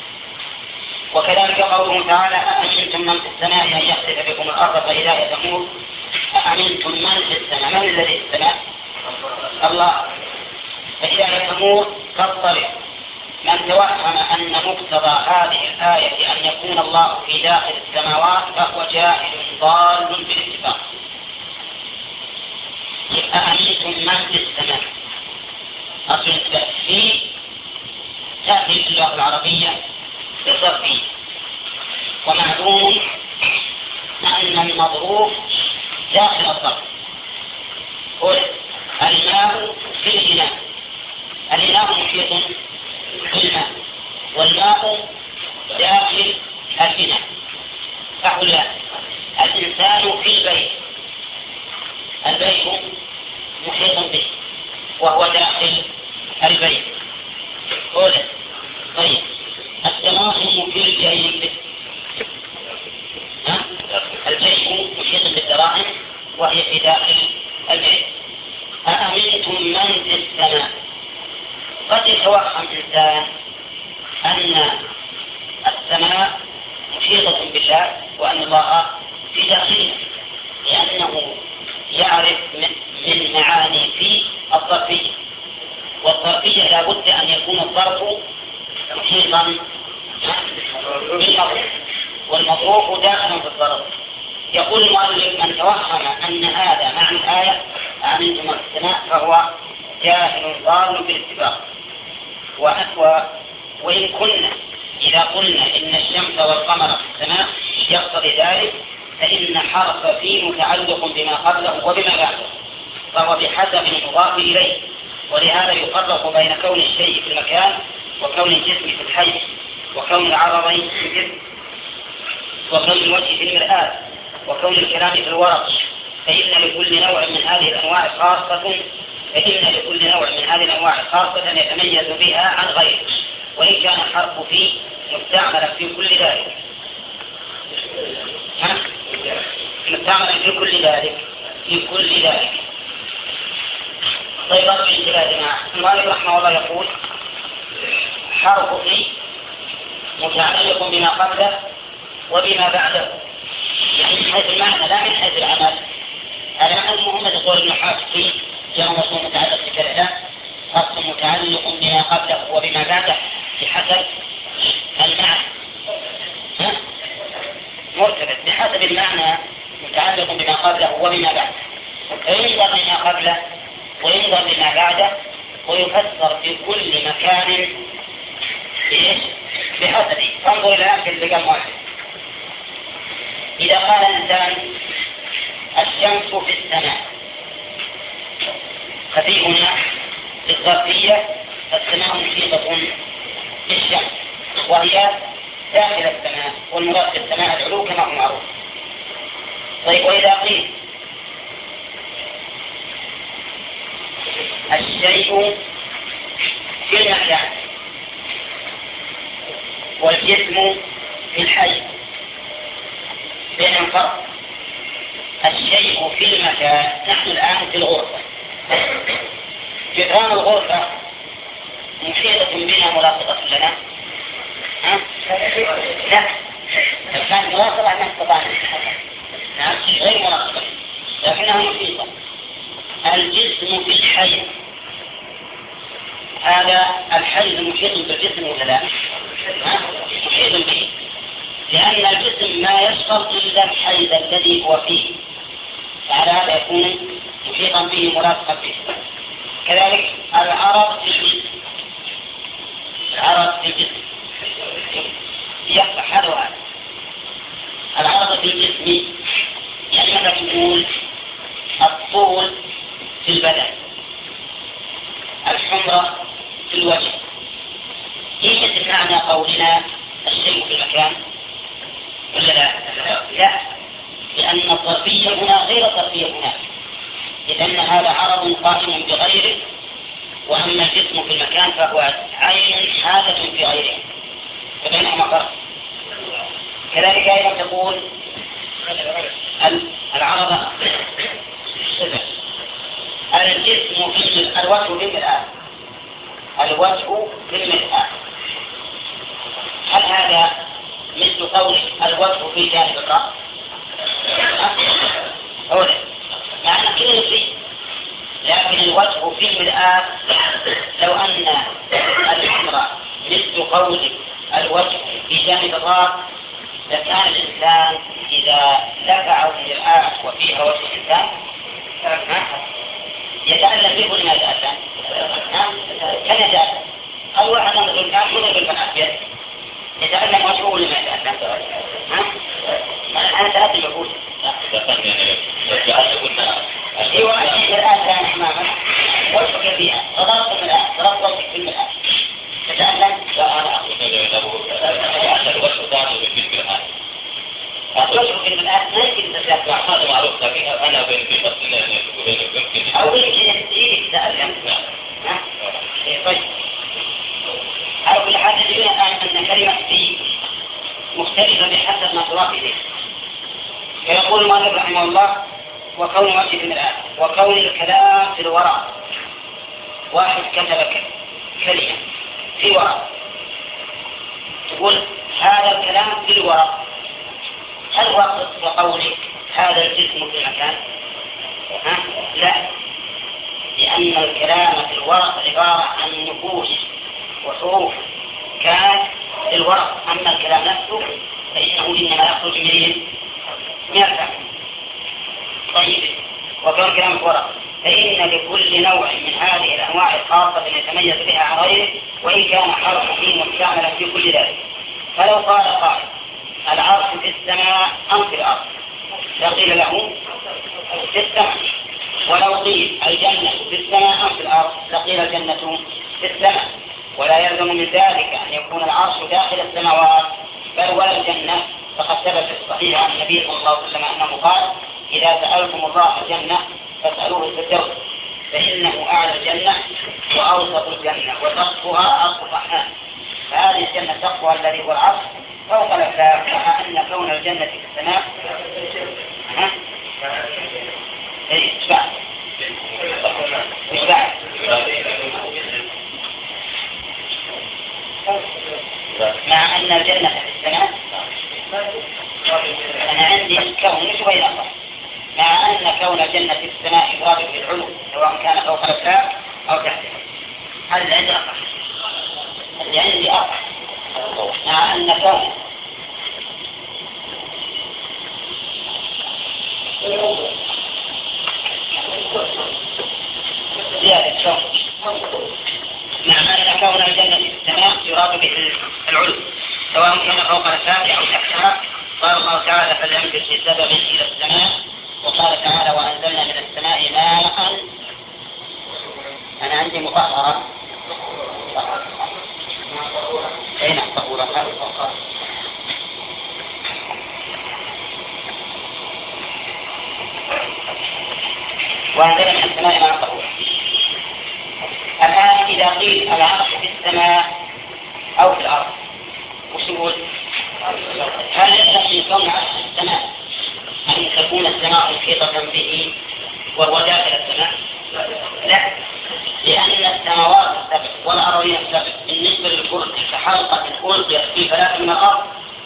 S2: وكذلك قوله تعالى أأمنتم من في السماء أن يخسف بكم الأرض فإذا هي تمور. أأمنتم من في السماء، من الذي في السماء؟ الله. فإذا هي تمور فاضطرب. من توهم أن مقتضى هذه الآية أن يكون الله في داخل السماوات فهو جاهل ضال بالاتفاق. أأمنتم من في السماء أصل في تأتي في اللغة العربية بالظرفية، ومعلوم أن المظروف داخل الظرف. قل الماء في الإناء، الإناء محيط بالماء والماء داخل الإناء. فهو الإنسان في البيت، البيت محيط به وهو داخل البيت. قل طيب الدراهم في الجيب، الجيب محيط بالدراهم وهي في داخل البيت. أأمنتم من في السماء، قد يتوهم إنسان أن السماء محيطة بالله وأن الله في داخله، لأنه يعرف من معاني في الظرفية، والظرفية لا بد أن يكون الظرف محيطا بالمظروف والمظروف داخلا في الظرف. يقول المؤلف من توهم أن هذا معنى الآية أأمنتم من في السماء فهو جاهل ضال بالاتفاق. وإن كنا إذا قلنا إن الشمس والقمر في السماء يقتضي ذلك فإن حرف في متعلق بما قبله وبما بعده، فهو بحسب المضاف إليه، ولهذا يفرق بين كون الشيء في المكان وكون الجسم في الحي، وكون العرضين في الجسم، وكون الوجه في المرآة، وكون الكلام في الورق. فإن لكل نوع من هذه الأنواع خاصة فإن لكل نوع من هذه الأنواع خاصة يتميز بها عن غيره، وإن كان الحرف فيه مستعملا في كل ذلك مستعملا في كل ذلك في كل ذلك. طيب أصل الانتباه يا جماعة، المؤلف رحمه الله يقول حرف في متعلق بما قبله وبما بعده، يعني من حيث المعنى لا من حيث العمل. العمل محمد يقول ابن حافظ في جمع مصنوع متعلق بكذا، أصل متعلق بما قبله وبما بعده بحسب المعنى مرتبط بحسب المعنى متعلق بما قبله وبما بعده، فينظر بما قبله وينظر بما بعده ويفسر في كل مكان بحسبه. فانظر الآن في اللقاء واحد. إذا قال الإنسان الشمس في السماء، ففي هنا الظرفية السماء محيطة بالشمس وهي داخل السماء، والمراد في السماء العلو كما هو معروف. طيب وإذا قيل الشيء في المكان والجسم في الحي، بينهم فرق. الشيء في المكان، نحن الآن في الغرفة، جدران الغرفة محيطة بنا ملاصقة لنا؟ ها؟ لا، لو كانت ملاصقة ما استطعنا، نعم غير ملاصقة لكنها محيطة. الجسم في الحي هذا الحيز محيط بالجسم ولا لا؟ محيط به، لأن الجسم ما يشغل إلا الحيز الذي هو فيه، فعلى هذا يكون محيطا به ملاصقا به. كذلك العرض في الجسم، العرض في الجسم يصح هذا وهذا. العرض في الجسم يعني ماذا تقول؟ الطول في البدن، الحمرة في الوجه. ايش معنى قولنا الشيء في المكان ولا لا؟ لا، لأن الظرفية هنا غير الظرفية هناك، لأن هذا عرض قائم بغيره، وأما الجسم في المكان فهو عين حالة في غيره، فبينهما فرق. كذلك أيضا تقول العرض صفة، الجسم في الوجه بالمرآة، الوجه بالمرآة. هل هذا مثل قول الوجه في جانب الرأس؟ أولا يعني كل شيء، لكن الوجه في المرآة لو أن الأمر مثل قول الوجه في جانب الرأس لكان الإنسان إذا دفعه المرآة وفيها وجه الإنسان يتألم به ولا ما يتألم؟ كان يتألم. أو واحد من الإنسان كله بالمناسبة يتألم وجهه ولا ما يتألم؟ أنا تألم يقول أيوة الآن كان أمامك وجهك فيها فضربت المرآة، ضربت وجهك في المرآة تتألم؟ لا أنا أقول لأن الوجه ضاعته في المرآة، الوجه في المرآة ما يمكن تتألم. هذا معروف، لكن أنا بين بين بين أو يمكن يجيك تتألم. طيب على كل حال تجدون أن كلمة في مختلفة بحسب ما تراد إليه. فيقول المؤلف رحمه الله وكون وجه في المرآة وكون الكلام في الوراء. واحد كتب كلمة في وراء، تقول هذا الكلام في الوراء، هل وقت بقولك هذا الجسم في المكان؟ ها؟ لا، لأن الكلام في الورق عبارة عن نقوش وحروف كان في الورق، أما الكلام نفسه فإنه إنما يخرج من من الفم. طيب وكان كلام في الورق فإن لكل نوع من هذه الأنواع الخاصة يتميز بها عن غيره، وإن كان حرف فيه مستعملا في كل ذلك. فلو قال قائل العرش في السماء أم في الأرض لقيل له في السماء، ولو قيل الجنة في السماء أم في الأرض لقيل الجنة في السماء. ولا يلزم من ذلك أن يكون العرش داخل السماوات بل ولا الجنة، فقد ثبت في الصحيح عن النبي صلى الله عليه وسلم أنه قال إذا سألتم الله الجنة فاسألوه في الدرس فإنه أعلى الجنة وأوسط الجنة وسقفها أرض الرحمن. فهذه الجنة سقفها الذي هو العرش فوق الأفلاك، مع أن كون الجنة في السماء ها؟ إيه إيش بعد؟ إيش بعد؟ مع أن الجنة في السماء أنا عندي كون مش بين أصلا، مع أن كون الجنة في السماء يراد بالعلو سواء كان فوق الأفلاك أو تحتها. هذا اللي عندي أصلا، اللي عندي أصلا مع أن كون زيادة كون مع أن كون الجنة في السماء يراد به العلو سواء كان فوق الأفلاك أو تحتها. قال الله تعالى فليمدد بسبب إلى السماء، وقال تعالى وأنزلنا من السماء ماء. أنا عندي مطهرة أين طهورة وأنزلنا من السماء ماء طهورا. الآن إذا قيل العرش في السماء أو في الأرض وش يقول؟ هل يستحي كون العرش في السماء أن تكون السماء محيطة به وهو داخل السماء؟ لا، لأن السماوات السبع والأراضين السبع بالنسبة للكرسي كحلقة ألقيت في فلاة من الأرض،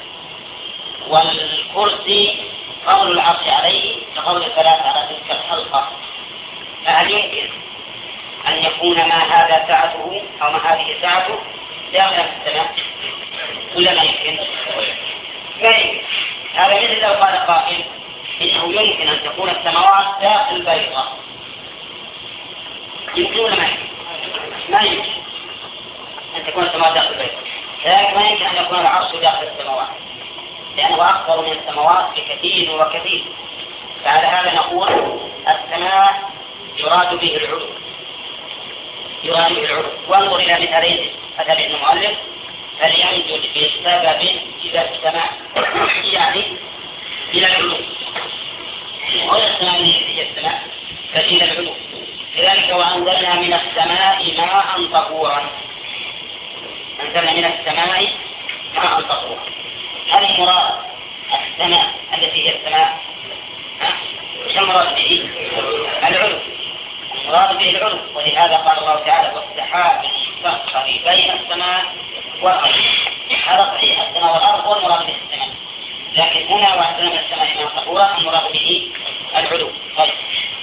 S2: والكرسي قول العرش عليه كقول الفلاة على تلك الحلقة. فهل يمكن أن يكون ما هذا سعته أو ما هذه سعته داخل السماء ولا ما يمكن؟ لا يمكن. هذا مثل لو قال قائل إنه يمكن أن تكون السماوات داخل البيضة، يمكن ولا ما يمكن؟ ما يمكن أن تكون السماوات داخل البيضة، لكن ما يمكن أن يكون العرش داخل السماوات لأنه أكبر من السماوات بكثير وكثير. فعلى هذا نقول السماء يراد به العلو، يراد به العلو. وانظر إلى مثالين مثل المؤلف فليمدد بسبب إلى السماء يعني إلى العلو، وإلى السماء هي السماء فإلى العلو. لذلك وأنزلنا من السماء ماء طهورا، أنزلنا من السماء ماء طهورا. هذا المراد السماء التي هي السماء، وش المراد به؟ العلو، المراد به العلو. ولهذا قال الله تعالى والسحاب المسخر بين السماء والأرض. هذا صحيح السماء والأرض والمراد به السماء، لكن هنا وأنزلنا من السماء ماء طهورا المراد به العلو. طيب.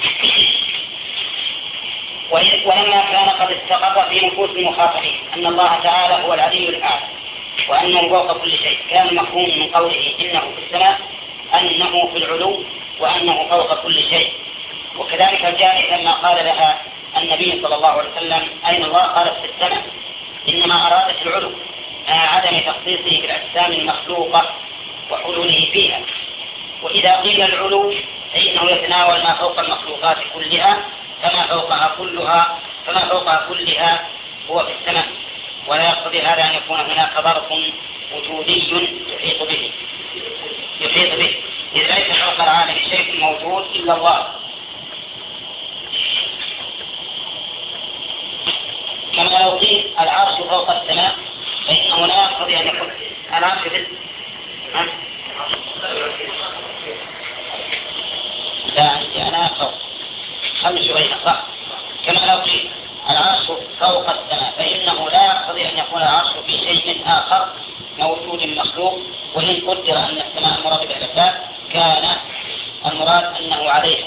S2: ولما كان قد استقر في نفوس المخاطبين أن الله تعالى هو العلي الأعلى وأنه فوق كل شيء، كان مفهوم من قوله إنه في السماء أنه في العلو وأنه فوق كل شيء. وكذلك الجارية لما قال لها النبي صلى الله عليه وسلم أين الله؟ قالت في السماء، إنما أرادت العلو مع عدم تخصيصه بالأجسام المخلوقة وحلوله فيها. وإذا قيل العلو فإنه يتناول ما فوق المخلوقات كلها فما فوقها كلها فما فوقها كلها هو في السماء، ولا يقتضي هذا أن يكون هناك ظرف وجودي يحيط به يحيط به إذ ليس فوق العالم شيء موجود إلا الله. كما لو قيل العرش فوق السماء فإنه لا يقتضي أن يكون العرش في لا أنت أنا فوق خمس شوية صح. كما لو قيل العرش فوق السماء فإنه لا يقتضي أن يكون العرش في شيء آخر موجود مخلوق. وإن قدر أن السماء المراد بالعباد كان المراد أنه عليها.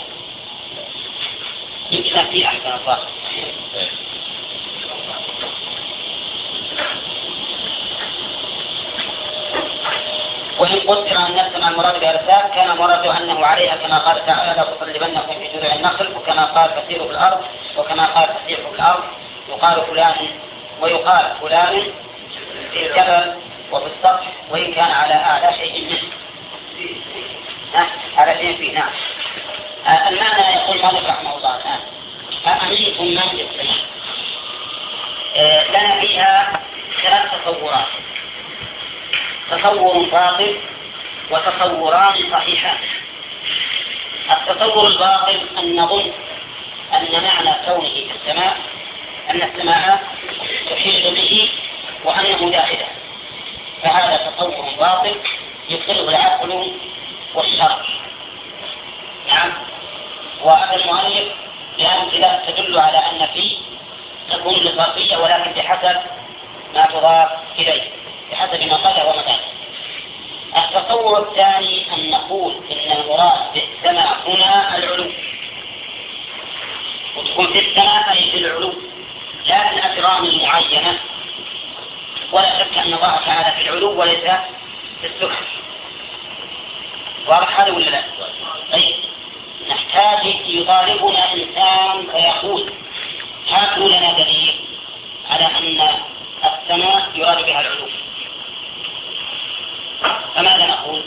S2: يمكن في أحسن الله. وإن قدر أن السماء المراد بالعباد كان مراد أنه عليها كما قال تعالى لا تصلبنكم في جذوع النخل، وكما قال فسيروا في الأرض، وكما قال فسيحوا في الأرض. يقال فلان ويقال فلان في الجبل وفي السطح وإن كان على أعلى شيء منه على شيء فيه. نعم. آه المعنى يقول مالك رحمه الله الآن أأمنتم من في السماء. آه لنا فيها ثلاث تصورات، تصور باطل وتصوران صحيحان. التصور الباطل أن نظن أن معنى كونه في السماء أن السماء تحيط به وأنه داخله، فهذا تصور باطل يبطله العقل والشرع. نعم. وهذا المؤلف بأمثلة تدل على أن فيه تكون للظرفية ولكن بحسب ما تضاف إليه بحسب ما قال ومكانه. التصور الثاني أن نقول إن المراد بالسماء هنا العلو، وتكون في السماء أي في العلو لا في الأجرام المعينة، ولا شك أن الله تعالى في العلو وليس في السفل. واضح هذا ولا لا؟ طيب نحتاج يطالبنا إنسان فيقول هاتوا لنا دليل على أن السماء يراد بها العلو، فماذا نقول؟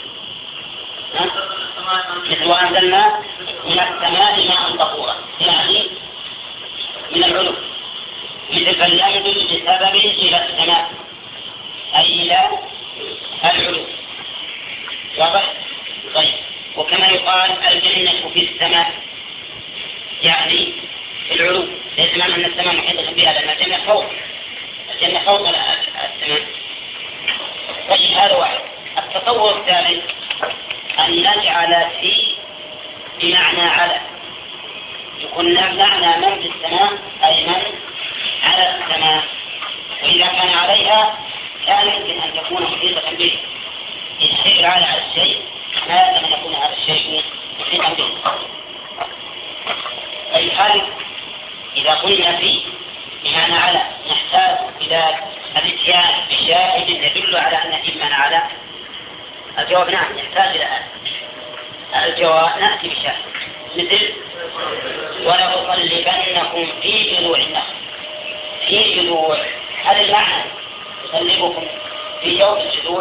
S2: مثل وأنزلنا من السماء ماء طهورا يعني من العلو، مثل فليمدد بسبب إلى السماء أي إلى العلو. واضح؟ طيب. وكما يقال الجنة في السماء يعني في العلو، ليس معنى أن السماء محيطة بها لأن الجنة فوق الجنة فوق السماء. طيب هذا واحد. التصور الثالث أن نجعل في بمعنى على، يكون معنى من في السماء أي من على السماء، وإذا كان عليها لا يمكن أن تكون محيطة به. الشيء العالي على الشيء لا يمكن أن يكون هذا الشيء محيطا به. أي هل إذا قلنا فيه بمعنى على نحتاج إلى الاتيان بشاهد يدل على أن فيه بمعنى على. الجواب نعم يحتاج إلى هذا. الجواب نأتي بشاهد مثل ولأصلبنكم في جذوع النخل. في جذوع هذا المعنى يصلبكم في جوف الجذوع.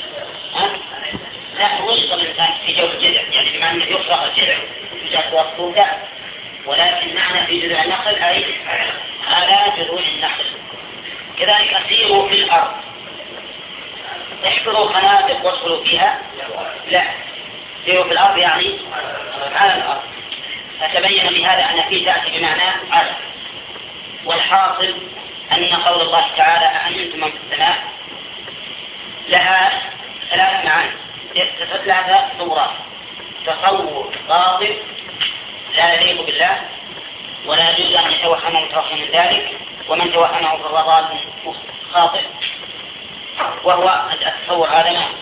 S2: لا توصل الإنسان في جوف الجذع يعني بمعنى أنه يفرغ الجذع يجعل وقته لا، ولكن معنى في جذوع النخل أي على جذوع النخل. كذلك أسيروا في الأرض احفروا خنادق وادخلوا فيها لا، سيروا في الأرض يعني على الأرض. فتبين بهذا أن فيه تأتي بمعنى على. والحاصل أن قول الله تعالى أأمنتم من في السماء لها ثلاث معاني ثلاث صورات: تصور غاضب لا يليق بالله ولا يجوز أن يتوهمه متوهم من ذلك، ومن توهمه في الرضال خاطئ، وهو التصور هذا ما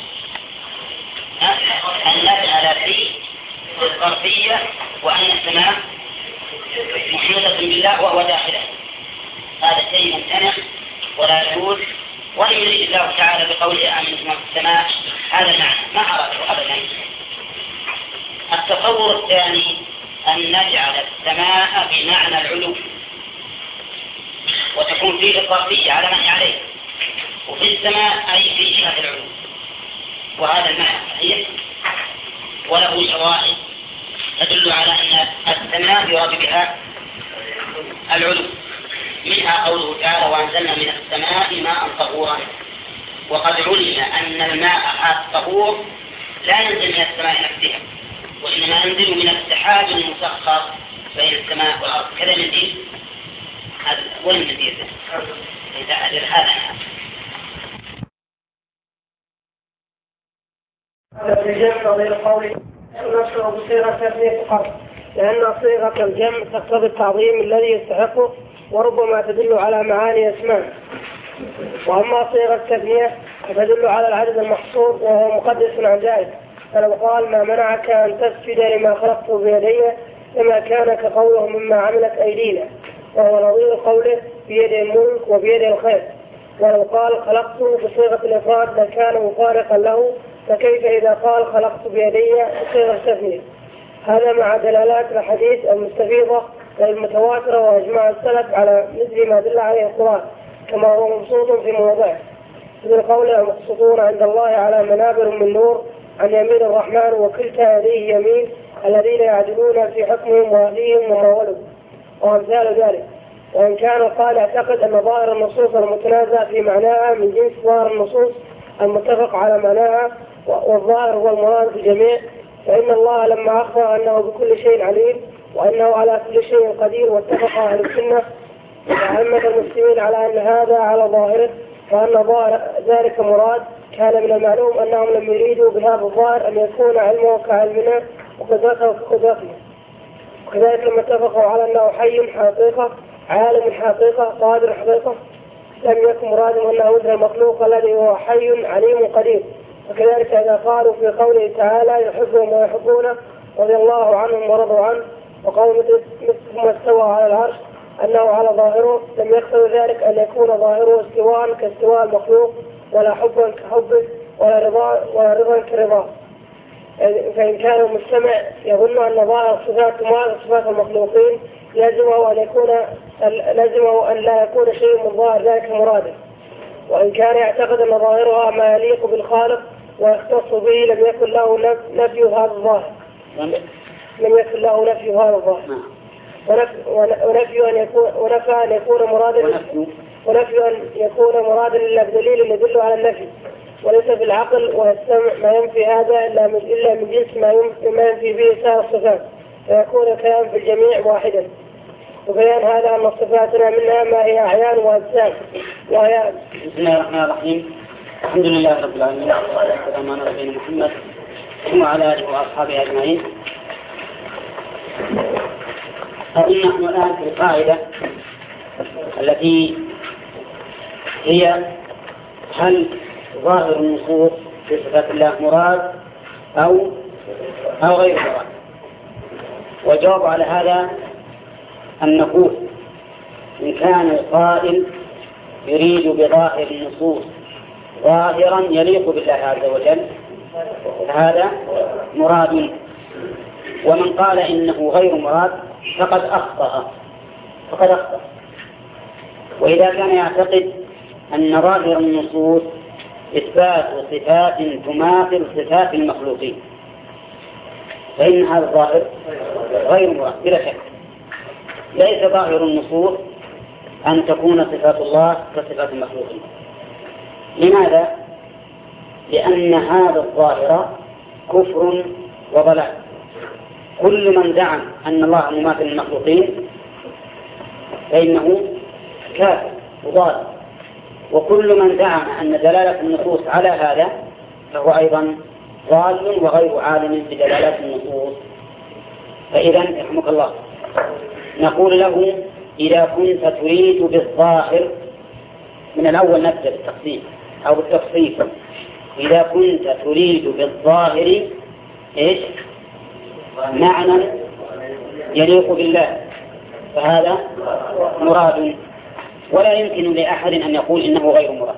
S2: أن نجعل فيه الظرفية وأن السماء محيطة بالله وهو داخله. هذا شيء ممتنع ولا يجوز، ولا يريد الله تعالى بقوله أمنتم في السماء هذا المعنى ما أراده أبدا. التصور الثاني أن نجعل السماء بمعنى العلو وتكون فيه الظرفية على من عليه، وفي السماء أي في جهة العلو، وهذا المعنى صحيح وله شواهد تدل على أن السماء يراد بها العلو. منها قوله تعالى وأنزلنا من السماء ماء طهورا، وقد علم أن الماء الطهور لا ينزل من السماء نفسها وإنما ينزل من السحاب المسخر بين السماء والأرض. كذا من دين هذا وين من دين إذا أجل هذا
S1: هذا في الجمع غير قولي نشر بصيغة تثنية فقط، لأن صيغة الجمع تقتضي التعظيم الذي يستحقه وربما تدل على معاني أسماء. وأما صيغة التثنية فتدل على العدد المحصور وهو مقدس عن ذلك. فلو قال ما منعك أن تسجد لما خلقته بيدي لما كان كقوله مما عملت أيدينا، وهو نظير قوله بيد الملك وبيد الخير. ولو قال خلقته بصيغة الإفراد لكان مفارقا له، فكيف إذا قال خلقت بيدي بصيغة التثنية؟ هذا مع دلالات الحديث المستفيضة والمتواترة وأجماع السلف على مثل ما دل عليه القرآن، كما هو مبسوط في مواضعه في القول المقصودون عند الله على منابر من نور عن يمين الرحمن وكلتا يديه يمين الذين يعدلون في حكمهم وأهليهم وما ولدوا وأمثال ذلك. وإن كان قال اعتقد أن ظاهر النصوص المتنازع في معناها من جنس ظاهر النصوص المتفق على معناها والظاهر هو المراد بالجميع، فإن الله لما أخبر أنه بكل شيء عليم وأنه على كل شيء قدير واتفق أهل السنة وأئمة المسلمين على أن هذا على ظاهره وأن ظاهر ذلك مراد، كان من المعلوم أنهم لم يريدوا بهذا الظاهر أن يكون علمه كعلمنا وقدرته كقدرتنا. وكذلك لما اتفقوا على أنه حي حقيقة عالم حقيقة قادر حقيقة لم يكن مرادهم أنه مثل المخلوق الذي هو حي عليم قدير. وكذلك إذا قالوا في قوله تعالى يحبهم ويحبونه رضي الله عنهم ورضوا عنه، وقول مثل ما استوى على العرش أنه على ظاهره لم يقتضي ذلك أن يكون ظاهره استواء كاستواء المخلوق ولا حبا كحبه ولا رضا ولا رضا كرضا. فإن كان المستمع يظن أن ظاهر صفات ما صفات المخلوقين لازمه أن يكون لازمه أن لا يكون شيء من ظاهر ذلك مراده. وإن كان يعتقد أن ظاهرها ما يليق بالخالق ويختص به لم يكن له نفي هذا الظاهر لم يكن له نفي هذا الظاهر ونفي أن يكون ونفى أن يكون مرادا ونفي أن يكون مرادا إلا بدليل يدل على النفي، وليس بالعقل والسمع ما ينفي هذا إلا من إلا من جنس ما ينفي ما ينفي به سائر الصفات، فيكون الكلام في الجميع واحدا. وبيان هذا أن صفاتنا منها ما هي أعيان وأجسام وهي.
S2: بسم الله الرحمن الرحيم. الحمد لله رب العالمين والسلام على نبينا محمد وعلى آله وأصحابه أجمعين. فإن نحن الآن في القاعدة التي هي هل ظاهر النصوص في صفات الله مراد أو أو غير مراد؟ والجواب على هذا أن نقول إن كان القائل يريد بظاهر النصوص ظاهرا يليق بالله عز وجل فهذا مراد، ومن قال إنه غير مراد فقد أخطأ فقد أخطأ. وإذا كان يعتقد أن ظاهر النصوص إثبات صفات تماثل صفات المخلوقين فإن هذا الظاهر غير مراد بلا شك. ليس ظاهر النصوص أن تكون صفات الله كصفات المخلوقين. لماذا؟ لأن هذا الظاهر كفر وضلال. كل من زعم أن الله مماثل للمخلوقين فإنه كافر وضال، وكل من زعم أن دلالة النصوص على هذا فهو أيضا ضال وغير عالم بدلالات النصوص. فإذا يرحمك الله نقول له إذا كنت تريد بالظاهر، من الأول نبدأ بالتقسيم أو بالتفصيل، إذا كنت تريد بالظاهر إيش؟ معنى يليق بالله فهذا مراد، ولا يمكن لأحد أن يقول إنه غير مراد.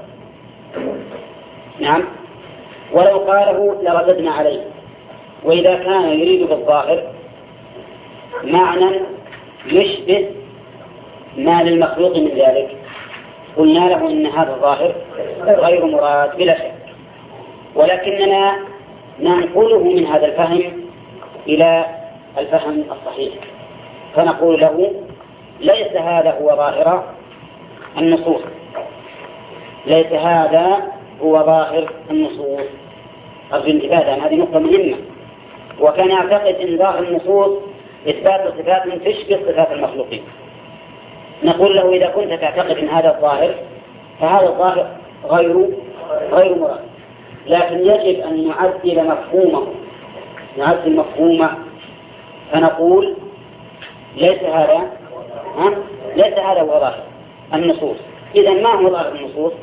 S2: نعم، ولو قاله لرددنا عليه. وإذا كان يريد بالظاهر معنى يشبه ما للمخلوق من ذلك قلنا له إن هذا الظاهر غير مراد بلا شك، ولكننا ننقله من هذا الفهم إلى الفهم الصحيح، فنقول له ليس هذا هو ظاهر النصوص، ليس هذا هو ظاهر النصوص. أرجو انتباهًا، هذه نقطة مهمة. وكان يعتقد أن ظاهر النصوص إثبات صفات تشبه صفات المخلوقين. نقول له إذا كنت تعتقد أن هذا الظاهر فهذا الظاهر غير غير مراد، لكن يجب أن نعدل مفهومه، نعدل مفهومه فنقول ليس هذا ها؟ ليس هذا هو ظاهر النصوص. إذا ما هو ظاهر النصوص؟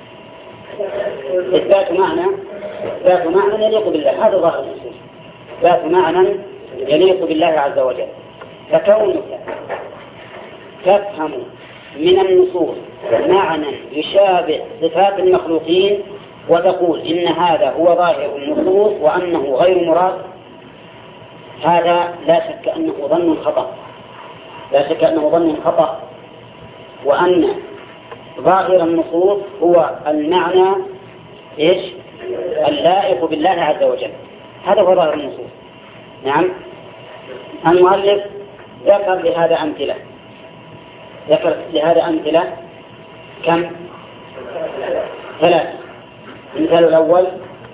S2: إثبات معنى إثبات معنى يليق بالله، هذا ظاهر النصوص، إثبات معنى يليق بالله عز وجل. فكونك تفهم من النصوص معنى يشابه صفات المخلوقين وتقول إن هذا هو ظاهر النصوص وأنه غير مراد، هذا لا شك أنه ظن خطأ، لا شك أنه ظن خطأ، وأن ظاهر النصوص هو المعنى إيش؟ اللائق بالله عز وجل، هذا هو ظاهر النصوص. نعم، المؤلف ذكر لهذا أمثلة، ذكر لهذا أمثلة كم؟ ثلاث. المثال الأول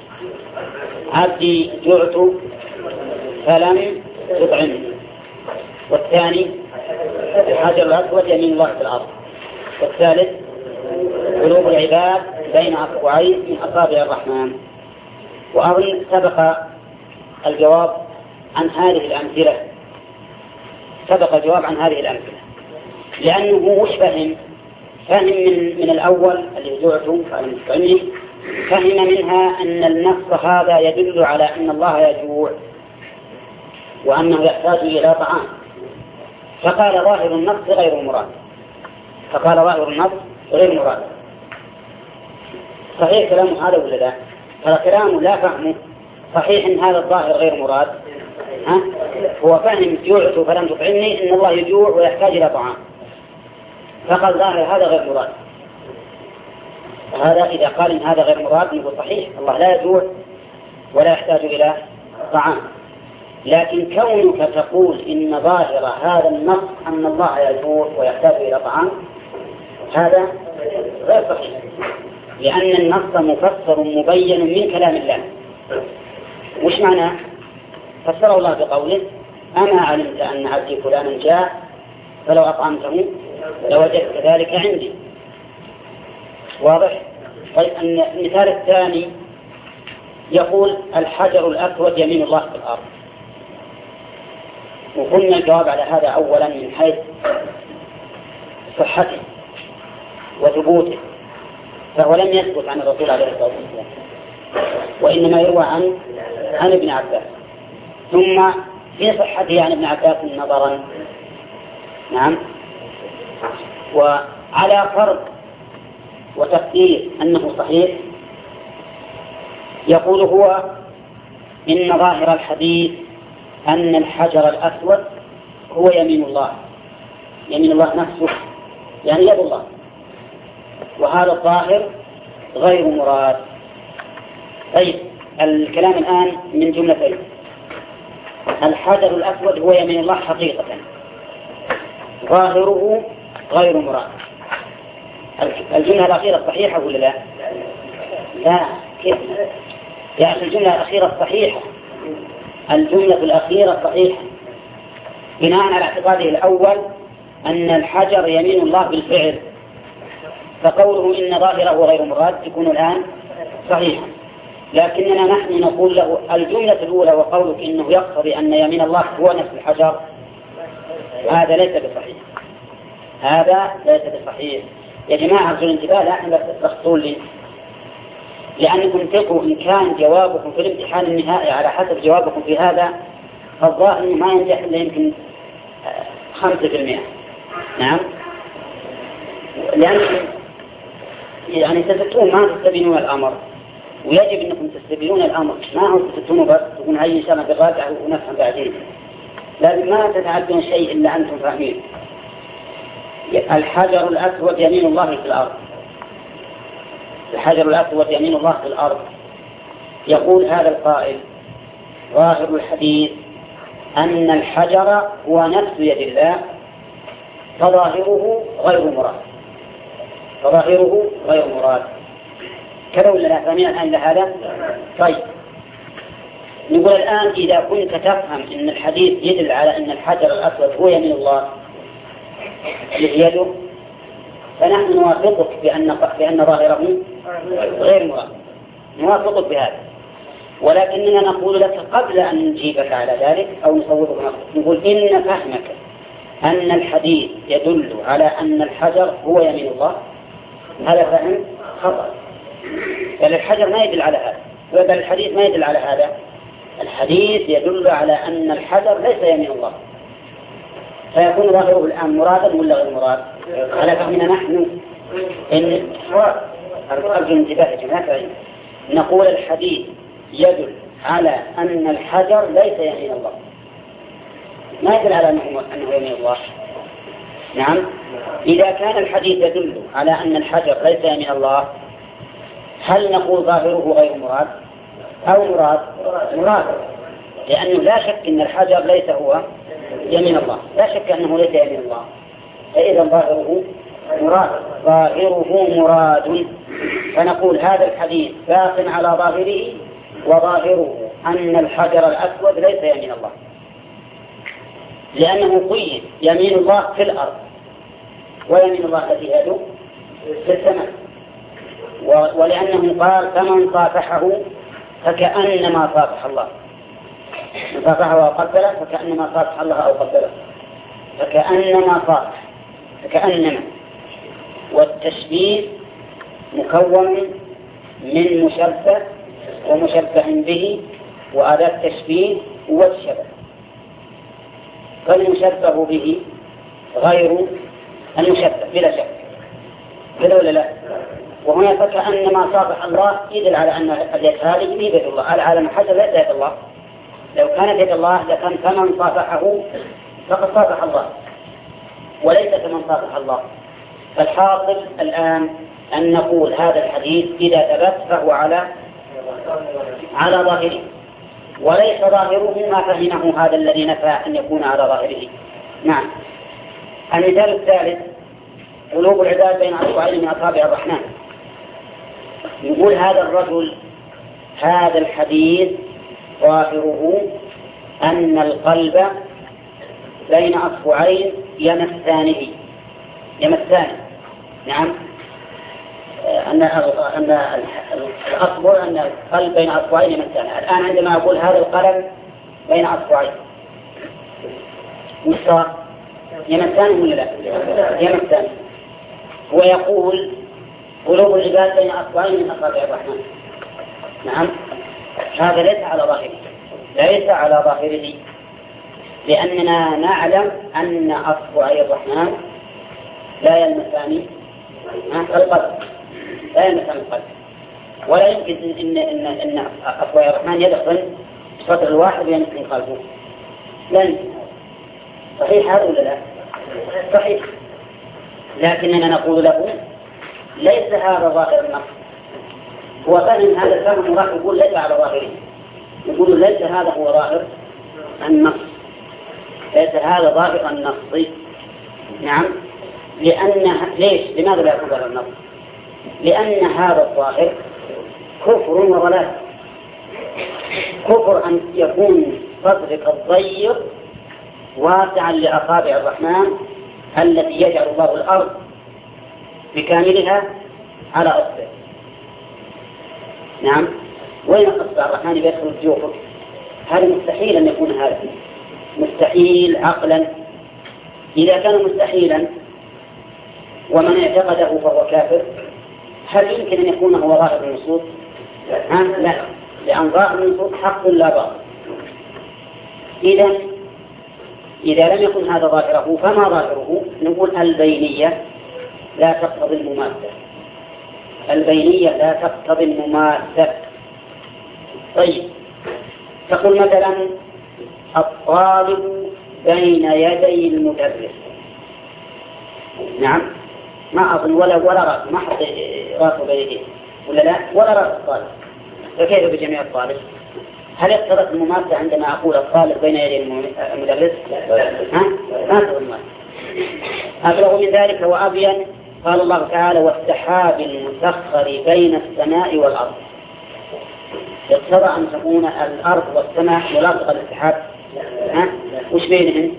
S2: عبدي جعت فلم تطعمني، والثاني الحجر الأسود يمين الله في الأرض، والثالث قلوب العباد بين أصبعين من أصابع الرحمن. وأظن سبق الجواب عن هذه الأمثلة، سبق الجواب عن هذه الأمثلة، لأنه وش فهم؟ فهم من, من الأول اللي جعته فلم تطعمني، فهم منها أن النص هذا يدل على أن الله يجوع وأنه يحتاج إلى طعام، فقال ظاهر النص غير مراد، فقال ظاهر النص غير مراد. صحيح كلامه هذا ولا لا؟ هذا كلامه لا فهمه صحيح إن هذا الظاهر غير مراد. ها؟ هو فهم جوعت فلم تطعمني إن الله يجوع ويحتاج إلى طعام، فقال ظاهر هذا غير مراد. هذا إذا قال إن هذا غير مراد نقول صحيح الله لا يجوع ولا يحتاج إلى طعام، لكن كونك تقول إن ظاهر هذا النص أن الله يجوع ويحتاج إلى طعام هذا غير صحيح، لأن النص مفسر مبين من كلام الله. وش معناه؟ فسره الله بقوله أما علمت أن عبدي فلانا جاء فلو أطعمته لوجدت ذلك عندي. واضح؟ طيب المثال الثاني يقول الحجر الأسود يمين الله في الأرض، وقلنا الجواب على هذا أولا من حيث صحته وثبوته، فهو لم يثبت عن الرسول عليه الصلاة والسلام، وإنما يروى عن عن ابن عباس، ثم في صحته عن ابن عباس نظرا. نعم، وعلى فرض وتقدير أنه صحيح يقول هو إن ظاهر الحديث أن الحجر الأسود هو يمين الله، يمين الله نفسه يعني يد الله، وهذا الظاهر غير مراد. طيب الكلام الآن من جملتين: الحجر الأسود هو يمين الله حقيقة، ظاهره غير مراد. الجملة الأخيرة صحيحة ولا لا؟ لا، كيف؟ يعني الجملة الأخيرة صحيحة، الجملة الأخيرة صحيحة بناء على اعتقاده الأول أن الحجر يمين الله بالفعل، فقوله إن ظاهره غير مراد يكون الآن صحيحا. لكننا نحن نقول له الجملة الأولى وقولك إنه يقتضي أن يمين الله هو نفس الحجر، هذا ليس بصحيح، هذا ليس بصحيح. يا جماعة أرجو الانتباه، لا أحنا تخطون لي، لأنكم تقوا إن كان جوابكم في الامتحان النهائي على حسب جوابكم في هذا فالظاهر ما ينجح إلا يمكن خمسة في المئة. نعم، لأنكم يعني تستطيعون ما تستبينون الأمر، ويجب أنكم تستبينون الأمر، ما هو تستطيعون بس تكون هاي إن شاء الله بغادة ونفهم بعدين، لكن ما تتعدون شيء إلا أنتم فاهمين. الحجر الأسود يمين الله في الأرض، الحجر الأسود يمين الله في الأرض. يقول هذا القائل ظاهر الحديث أن الحجر هو نفس يد الله، فظاهره غير مراد، فظاهره غير مراد. كذا ولا لا؟ فاهمين الآن لهذا؟ طيب نقول الآن إذا كنت تفهم أن الحديث يدل على أن الحجر الأسود هو يمين الله يده، فنحن نوافقك بأن بأن ظاهره غير مراد، نوافقك بهذا، ولكننا نقول لك قبل أن نجيبك على ذلك أو نصوبك نقول إن فهمك أن الحديث يدل على أن الحجر هو يمين الله هذا فهم خطأ، بل الحجر ما يدل على هذا، بل الحديث ما يدل على هذا. الحديث يدل على أن الحجر ليس يمين الله، فيكون ظاهره الآن مرادا ولا غير مراد؟ على فهمنا نحن إن أرجو انتباه يا جماعة، نقول الحديث يدل على أن الحجر ليس يمين الله، ما يدل على أنه, أنه يمين الله. نعم، إذا كان الحديث يدل على أن الحجر ليس يمين الله هل نقول ظاهره غير مراد أو مراد؟ مراد، لأنه لا شك أن الحجر ليس هو يمين الله، لا شك أنه ليس يمين الله، فإذا ظاهره مراد، ظاهره مراد. فنقول هذا الحديث باق على ظاهره، وظاهره أن الحجر الأسود ليس يمين الله، لأنه قيد يمين الله في الأرض ويمين الله التي يده في السماء، ولأنه قال فمن صافحه فكأنما صافح الله، من صافحه أو قبله فكأنما صافح الله أو قبله، فكأنما صافح، فكأنما. والتشبيه مكون من مشبه ومشبه به وأداة تشبيه والشبه، فالمشبه به غير المشبه بلا شك، كذا ولا لا؟ وهنا فكأنما صافح الله يدل على أن اليد هذه بيد الله، العالم حتى لا يد الله، لو كانت يد الله لكان فمن صافحه فقد صافح الله وليس كمن صافح الله. فالحاصل الآن أن نقول هذا الحديث إذا ثبت فهو على على ظاهره، وليس ظاهره ما فهمه هذا الذي نفى أن يكون على ظاهره. نعم. المثال الثالث قلوب العباد بين أصبعين من أصابع الرحمن. يقول هذا الرجل هذا الحديث ظاهره أن القلب بين أصبعين يمسانه يمسانه نعم، أن أن الأصبع أن القلب بين أصبعين يمسانه. الآن عندما أقول هذا القلم بين أصبعين مصر يمسانه ولا لا؟ يمسانه. ويقول قلوب العباد بين أصبعين من أصابع الرحمن. نعم، هذا ليس على ظاهره، ليس على ظاهره، لأننا نعلم أن أصبعي الرحمن لا يلمسان القلب، لا يلمسان القلب، ولا يمكن إن إن إن أصبع الرحمن يدخل السطر الواحد ويمسك قلبه، لا يمكن. صحيح هذا ولا لا؟ صحيح. لكننا نقول له ليس هذا ظاهر النص، هو فهم هذا الفهم وراح يقول ليس على ظاهره، يقول ليس هذا هو ظاهر النص، ليس هذا ظاهر النص. نعم، لأن ليش؟ لماذا لا يكون ظاهر النص؟ لأن هذا الظاهر كفر وضلال. كفر أن يكون صدرك الضيق واسعا لأصابع الرحمن التي يجعل الله الأرض بكاملها على أصبع. نعم، وين أصبع الرحمن يدخل جوفك؟ هذا مستحيل أن يكون هذا، مستحيل عقلا. إذا كان مستحيلا ومن اعتقده فهو كافر، هل يمكن أن يكون هو ظاهر النصوص؟ لا، لأن ظاهر النصوص حق لا باطل. إذا إذا لم يكن هذا ظاهره فما ظاهره؟ نقول البينية لا تقتضي المماثلة، البينية لا تقتضي المماثلة. طيب، تقول مثلا الطالب بين يدي المدرس. نعم، ما أظن ولا ولا رأس، ما حط رأسه بين يديه ولا لا، ولا رأس الطالب، فكيف بجميع الطالب؟ هل اقتضت المماثلة عندما أقول الطالب بين يدي المدرس؟ ها؟ ما تقول المماثلة. أبلغ من ذلك وأبين قال الله تعالى والسحاب المسخر بين السماء والأرض. اقتضى أن تكون الأرض والسماء ملاصقة للسحاب. ها؟ وش بينهم؟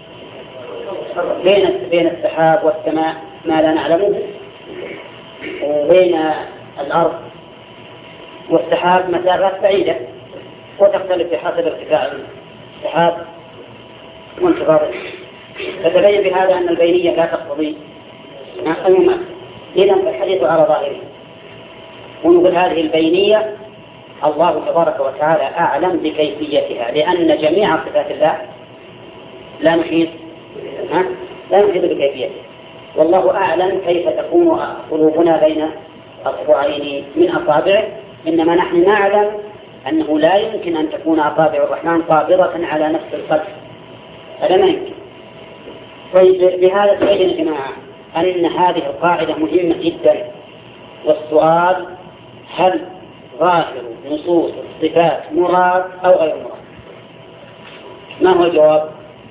S2: بين بين السحاب والسماء ما لا نعلمه، وبين الأرض والسحاب مسافات بعيدة وتختلف بحسب ارتفاع السحاب وانتظاره. فتبين بهذا أن البينية لا تقتضي المماثلة. إذن الحديث على ظاهره، ونقول هذه البينية الله تبارك وتعالى أعلم بكيفيتها، لأن جميع صفات الله لا نحيط لا نحيط بكيفيتها، والله أعلم كيف تكون قلوبنا بين أصبعين من أصابعه، إنما نحن نعلم أنه لا يمكن أن تكون أصابع الرحمن قابضة على نفس القلب، هذا ما يمكن. طيب، بهذا تبين يا جماعة أن هذه القاعدة مهمة جدا، والسؤال هل ظاهر نصوص الصفات مراد أو غير مراد؟ ما هو الجواب؟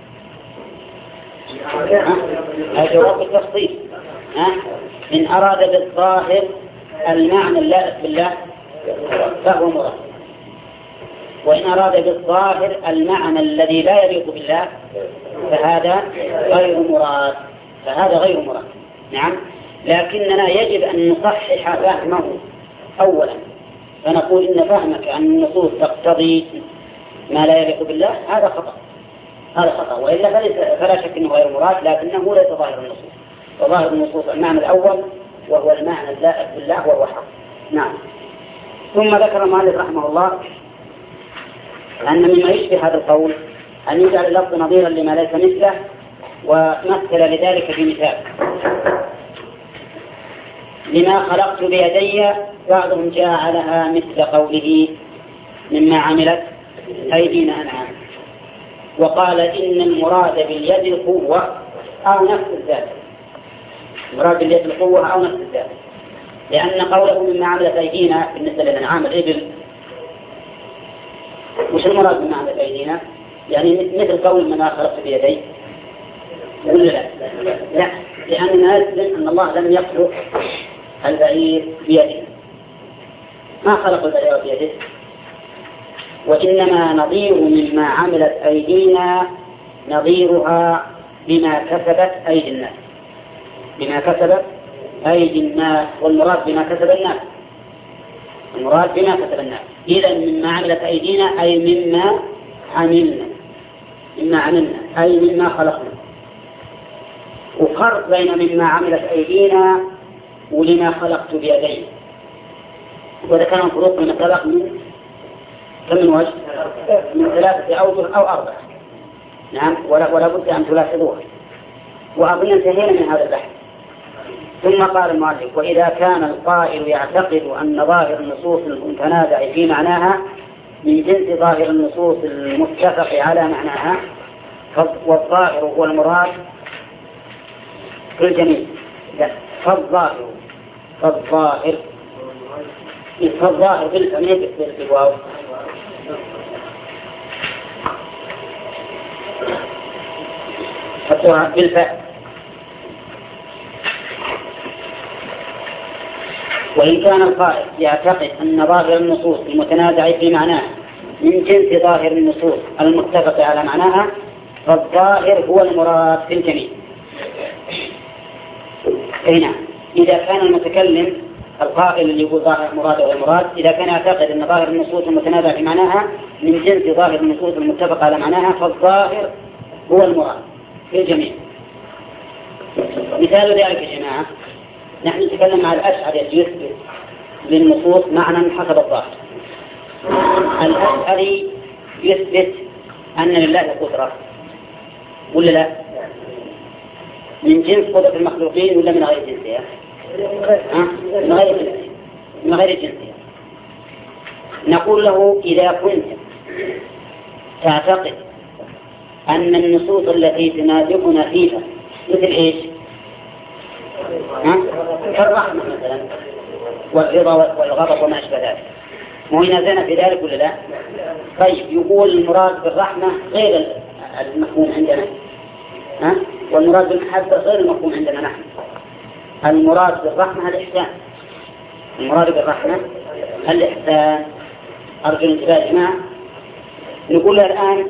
S2: الجواب بالتفصيل. إن أراد بالظاهر المعنى اللائق بالله فهو مراد، وإن أراد بالظاهر المعنى الذي لا يليق بالله فهذا غير مراد، فهذا غير مراد. نعم، لكننا يجب أن نصحح فهمه أولا، فنقول إن فهمك أن النصوص تقتضي ما لا يليق بالله هذا خطأ، هذا خطأ، وإلا فلا شك أنه غير مراد، لكنه ليس ظاهر النصوص. وظاهر النصوص المعنى الأول وهو المعنى اللائق بالله وهو حق. نعم. ثم ذكر المؤلف رحمه الله أن مما يشبه هذا القول أن يجعل اللفظ نظيرا لما ليس مثله، ومثل لذلك في مثال: لما خلقت بيدي، بعضهم جعلها مثل قوله مما عملت أيدينا أنعام، وقال إن المراد باليد القوة أو نفس الذات، المراد باليد القوة أو نفس الذات، لأن قوله مما عملت أيدينا بالنسبة للأنعام الإبل، وش المراد مما عملت أيدينا؟ يعني مثل قول مما خلقت بيدي، ولا لا؟ لا، لأننا نسلم أن الله لم يخلق البعير بيده، ما خلق البعير بيده، وإنما نظير مما عملت أيدينا نظيرها بما كسبت أيدي الناس، بما كسبت أيدي الناس، والمراد بما كسب الناس، المراد بما كسب الناس. إذا مما عملت أيدينا أي مما عملنا، مما عملنا أي مما خلقنا. وفرق بين مما عملت أيدينا ولما خلقت بيدي، وذكرنا فروق من سبق من كم من وجه؟ من ثلاثة أوجه أو أربعة. نعم، ولا, ولا بد أن تلاحظوها. وأظن انتهينا من هذا البحث، ثم قال المؤلف: وإذا كان القائل يعتقد أن ظاهر النصوص المتنازع في معناها من جنس ظاهر النصوص المتفق على معناها، والظاهر هو المراد في الجميع. فالظاهر فالظاهر فالظاهر بالفعل بالواو حطوها بالفعل. وإن كان القائل يعتقد أن ظاهر النصوص المتنازع في معناها من جنس ظاهر النصوص المتفق على معناها، فالظاهر هو المراد في الجميع. أي نعم، إذا كان المتكلم القائل اللي يقول ظاهر مراد والمراد، إذا كان يعتقد أن ظاهر النصوص المتنازع في معناها من جنس ظاهر النصوص المتفق على معناها، فالظاهر هو المراد في الجميع. مثال ذلك يا جماعة، نحن نتكلم عن الأشعري يثبت للنصوص معنى حسب الظاهر. الأشعري يثبت أن لله قدرة ولا لا؟ من جنس قدرة المخلوقين ولا من غير جنسها؟ من غير جنسها. من غير جنسها. نقول له: إذا كنت تعتقد أن النصوص التي تنازعنا فيها مثل إيش؟ كالرحمة مثلا والرضا والغضب وما أشبه ذلك، مو ينازعنا في ذلك ولا لا؟ طيب، يقول المراد بالرحمة غير المفهوم عندنا، ها؟ والمراد بالمحبة غير المفهوم عندنا نحن. المراد بالرحمة الإحسان. المراد بالرحمة الإحسان. أرجو الانتباه يا جماعة. نقول الآن: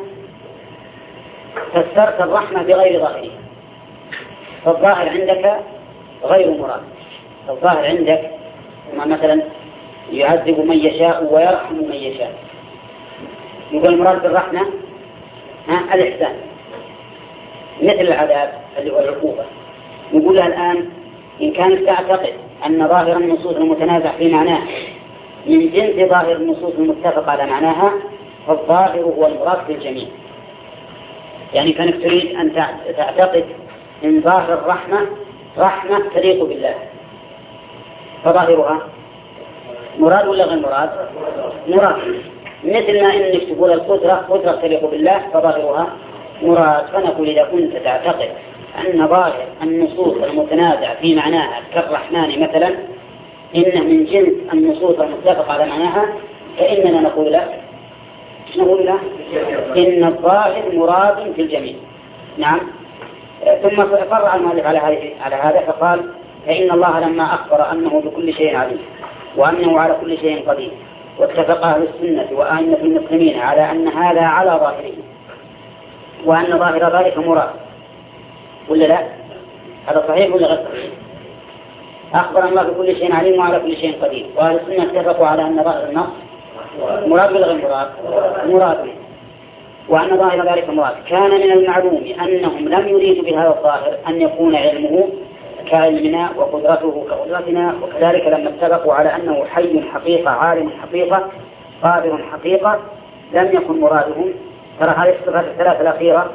S2: فسرت الرحمة بغير ظاهرها، فالظاهر عندك غير مراد. الظاهر عندك ما مثلا يعذب من يشاء ويرحم من يشاء، يقول المراد بالرحمة ها الإحسان مثل العذاب اللي هو العقوبة. نقول الآن: إن كانت تعتقد أن ظاهر النصوص المتنازع في معناها من جنس ظاهر النصوص المتفق على معناها، فالظاهر هو المراد في الجميع. يعني كانت تريد أن تعتقد إن ظاهر الرحمة رحمة تليق بالله، فظاهرها مراد ولا غير مراد؟ مراد. مثل ما إنك تقول القدرة قدرة تليق بالله، فظاهرها مراد. فنقول: إذا كنت تعتقد أن ظاهر النصوص المتنازع في معناها كالرحمن مثلا إنه من جنس النصوص المتفق على معناها، فإننا نقول له نقول له إن الظاهر مراد في الجميع. نعم. ثم فرع المؤلف على على هذا فقال: فإن الله لما أخبر أنه بكل شيء عليم وأنه على كل شيء قدير، واتفق أهل السنة وأئمة المسلمين على أن هذا على ظاهره، وأن ظاهر ذلك مراد، ولا لا؟ هذا صحيح ولا غير صحيح؟ أخبر الله بكل شيء عليم وعلى كل شيء قدير، وأهل السنة اتفقوا على أن ظاهر النص مراد ولا غير مراد؟ مراد، وأن ظاهر ذلك مراد. كان من المعلوم أنهم لم يريدوا بهذا الظاهر أن يكون علمه كعلمنا وقدرته كقدرتنا، وكذلك لما اتفقوا على أنه حي حقيقة عالم حقيقة قادر حقيقة لم يكن مرادهم. ترى هذه الصفات الثلاثة الأخيرة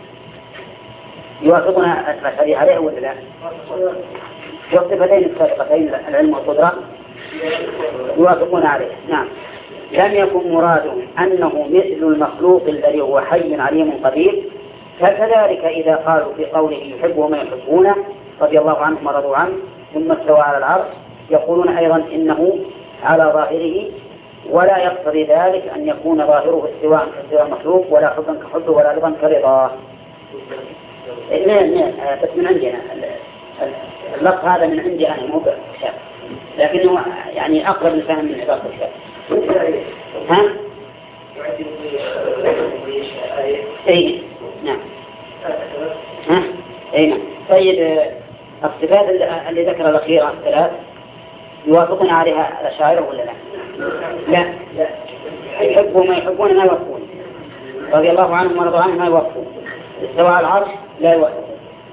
S2: يوافقنا الأشعري عليه ولا لا؟ والصفتين السابقتين العلم والقدرة يوافقون عليه. نعم. لم يكن مرادهم أنه مثل المخلوق الذي هو حي عليم قدير. فكذلك إذا قالوا في قوله يحب وما يحبونه رضي الله عنهم ورضوا عنه ثم استوى على العرش، يقولون أيضا إنه على ظاهره، ولا يقتضي ذلك أن يكون ظاهره استواء كاستواء المخلوق، ولا حبا كحبه، ولا رضا كرضاه. بس من عندنا اللفظ هذا من عندي أنا مو بالكتاب، لكنه يعني أقرب للفهم من عبارة الكتاب. ها؟ أي نعم. ها؟ أي نعم. طيب، الصفات اللي ذكر الأخيرة الثلاث يوافقون عليها الأشاعرة ولا لا؟ لا. لا. يحبوا ما يحبون ما يوافقون، رضي الله عنهم ورضوا عنهم ما يوافقون، استوى على العرش لا يوافقون.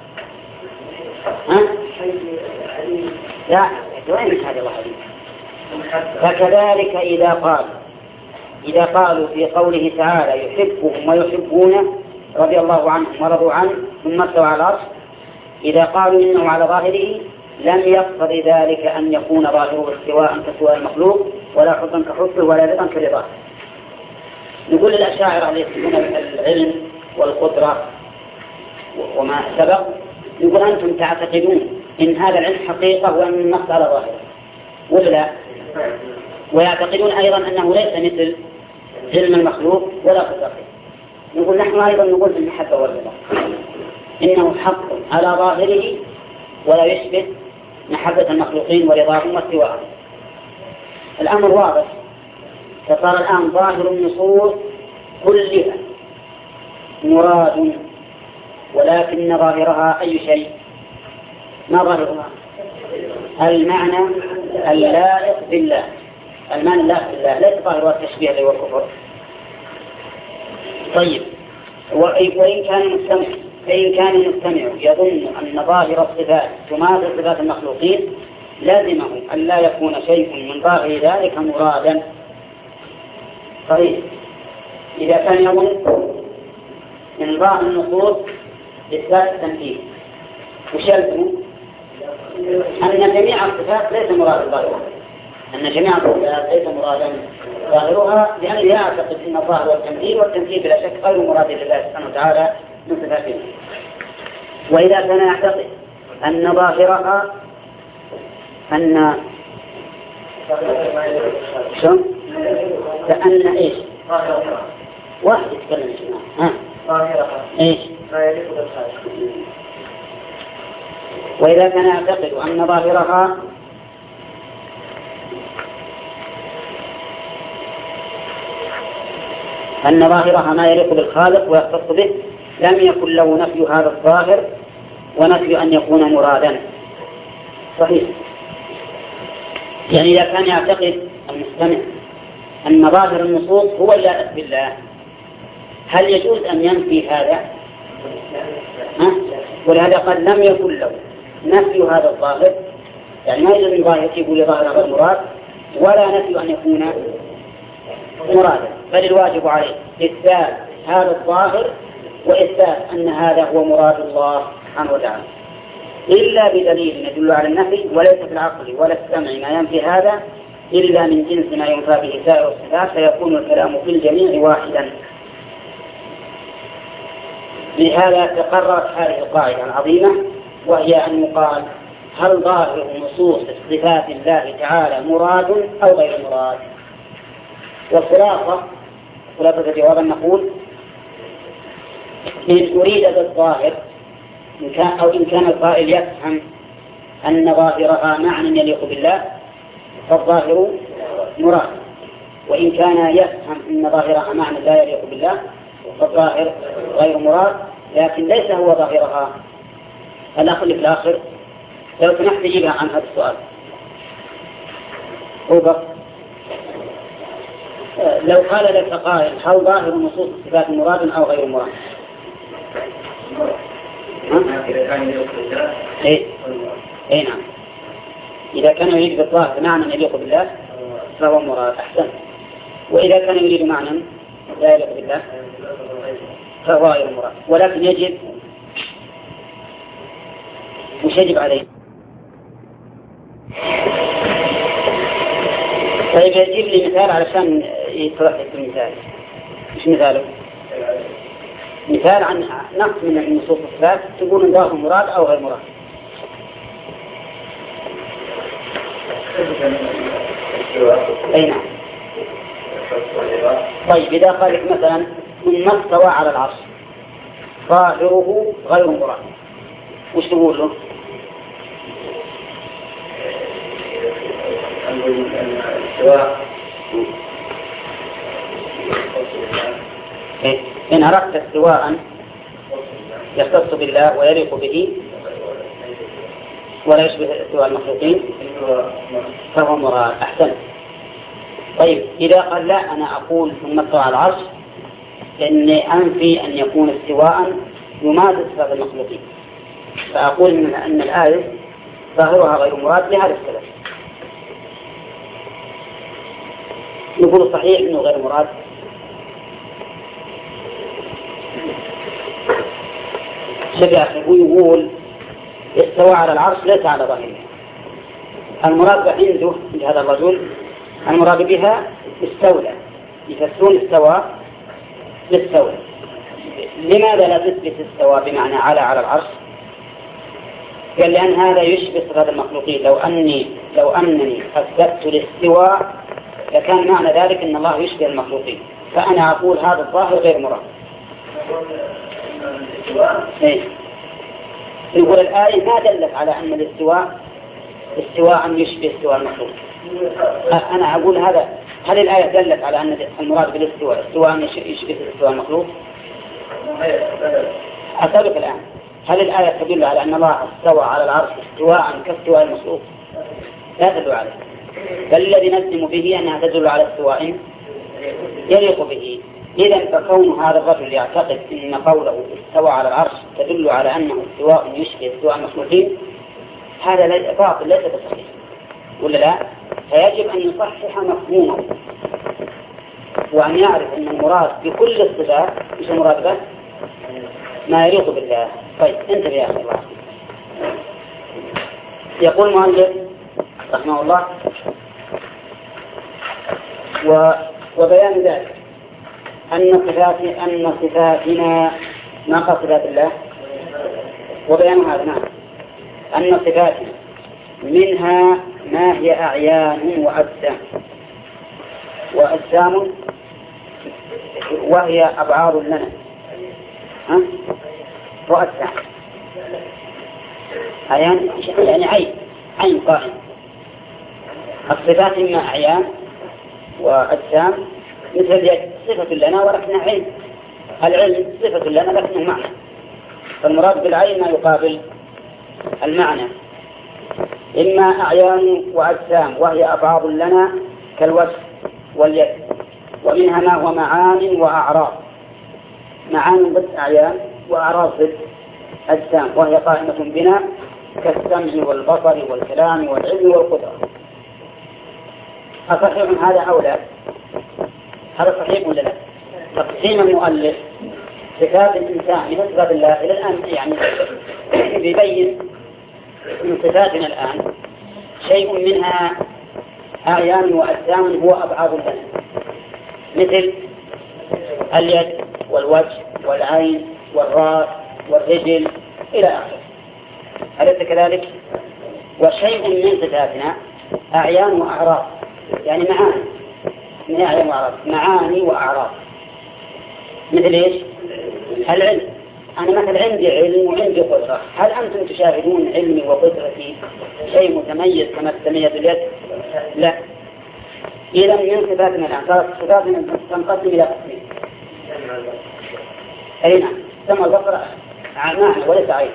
S2: ها؟ لا. وين مش هذه الله عليك؟ فكذلك إذا قال إذا قالوا في قوله تعالى يحبهم ويحبونه رضي الله عنهم ورضوا عنه ثم استوى على العرش، إذا قالوا إنه على ظاهره لم يقتضي ذلك أن يكون ظاهره استواء كاستواء المخلوق ولا حبا كحبه ولا رضا كرضاه. نقول للأشاعرة اللي يسمون العلم والقدرة وما سبق، نقول أنتم تعتقدون إن هذا العلم حقيقة وأن النص على ظاهره ولا لا؟ ويعتقدون أيضا أنه ليس مثل علم المخلوق ولا قدرته. نقول نحن أيضا نقول بالمحبة والرضا إنه حق على ظاهره ولا يشبه محبة المخلوقين ورضاهم واستواءهم. الأمر واضح، فصار الآن ظاهر النصوص كلها مراد، ولكن ظاهرها أي شيء؟ ما ظاهرها؟ المعنى اللائق بالله، المعنى اللائق بالله، ليس ظاهرها التشبيه اللي هو الكفر. طيب، وإن كان المستمع فإن كان المستمع يظن أن ظاهر الصفات تماثل صفات المخلوقين لازمه أن لا يكون شيء من ظاهر ذلك مرادا. طيب، إذا كان يظن من ظاهر النصوص إثبات التنفيذ وشلته أن جميع الصفات ليس مرادا ظاهرها، أن جميع الصفات ليس مرادا ظاهرها، لأنه يعتقد أن الظاهر والتمثيل والتمثيل بلا شك غير مراد لله سبحانه وتعالى من صفاته. وإذا كان يعتقد أن ظاهرها أن شو؟ كأن إيش؟ واحد يتكلم ها؟ ظاهرها إيش؟ ما يليق بالخالق. وإذا كان يعتقد أن ظاهرها أن ظاهرها ما يليق بالخالق ويختص به لم يكن له نفي هذا الظاهر ونفي أن يكون مرادا. صحيح. يعني إذا كان يعتقد المستمع أن ظاهر النصوص هو اللائق بالله، هل يجوز أن ينفي هذا؟ ها؟ ولهذا قال لم يكن له نفي هذا الظاهر، يعني ما يجوز ظاهر يقول ظاهر غير مراد ولا نفي أن يكون مرادا، بل الواجب عليه إثبات هذا الظاهر وإثبات أن هذا هو مراد الله سبحانه وتعالى، إلا بدليل يدل على النفي، وليس في العقل ولا السمع ما ينفي هذا إلا من جنس ما ينفى به سائر الصفات، فيكون الكلام في الجميع واحدا. لهذا تقررت هذه القاعدة العظيمة، وهي أن يقال هل ظاهر نصوص صفات الله تعالى مراد أو غير مراد؟ والخلاصة خلاصة جوابا نقول إن أريد بالظاهر إن كان أو إن كان القائل يفهم أن ظاهرها معنى يليق بالله فالظاهر مراد، وإن كان يفهم أن ظاهرها معنى لا يليق بالله فالظاهر غير مراد، لكن ليس هو ظاهرها. الأخ اللي في الآخر لو سمحت تجيبها عن هذا السؤال. أوبر. لو قال لك قائل هل ظاهر نصوص الصفات مراد أو غير مراد؟ إيه؟ إيه نعم. إذا كان يريد بالظاهر معنى يليق بالله فهو مراد. أحسن. وإذا كان يريد معنى لا يليق بالله فهو غير مراد، ولكن يجب مش يجب عليه. طيب يجيب لي مثال علشان يترحل في المثال. مش مثاله؟ مثال عن نقص من النصوص الثلاث تقول إن ظاهر مراد أو غير مراد. أي نعم. طيب إذا قال لك مثلا ثم استوى على العرش ظاهره غير مراد، وش تقول له؟ إن أردت استواء يختص بالله ويليق به ولا يشبه استواء المخلوقين فهو مراد. أحسن. طيب إذا قال لا أنا أقول ثم استوى على العرش لأني أنفي أن يكون استواء يماثل صفات المخلوقين، فأقول من أن الآية ظاهرها غير مراد لهذا السبب. نقول صحيح أنه غير مراد. شبه أخي يقول استوى على العرش ليس على ظاهره، المراد عنده بهذا الرجل المراد بها استولى، يفسرون استوى باستولى. لماذا لا تثبت استوى بمعنى على على العرش؟ قال لأن هذا يشبه صفات المخلوقين. لو أني لو أنني أثبت الاستواء لكان معنى ذلك أن الله يشبه المخلوقين، فأنا أقول هذا الظاهر غير مراد. إيه؟ يقول الآية ما دلت على أن الاستواء استواء يشبه استواء المخلوق. أنا أقول هذا، هل الآية دلت على أن المراد بالاستواء استواء يشبه استواء المخلوق؟ أسألك الآن، هل الآية تدل على أن الله استوى على العرش استواء كاستواء المخلوق؟ لا تدل عليه، بل الذي نجزم به أنها تدل على استواء يليق به. إذا فكون هذا الرجل يعتقد أن قوله استوى على العرش تدل على أنه استواء يشبه استواء المخلوقين، هذا باطل ليس بصحيح، ولا لا؟ فيجب أن يصحح مفهومه وأن يعرف أن المراد بكل الصفات مش المراد به ما يليق بالله. طيب انتبه يا أخي الله. يقول المؤلف رحمه الله و... وبيان ذلك أن صفات أن صفاتنا ما قال صفات الله، وبيان هذا نعم أن صفاتنا منها ما هي أعيان وأجسام، وأجسام وهي أبعاد لنا، ها؟ وأجسام أعيان يعني عين عين قائم. الصفات إما أعيان وأجسام، مثل اليد صفة لنا ولكنها عين، العلم صفة لنا لكنه معنى، فالمراد بالعين ما يقابل المعنى. إما أعيان وأجسام وهي أبعاد لنا كالوجه واليد، ومنها ما هو معان وأعراض. معان ضد أعيان وأعراض ضد أجسام، وهي قائمة بنا كالسمع والبصر والكلام والعلم والقدرة. أصحيح هذا أو لا؟ هذا صحيح ولا لا؟ تقسيم المؤلف صفات الإنسان من صفات الله إلى الآن يعني بيبين من صفاتنا الآن شيء منها أعيان وأجسام هو أبعاد لنا، مثل اليد والوجه والعين والرأس والرجل إلى آخره، أليس كذلك؟ وشيء من صفاتنا أعيان وأعراض، يعني معاني من أعيان وأعراض، معاني وأعراض. مثل إيش؟ العلم، أنا مثل عندي علم وعندي قدرة، هل أنتم تشاهدون علمي وقدرتي شيء متميز كما تتميز اليد؟ لا. إذا من صفاتنا الآن صارت صفاتنا تنقسم إلى قسمين. أي نعم، سمع البصر معنى وليس عين.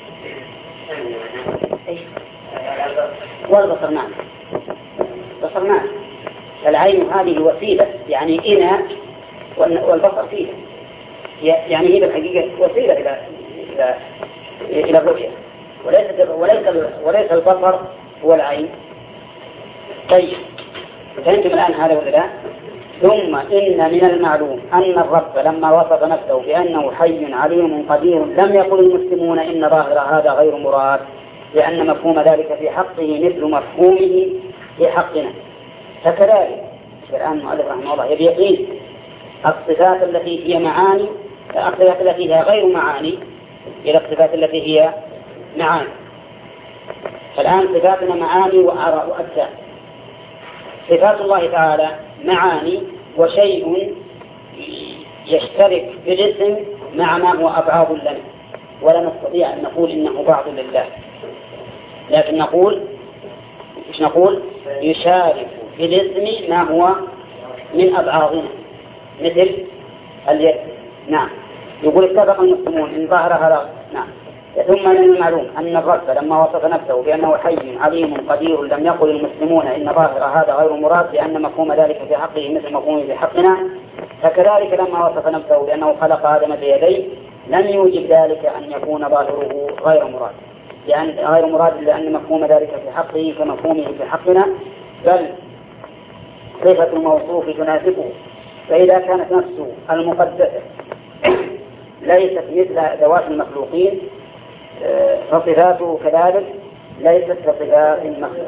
S2: والبصر معنى، بصر معنى. العين هذه وسيلة يعني إناء، والبصر فيه يعني هي بالحقيقة وسيلة إلى إلى إلى الرؤية، وليس وليس وليس البصر هو العين. طيب فهمتم الآن هذا ولا لا؟ ثم إن من المعلوم أن الرب لما وصف نفسه بأنه حي عليم قدير لم يقل المسلمون إن ظاهر هذا غير مراد، لأن مفهوم ذلك في حقه مثل مفهومه في حقنا. فكذلك الآن المؤلف رحمه الله يبي يقيس الصفات التي هي معاني، الصفات التي هي غير معاني إلى الصفات التي هي معاني. فالآن صفاتنا معاني وآراء وأجسام. صفات الله تعالى معاني وشيء يشترك في الاسم مع ما هو أبعاد لنا، ولا نستطيع أن نقول إنه بعض لله، لكن نقول إيش نقول؟ يشارك في الاسم ما هو من أبعادنا مثل اليد. نعم. يقول اتفق المسلمون إن ظهر هذا. نعم. ثم من المعلوم أن الرب لما وصف نفسه بأنه حي عليم قدير لم يقل المسلمون إن ظاهر هذا غير مراد، لأن مفهوم ذلك في حقه مثل مفهومه في حقنا. فكذلك لما وصف نفسه بأنه خلق آدم بيديه لم يوجب ذلك أن يكون ظاهره غير مراد، لأن غير مراد لأن مفهوم ذلك في حقه كمفهومه في حقنا، بل صفة الموصوف تناسبه. فإذا كانت نفسه المقدسة ليست مثل ذوات المخلوقين فصفاته كذلك ليست كصفات المخلوق.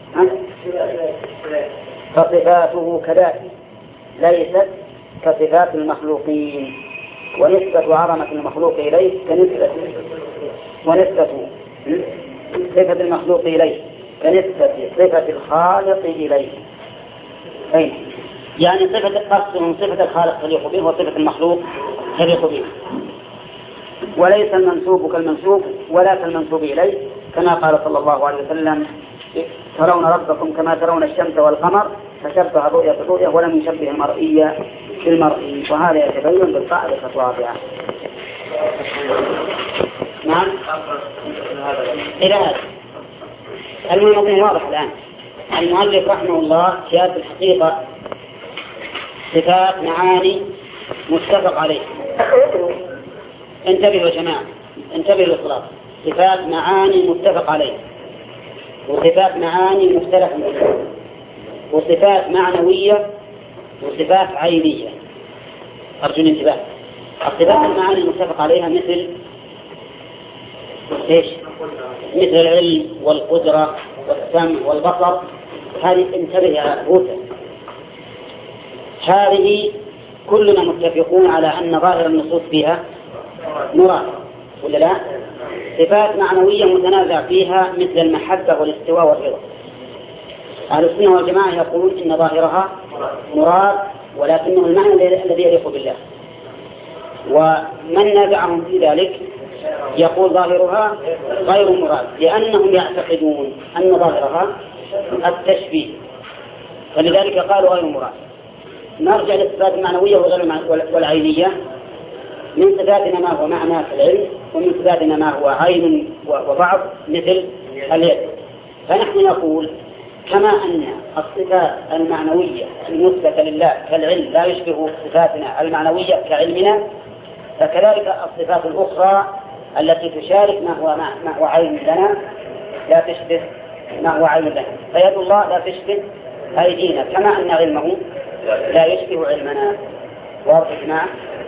S2: فصفاته كذلك ليست كصفات المخلوقين، ونسبة عظمة المخلوق إليه كنسبة ونسبة صفة المخلوق إليه كنسبة صفة الخالق إليه. أي يعني صفة قصد صفة الخالق تليق به وصفة المخلوق تليق به، وليس المنسوب كالمنسوب ولا كالمنسوب إليه، كما قال صلى الله عليه وسلم: ترون ربكم كما ترون الشمس والقمر، فشبه الرؤيا بالرؤيا ولم يشبه المرئية بالمرئي. وهذا يتبين بالقاعدة الرابعة. نعم إلى هذا المهم واضح الآن. المؤلف رحمه الله في هذه الحقيقة صفات معاني متفق عليه. انتبهوا يا جماعة، انتبهوا للصلاة. صفات معاني متفق عليه، وصفات معاني مختلف عليها، وصفات معنوية، وصفات عينية. أرجو الانتباه. الصفات المعاني المتفق عليها مثل إيش؟ مثل العلم والقدرة والسمع والبصر. هذه انتبه يا بوتا، هذه كلنا متفقون على أن ظاهر النصوص فيها مراد ولا لا؟ صفات معنوية متنازع فيها مثل المحبة والاستواء والرضا. أهل السنة والجماعة يقولون إن ظاهرها مراد، ولكنه المعنى الذي يليق بالله. ومن نازعهم في ذلك يقول ظاهرها غير مراد، لأنهم يعتقدون أن ظاهرها التشبيه، فلذلك قالوا غير مراد. نرجع للصفات المعنوية والعينية. من صفاتنا ما هو معنى في العلم، ومن صفاتنا ما هو عين وبعض مثل اليد. فنحن نقول كما أن الصفات المعنوية المثبتة لله كالعلم لا يشبه صفاتنا المعنوية كعلمنا، فكذلك الصفات الأخرى التي تشارك ما هو ما هو عين لنا لا تشبه ما هو عين لنا. فيد الله لا تشبه أيدينا، كما أن علمه لا يشبه علمنا. واضح يا جماعة؟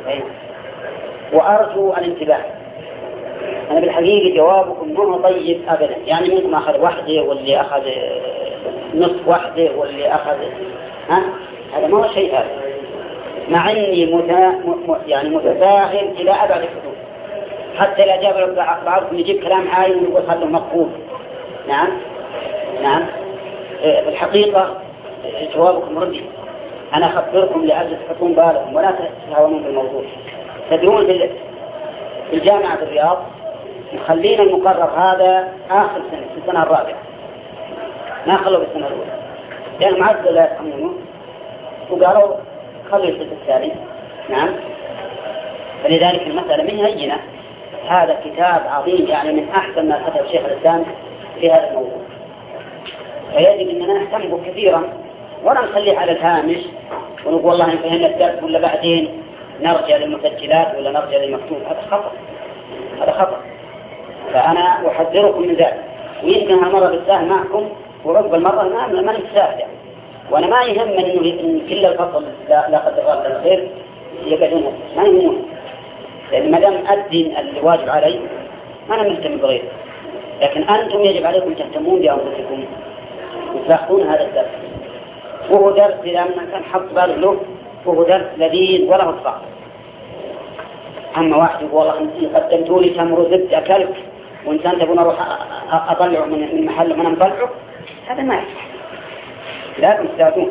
S2: وأرجو الانتباه. أنا بالحقيقة جوابكم مو طيب أبدا، يعني منكم أخذ واحدة واللي أخذ نصف واحدة واللي أخذ ها، هذا ما هو شيء هذا، مع أني متا... م... يعني متفاهم إلى أبعد الحدود. حتى لا جاب بعضكم يجيب كلام عايم ويقول هذا مقبول. نعم نعم في الحقيقة جوابكم ردي. أنا أخبركم لأجل تحطون بالكم ولا تتهاونون بالموضوع. تدرون في الجامعة في الرياض مخلينا المقرر هذا آخر سنة في السنة الرابعة، ما خلوا بالسنة الأولى لأن معزة لا يفهمونه، وقالوا خلوا السنة الثاني. نعم. فلذلك المسألة من هينة. هذا كتاب عظيم، يعني من أحسن ما كتب شيخ الإسلام في هذا الموضوع، فيجب أننا نهتم به كثيرا ولا نخليه على الهامش ونقول والله انتهينا الدرس ولا بعدين نرجع للمسجلات ولا نرجع للمكتوب. هذا خطأ، هذا خطأ. فأنا أحذركم من ذلك. ويمكن هالمرة بالسهل معكم ورب المرة ما ما نتساهل يعني. وأنا ما يهمني إنه كل الفصل لا لا قدر الله الخير يقعدون، ما يهمون، لأن ما دام أدي الواجب علي أنا مهتم بغيره. لكن أنتم يجب عليكم تهتمون بأنفسكم وتلاحظون هذا الدرس، وهو درس إذا من كان حط باله له وهو درس لذيذ ولا هو صعب. أما واحد يقول والله أنت قدمتوا لي تمر وزبد أكلك وأنت أنت تبون أروح أطلعه من محل من أطلعه، هذا ما يصح. لا تستعدون.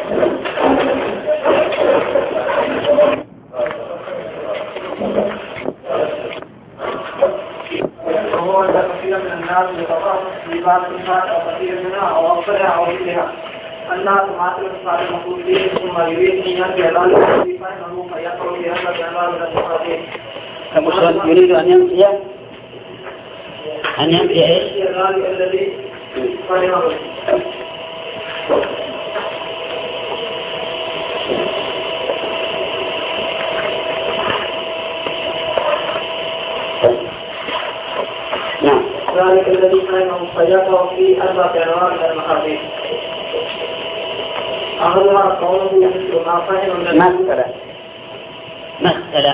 S5: وهو أن كثير من الناس يتطرق لبعض الصفات أو كثير منها أو أكثرها أو مثلها. الناس معاتل الصفات المخلوقين ثم يريد أن ينفي ذلك فإنه فيقع في هذا الأعمال من المخلوقين.
S2: فمشرد يريد أن ينفي أن ينفي إيش؟
S5: ذلك الذي فهمه. ذلك الذي فهمه فيقع في أربع أنواع من المخالفين. أخذها قوله مثل ما فهم من
S2: مثل مثل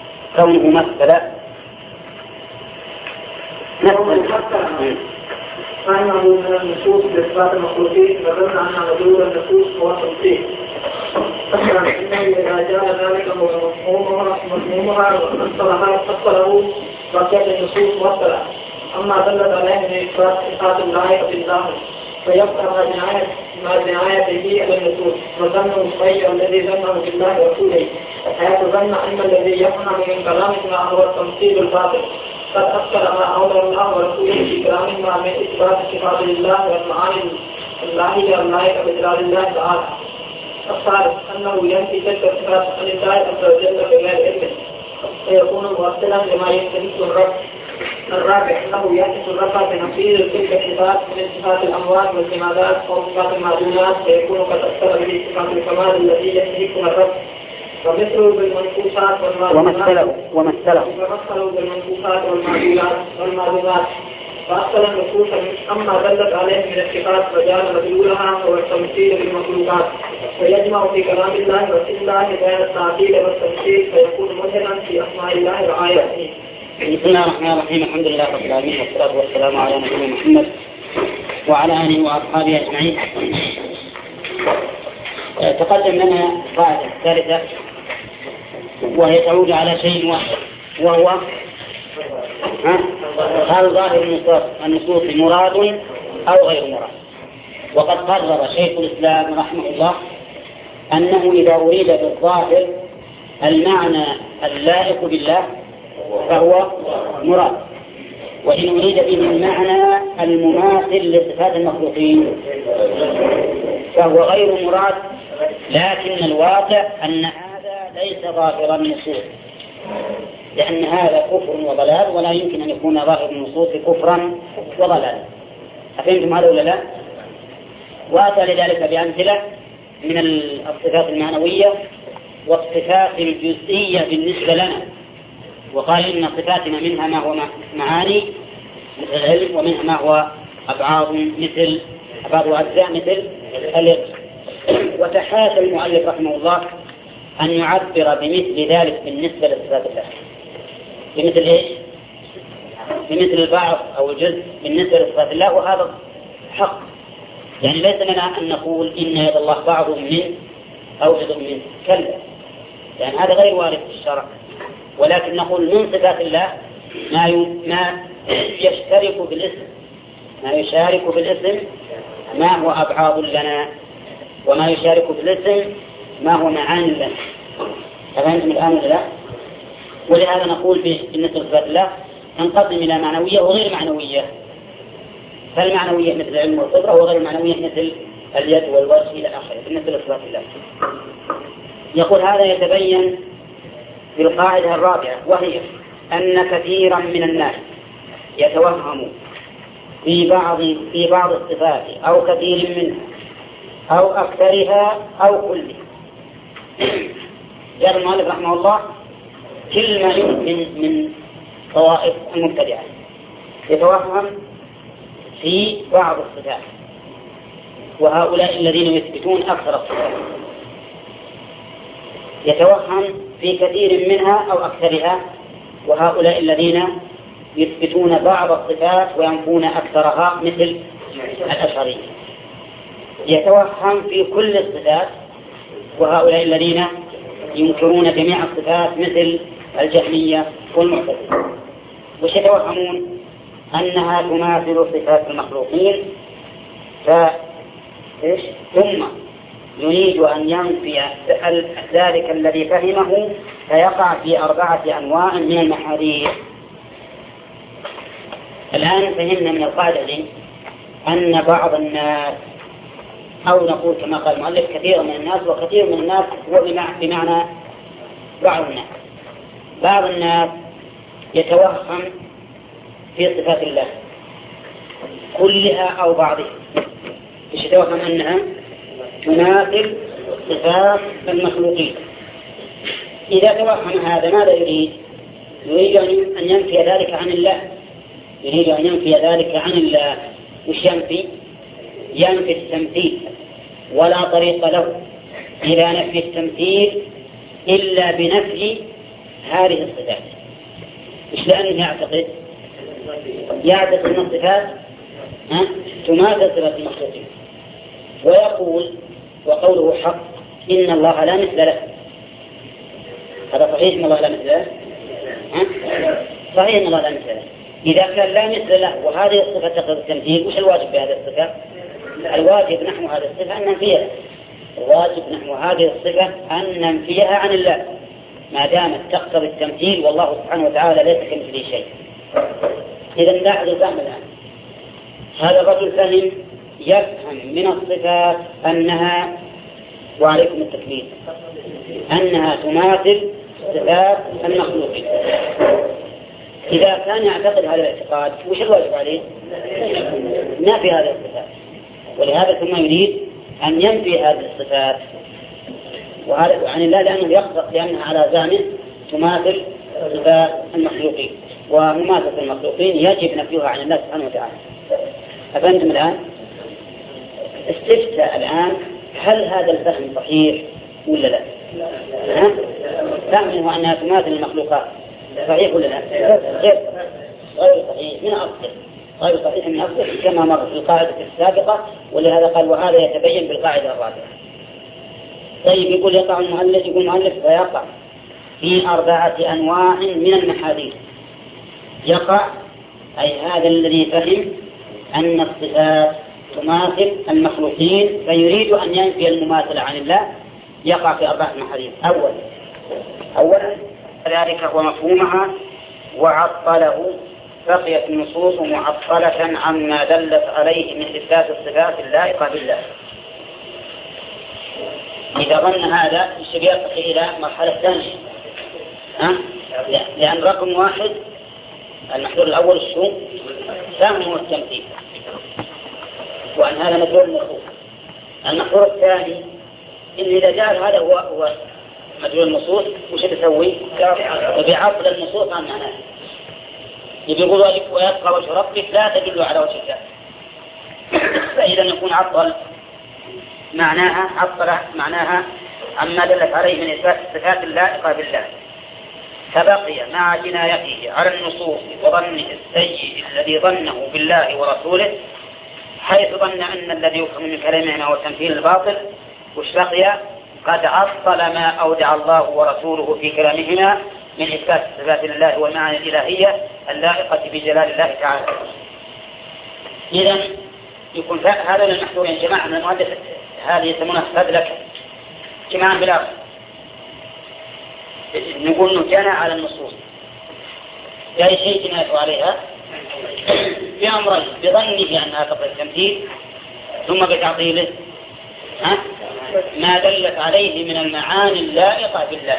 S2: كونه مثل مثل
S5: فإنه من النصوص بإثبات المخلوقين فظن أن مدلول النصوص هو التوصيف. مثلا إنه إذا جاء ذلك مفهومها وفصله بقيت النصوص موصلة. أما دلت عليه من إثبات صفات الله بالله فيبقى مع بنايته على النصوص وظنه الصحيح الذي ظنه بالله ورسوله حيث ظن أن الذي يفهم من كلامنا هو التمثيل الباطل قد أكثر ما أوله الله ورسوله في كلامنا من إثبات صفات الله والمعاني الله والملائكة بجلال الله تعالى. الثالث أنه ينفي تلك الصفات عن الله عز وجل بغير علم فيكون مؤثرا لما يمتلكه الرب. الرابع أنه يأتي الرب بنفيذ تلك الصفات من صفات الأموات والجمادات أو صفات المعدومات فيكون قد أثر به صفات الكمال الذي يمتلكها الرب. ومثله بالمنفوسات والمعدومات
S2: ومثله
S5: ومثله بالمنفوسات والمعدومات والمعدومات فأصل النصوص أما دلت عليه من الصفات فجعل مدلولها هو التمثيل بالمخلوقات ويجمع في كلام الله وفي الله بين التعطيل والتمثيل فيكون ملهما في أسماء الله وآياته.
S2: بسم الله الرحمن الرحيم. الحمد لله رب العالمين والصلاة والسلام على نبينا محمد وعلى آله وأصحابه أجمعين. تقدم لنا قاعدة ثالثة وهي تعود على شيء واحد وهو هل ظاهر النصوص مراد أو غير مراد. وقد قرر شيخ الإسلام رحمه الله أنه إذا أريد بالظاهر المعنى اللائق بالله فهو مراد، وإن أريد به المعنى المماثل لصفات المخلوقين فهو غير مراد. لكن الواقع أن هذا ليس ظاهر النصوص، لأن هذا كفر وضلال ولا يمكن أن يكون ظاهر النصوص كفرا وضلالا. أفهمتم هذا ولا لا؟ وأتى لذلك بأمثلة من الصفات المعنوية والصفات الجزئية بالنسبة لنا، وقال إن صفاتنا منها ما هو معاني مثل العلم ومنها ما هو أبعاد مثل أبعاد وأجزاء مثل اليد. وتحاشى المؤلف رحمه الله أن يعبر بمثل ذلك بالنسبة لصفات الله، بمثل إيش؟ بمثل البعض أو الجزء بالنسبة لصفات الله، وهذا حق. يعني ليس لنا أن نقول إن يد الله بعض من أو جزء من كلا، يعني هذا غير وارد في الشرع. ولكن نقول من صفات الله ما ما يشترك بالاسم، ما يشارك بالاسم ما هو أبعاد لنا، وما يشارك بالاسم ما هو معاني لنا. فهمتم الآن ولا لا؟ ولهذا نقول بالنسبة لصفات الله تنقسم إلى معنوية وغير معنوية. فالمعنوية مثل العلم والقدرة، وغير المعنوية مثل اليد والوجه إلى آخره بالنسبة لصفات الله. يقول هذا يتبين في القاعدة الرابعة، وهي أن كثيرا من الناس يتوهم في بعض في بعض الصفات أو كثير منها أو أكثرها أو كلها. جاء المؤلف رحمه الله كل ما يمكن من طوائف المبتدعة يتوهم في بعض الصفات، وهؤلاء الذين يثبتون أكثر الصفات يتوهم في كثير منها أو أكثرها، وهؤلاء الذين يثبتون بعض الصفات وينفون أكثرها مثل الأشعرية. يتوهم في كل الصفات، وهؤلاء الذين ينكرون جميع الصفات مثل الجهمية والمعتزلة. وش يتوهمون؟ أنها تماثل صفات المخلوقين، فإيش؟ ثم يريد أن ينفي ذلك الذي فهمه فيقع في أربعة أنواع من المحاذير. الآن فهمنا من القاعدة دي أن بعض الناس، أو نقول كما قال المؤلف كثير من الناس، وكثير من الناس هو بمعنى بعض الناس. بعض الناس يتوهم في صفات الله كلها أو بعضها، مش يتوهم أنها تماثل صفات المخلوقين. إذا توهم هذا ماذا يريد؟ يريد أن ينفي ذلك عن الله، يريد أن ينفي ذلك عن الله. وش ينفي؟ ينفي التمثيل، ولا طريق له إلى نفي التمثيل إلا بنفي هذه الصفات. مش لأنه يعتقد يعتقد أن الصفات ها؟ تماثل صفات المخلوقين. ويقول وقوله حق إن الله لا مثل له. هذا صحيح إن الله لا مثل له؟ ها؟ صحيح إن الله لا مثل له. إذا كان لا مثل له وهذه الصفة تقتضي التمثيل، وش الواجب بهذه الصفة؟ الواجب نحو هذه الصفة أن ننفيها. الواجب نحو هذه الصفة أن ننفيها عن الله ما دامت تقتضي التمثيل، والله سبحانه وتعالى ليس كمثله شيء. إذا لاحظ الفهم الآن. هذا الرجل فهم يفهم من الصفات أنها، وعليكم التكليف، أنها تماثل صفات المخلوقين. إذا كان يعتقد هذا الاعتقاد وش الواجب عليه؟ نفي هذه الصفات. ولهذا ثم يريد أن ينفي هذه الصفات وهذا عن الله، لأنه يقصد لأنها على زعمه تماثل صفات المخلوقين، ومماثلة المخلوقين يجب نفيها عن الله سبحانه وتعالى. أفهمتم الآن؟ استفتى الآن هل هذا الفهم صحيح ولا لا؟ ها؟ فهمه أنها تماثل المخلوقات صحيح ولا لا؟ غير غير صحيح من أصله، غير صحيح من أصله كما مر في القاعدة السابقة، ولهذا قال وهذا يتبين بالقاعدة الرابعة. طيب يقول يقع المؤلف، يقول المؤلف فيقع في أربعة أنواع من المحاذير. يقع أي هذا الذي فهم أن الصفات تماثل المخلوقين فيريد أن ينفي المماثلة عن الله، يقع في أربعة محاذير. أول أولا ذلك هو مفهومها وعطله، بقيت النصوص معطلة عما دلت عليه من إثبات الصفات اللائقة بالله. إذا ظن هذا يرتقي إلى مرحلة ثانية، ها؟ لأن رقم واحد المحذور الأول الشوق فهم والتمثيل، وأن هذا مدلول النصوص. المحذور الثاني إن إذا جاء هذا هو هو مدلول النصوص وش بيسوي؟ بيعطل النصوص عن معناه. يقول ويبقى وجه ربك لا تدل على وجه الله، فإذا يكون عطل معناها عطل معناها عما دلت عليه من إثبات الصفات اللائقة بالله، فبقي مع جنايته على النصوص وظنه السيء الذي ظنه بالله ورسوله، حيث ظن أن الذي يفهم من كلامهما هو التمثيل الباطل، وش بقي؟ قد عطل ما أودع الله ورسوله في كلامهما من إثبات صفات الله والمعاني الإلهية اللائقة بجلال الله تعالى. إذن يكون هذا من المحذورين جماعة من المؤلف، هذه يسمونها فذلك جماعة بالآخر. نقول أنه جنى على النصوص، أي شيء جناته عليها بأمرين: بظنه أنها تقضي التمثيل، ثم بتعطيله ها؟ ما دلت عليه من المعاني اللائقة بالله.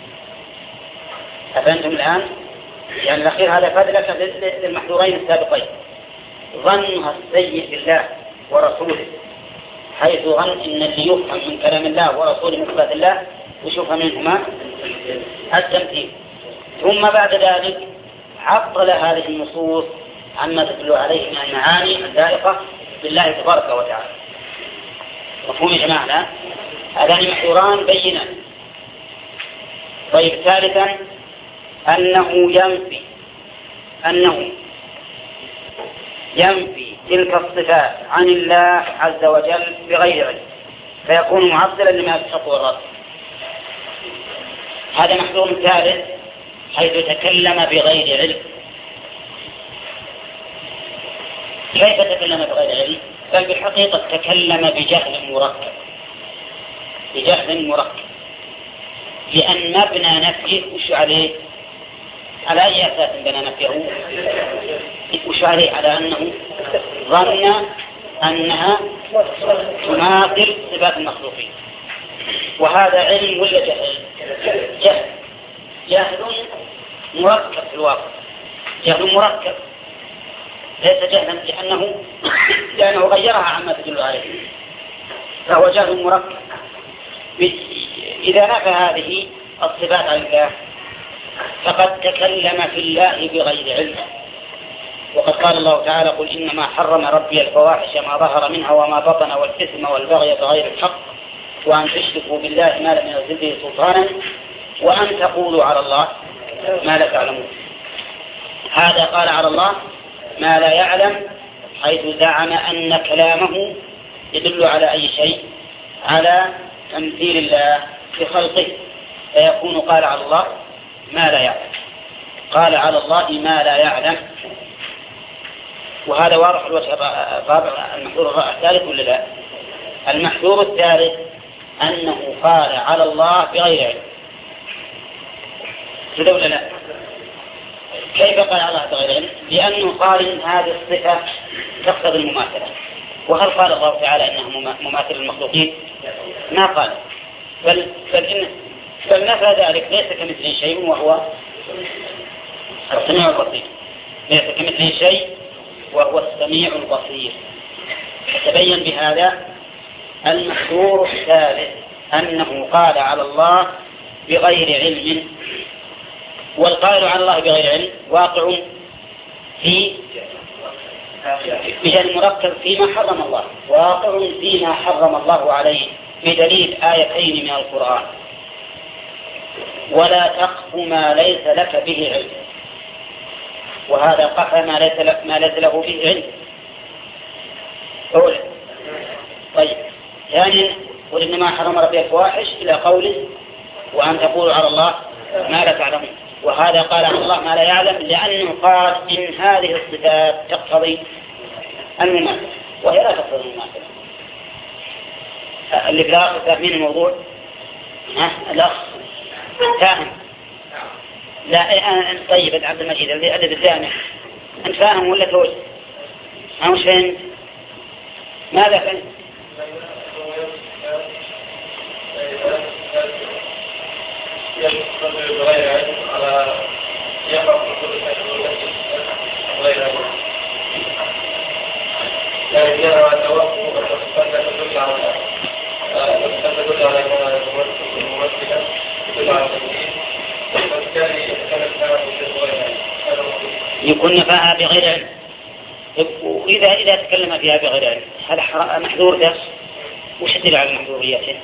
S2: أفهمتم الآن؟ يعني الأخير هذا فذلك للمحذورين السابقين: ظنها السيء بالله ورسوله، حيث ظن إن اللي يفهم من كلام الله ورسوله من صفات الله وشوف منهما التمثيل، ثم بعد ذلك عطل هذه النصوص عما تدل عليه من المعاني اللائقة بالله تبارك وتعالى. مفهوم يا جماعة؟ هذان محذوران بينان. طيب ثالثا أنه ينفي أنه ينفي تلك الصفات عن الله عز وجل بغير علم، فيكون معطلا لما يستحقه الرب. هذا محذور ثالث حيث تكلم بغير علم. كيف تكلم بغير علم؟ بل بالحقيقة تكلم بجهل مركب، بجهل مركب، لأن مبنى نفيه وش عليه؟ على أي أساس بنى نفيه؟ وش عليه؟ على أنه ظن أنها تماثل صفات المخلوقين. وهذا علم ولا جهل؟ جهل. جهل مركب في الواقع، جهل مركب ليس جهلا لأنه لأنه غيرها عما تدل عليه، فهو جهل مركب. إذا نفى هذه الصفات عن الله فقد تكلم في الله بغير علم. وقد قال الله تعالى: قل إنما حرم ربي الفواحش ما ظهر منها وما بطن والإثم والبغي بغير الحق وأن تشركوا بالله ما لم ينزل به سلطانا وأن تقولوا على الله ما لا تعلمون. هذا قال على الله ما لا يعلم حيث زعم أن كلامه يدل على أي شيء؟ على تمثيل الله في خلقه، فيكون قال على الله ما لا يعلم، قال على الله ما لا يعلم. وهذا واضح الوجه الرابع. المحذور الثالث ولا لا؟ المحذور الثالث أنه قال على الله بغير علم. كذا ولا لا؟ كيف قال على الله بغير علم؟ لأنه قال إن هذه الصفة تقتضي المماثلة. وهل قال الله تعالى إنه مماثل للمخلوقين؟ ما قال، بل بل, إن بل نفى ذلك، ليس كمثله شيء وهو السميع البصير. ليس كمثله شيء وهو السميع البصير. تبين بهذا المحذور الثالث أنه قال على الله بغير علم. والقائل على الله بغير علم واقع في بجانب مركب فيما حرم الله، واقع فيما حرم الله عليه بدليل آيتين من القرآن: ولا تقف ما ليس لك به علم. وهذا قف ما ليس لك ما ليس له به علم. أولا. طيب، ثانيا: قل إنما حرم ربي الفواحش إلى قوله وأن تقولوا على الله ما لا تعلمون. وهذا قال عن الله ما لا يعلم لأنه قال إن هذه الصفات تقتضي المماثلة، وهي لا تقتضي المماثلة. اللي في فاهمين الموضوع؟ ها الأخ فاهم؟ لا أنا طيب عبد المجيد اللي بالجامع أنت فاهم ولا توجه؟ أنا مش فاهم. ماذا فاهم؟
S3: يقتضي بغير علم على يقع في كل شيء غير علم. يعني يرى توقف وتصفى تدل على تدل على الممثلة تدل على التمثيل، وبالتالي كانت لها بغير علم.
S2: يكون نفاها بغير علم. وإذا إذا تكلم فيها بغير علم هذا محذور ده، وش الدليل على محذوريته؟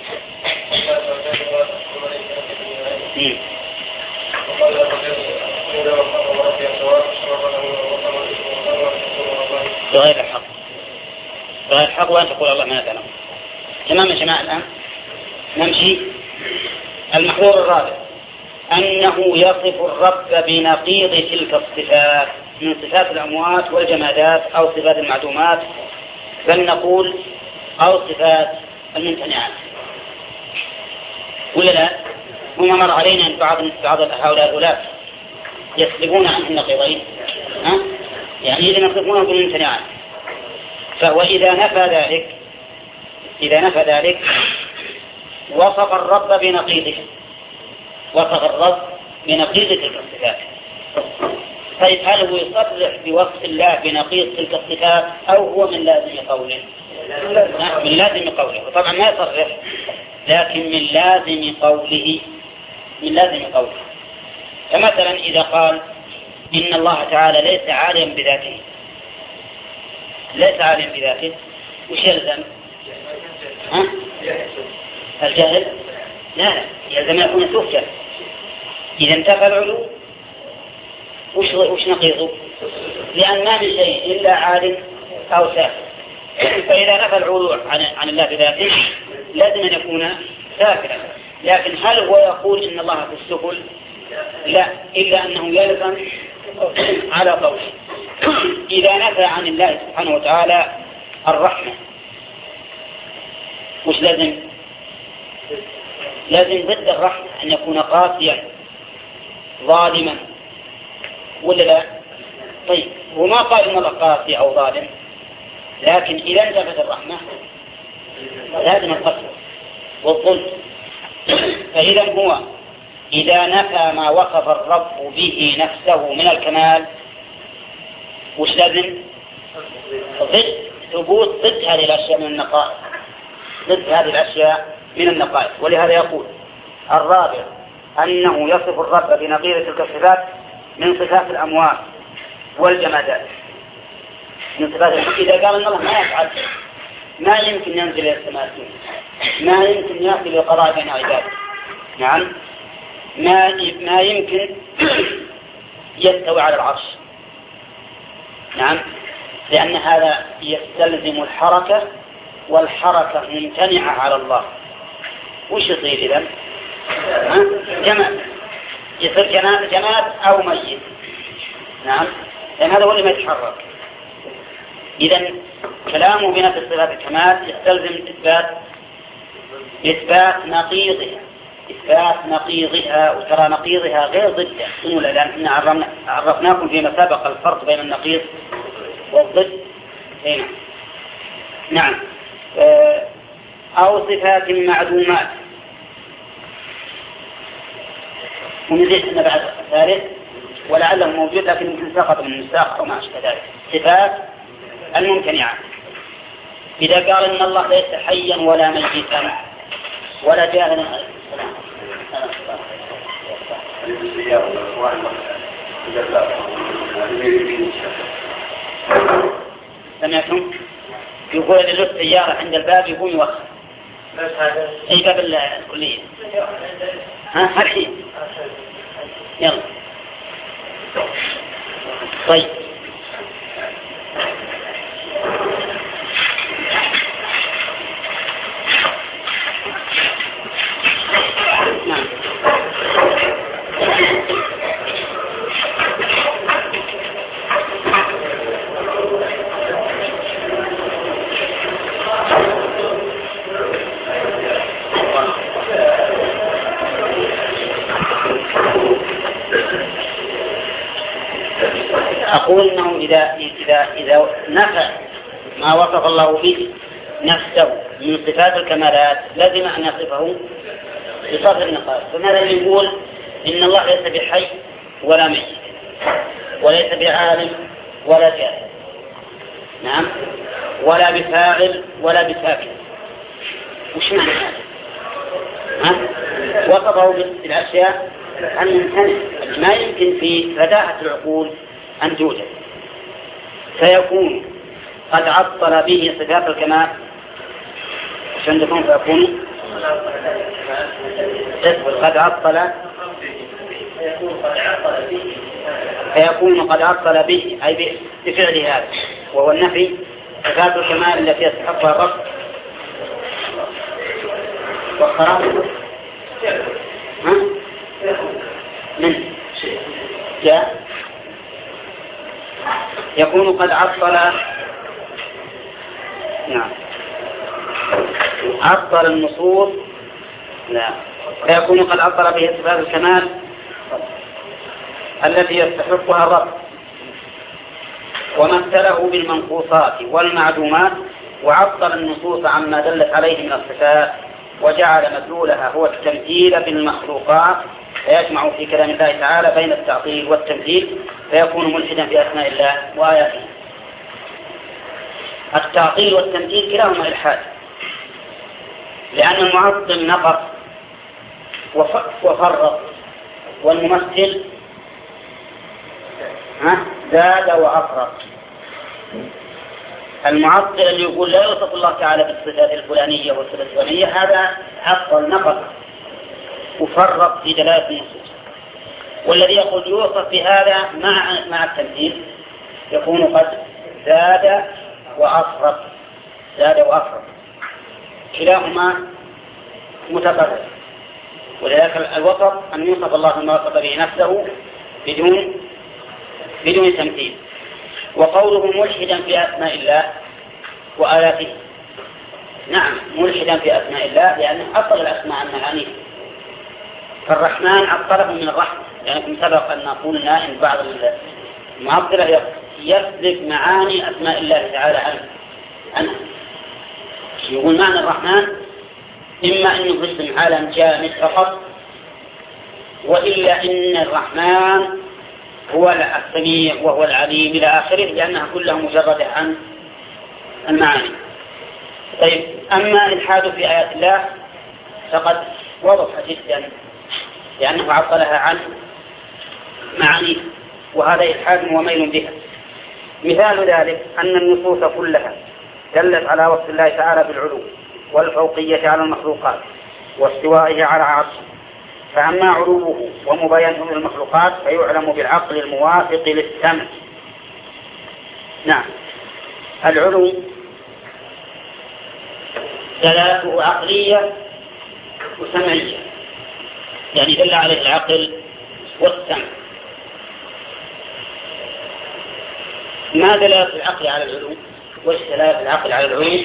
S2: بغير الحق، بغير الحق، وأن تقول الله ما تعلم. تمام يا جماعة. الآن نمشي. المحذور الرابع أنه يصف الرب بنقيض تلك الصفات من صفات الأموات والجمادات أو صفات المعدومات، بل نقول أو صفات الممتنعات. ولا لا؟ وما مر علينا أن بعض بعض هؤلاء الأولاد يسلبون عنه النقيضين، ها؟ يعني إذا يصفونه بالممتنعات. فهو إذا نفى ذلك إذا نفى ذلك وصف الرب بنقيضه، وصف الرب بنقيض تلك الصفات. طيب، هل هو يصرح بوصف الله بنقيض تلك الصفات أو هو من لازم قوله؟ من لازم قوله. وطبعا ما يصرح، لكن من لازم قوله من لازم قوله. فمثلا إذا قال إن الله تعالى ليس عالما بذاته، ليس عالما بذاته، وش يلزم؟ ها؟ الجهل؟ لا، يلزم يكون سفتا. إذا انتفى العلو وش وش نقيضه؟ لأن ما من شيء إلا عالم أو سافل. فإذا نفى العلو عن عن الله بذاته لازم أن يكون سافلا. لكن هل هو يقول إن الله في السفل؟ لا، إلا أنه يلزم على قوله. إذا نفى عن الله سبحانه وتعالى الرحمة وش لازم؟ لازم ضد الرحمة أن يكون قاسيا ظالما، ولا لا؟ طيب، وما قال إن الله قاسي أو ظالم، لكن إذا انتفت الرحمة لازم القسوة والظلم. فإذا هو إذا نفى ما وصف الرب به نفسه من الكمال وش لازم؟ ضد ثبوت ضد هذه الأشياء من النقائص، ضد هذه الأشياء من النقائص. ولهذا يقول الرابع أنه يصف الرب بنقيض تلك الصفات من صفات الأموات والجمادات. من صفات إذا قال أن الله ما يفعل، ما يمكن ينزل إلى السماء الدنيا، ما يمكن يأتي للقضاء بين عباده، نعم، ما ما يمكن يستوي على العرش، نعم. لأن هذا يستلزم الحركة، والحركة ممتنعة على الله. وش يصير إذن؟ جماد، يصير جماد أو ميت. نعم، لأن هذا هو اللي ما يتحرك. إذن كلامه بنفس صفات الكمال يستلزم إثبات إثبات نقيضها إثبات نقيضها وترى نقيضها غير ضده، لأن عرفناكم فيما سبق الفرق بين النقيض والضد. هنا نعم. أو صفات معدومات، ونزيد أن بعد ثالث ولعله موجود لكن يمكن سقط من المستاق أو ما أشبه ذلك، صفات الممتنعة. إذا قال إن الله ليس حيا ولا ميتا ولا جاهلا. سمعتم؟ يقول إن له سيارة عند الباب يقوم يوخر. أي باب الكلية؟ ها الحين. يلا. طيب. نعم. أقول إنه إذا إذا إذا نفى ما وصف الله به نفسه من صفات الكمالات لازم أن يصفه بصفة النقائص. فماذا يقول إن الله ليس بحي ولا ميت وليس بعالم ولا جاهل، نعم، ولا بفاعل ولا بساكن. وش معنى هذا؟ ها؟ وصفه بالأشياء الممتنع ما يمكن في رداءة العقول أن توجد، فيكون قد عطل به صفات الكمال. عشان تكون فيكون قد عطل فيكون قد عطل به أي بفعل هذا، وهو النفي صفات الكمال التي يستحقها الرب والخراب. ها؟ من جاء يكون قد عطل، نعم، عطل النصوص، لا، فيكون قد عطل به صفات الكمال التي يستحقها الرب، ومثله بالمنقوصات والمعدومات، وعطل النصوص عما دلت عليه من الصفات، وجعل مدلولها هو التمثيل بالمخلوقات، فيجمع في كلام الله تعالى بين التعطيل والتمثيل، فيكون ملحدا في أسماء الله وآياته. التعطيل والتمثيل كلاهما إلحاد، لأن المعطل نقص وفرق، والممثل زاد وأفرق. المعطل اللي يقول لا يوصف الله تعالى بالصفات الفلانية والصفات الفلانية هذا عطل نقص وفرق في دلالة النصوص، والذي يقول يوصف بهذا مع مع التمثيل يكون قد زاد وأفرق زاد وأفرق كلاهما متقرب. ولذلك الوسط أن يوصف الله بما وصف به نفسه بدون بدون تمثيل. وقوله ملحدا في أسماء الله وآياته، نعم ملحدا في أسماء الله لأنه أصل الأسماء عن معانيه. فالرحمن عطله من الرحمة، يعني سبق أن قلنا إن بعض المعطلة يسلب معاني أسماء الله تعالى عنه. يقول معنى الرحمن إما أن يقسم عالم جامد فقط، وإلا إن الرحمن هو السميع وهو العليم إلى آخره، لأنها كلها مجرد عن المعاني. طيب، أما الإلحاد في آيات الله فقد وضح جدا، لأنه عطلها عن معاني، وهذا إلحاد وميل بها. مثال ذلك أن النصوص كلها دلت على وصف الله تعالى بالعلو والفوقية على المخلوقات واستوائه على عرشه، فأما علوه ومباينه للمخلوقات فيعلم بالعقل الموافق للسمع، نعم، العلو دلالته عقلية وسمعية، يعني دل عليه العقل والسمع. ما دلالة العقل على العلو؟ وجه دلالة العقل على العلو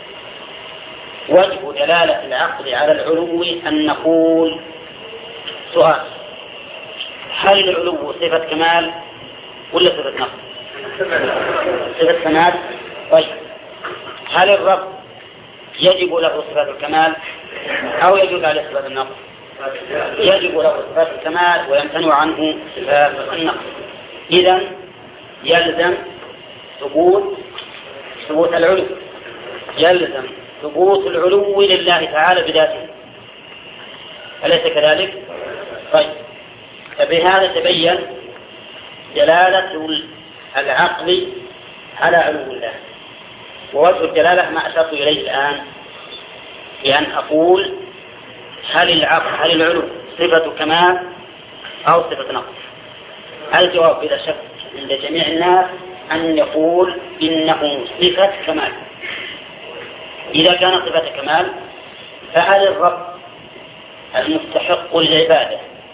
S2: وجه دلالة العقل على العلو أن نقول سؤال: هل العلو صفة كمال ولا صفة نقص؟ صفة كمال. طيب، هل الرب يجب له صفة الكمال أو يجب عليه صفة النقص؟ يجب له صفة الكمال ويمتنع عنه صفة النقص. إذن يلزم ثبوت ثبوت العلو، يلزم ثبوت العلو لله تعالى بذاته، أليس كذلك؟ طيب، فبهذا تبين دلالة العقل على علو الله. ووجه الدلالة ما أشرت إليه الآن، بأن أقول هل العقل هل العلو صفة كمال أو صفة نقص؟ الجواب بلا شك عند جميع الناس أن يقول إنه صفة كمال. إذا كان صفة كمال فهل الرب المستحق للعبادة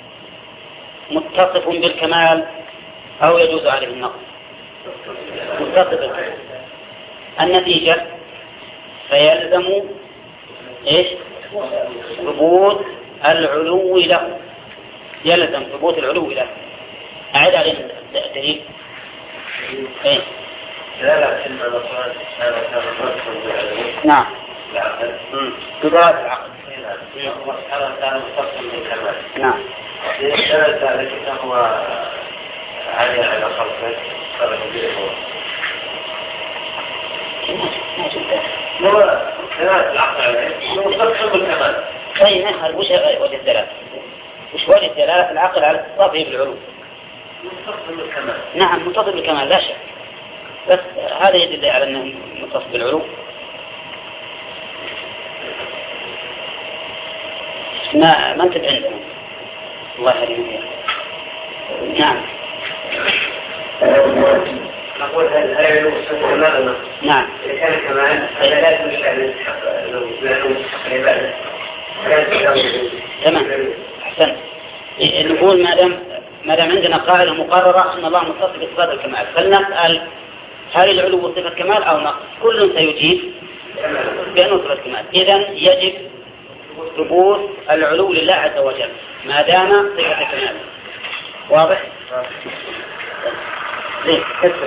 S2: متصف بالكمال أو يجوز عليه النقص؟ متصف بالكمال. النتيجة فيلزم إيش؟ ثبوت العلو له، يلزم ثبوت العلو له. أعد عليه الدليل. إيه؟ نعم. دلالة العقل. نعم.
S4: دلالة ذلك هو على على خلقه خلق به. هو دلالة العقل عليه متصف بالكمال.
S2: أي نعم. وش وجه الدلالة؟ وش وجه الدلالة العقل على اتصافه بالعلو؟
S4: متصف بالكمال.
S2: نعم، متصف بالكمال لا شك، بس هذا يدل على أنه متصف بالعلو. ما ما انت عندنا الله يهديك. نعم.
S4: نقول هل العلو صفة كمال؟
S2: نعم.
S4: إذا كان كمال هذا لا يدل على العبادة.
S2: تمام، أحسنت. نقول ما دام ما دام عندنا قاعدة مقررة أن الله متصف بصفات الكمال، فلنسأل هل العلو صفة كمال أو نقص؟ كل سيجيب بأنه صفة كمال. إذن يجب ثبوت العلو لله عز وجل ما دام صفة كمال. واضح؟ زين.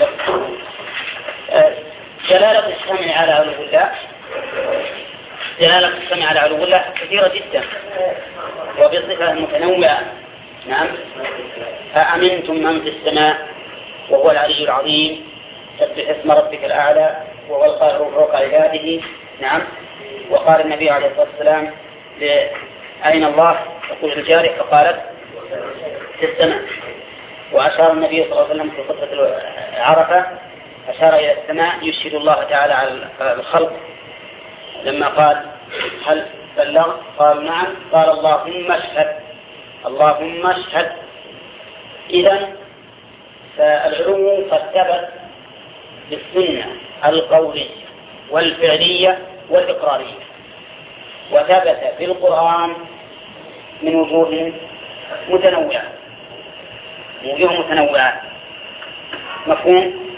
S2: دلالة السمع على علو الله دلالة السمع على علو الله كثيرة جدا وبصفة متنوعة. نعم. أأمنتم من في السماء وهو العلي العظيم سبح اسم ربك الأعلى وهو القاهر فوق عباده. نعم. وقال النبي عليه الصلاة والسلام أين الله؟ يقول الجارح فقالت في السماء. وأشار النبي صلى الله عليه وسلم في خطبة عرفة أشار إلى السماء يشهد الله تعالى على الخلق لما قال هل بلغ؟ قال نعم. قال اللهم اشهد اللهم اشهد. إذن فالعلو قد ثبت بالسنة القولية والفعلية والإقرارية، وثبت في القرآن من وجوه متنوعة وجوه متنوعة. مفهوم؟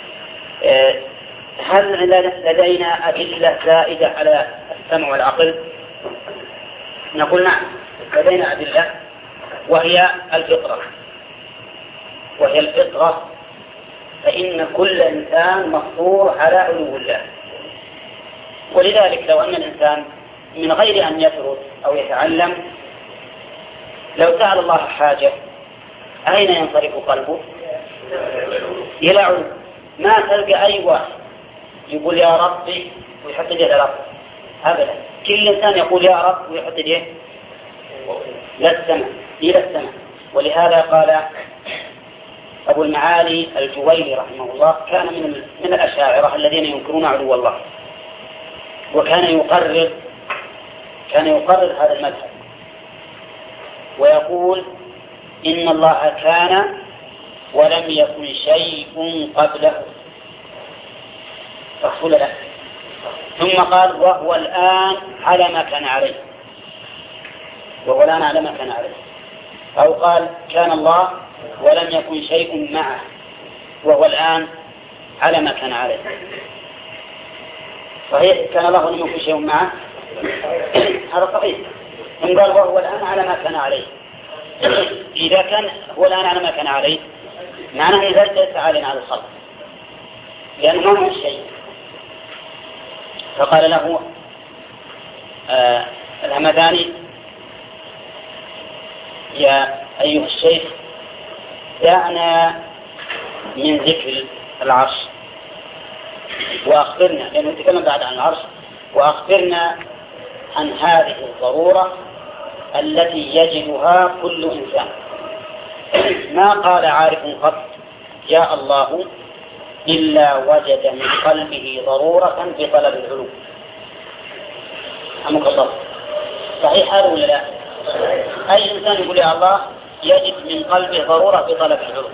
S2: هل لدينا أدلة زائدة على السمع والعقل؟ نقول نعم، لدينا أدلة وهي الفطرة وهي الفطرة فإن كل إنسان مفطور على علو الله. ولذلك لو أن الإنسان من غير أن يدرس أو يتعلم لو سأل الله حاجة أين ينصرف قلبه؟ إلى علو. ما تلقى أي واحد يقول يا ربي ويحط يده على ربه أبدا. كل إنسان يقول يا رب ويحط يده لا السماء إلى السماء. ولهذا قال أبو المعالي الجويني رحمه الله كان من من الأشاعرة الذين ينكرون علو الله، وكان يقرر كان يقرر هذا المذهب ويقول إن الله كان ولم يكن شيء قبله صح ولا لا؟ ثم قال وهو الآن على ما كان عليه، وهو الآن على ما كان عليه. أو قال كان الله ولم يكن شيء معه وهو الآن على ما كان عليه. صحيح كان الله ولم يكن شيء معه، هذا صحيح. ثم قال وهو الآن على ما كان عليه. إذا كان هو الآن على ما كان عليه معناه إذا ليس عالٍ على الخلق، لأنه ما هو الشيء. فقال له آه الهمداني يا أيها الشيخ دعنا من ذكر العرش وأخبرنا، لأنه نتكلم بعد عن العرش، وأخبرنا عن هذه الضرورة التي يجدها كل إنسان. ما قال عارف قط يا الله إلا وجد من قلبه ضرورة في طلب العلوم. حمك الله، صحيح هذا ولا لا؟ أي إنسان يقول يا الله يجد من قلبه ضرورة في طلب العلوم.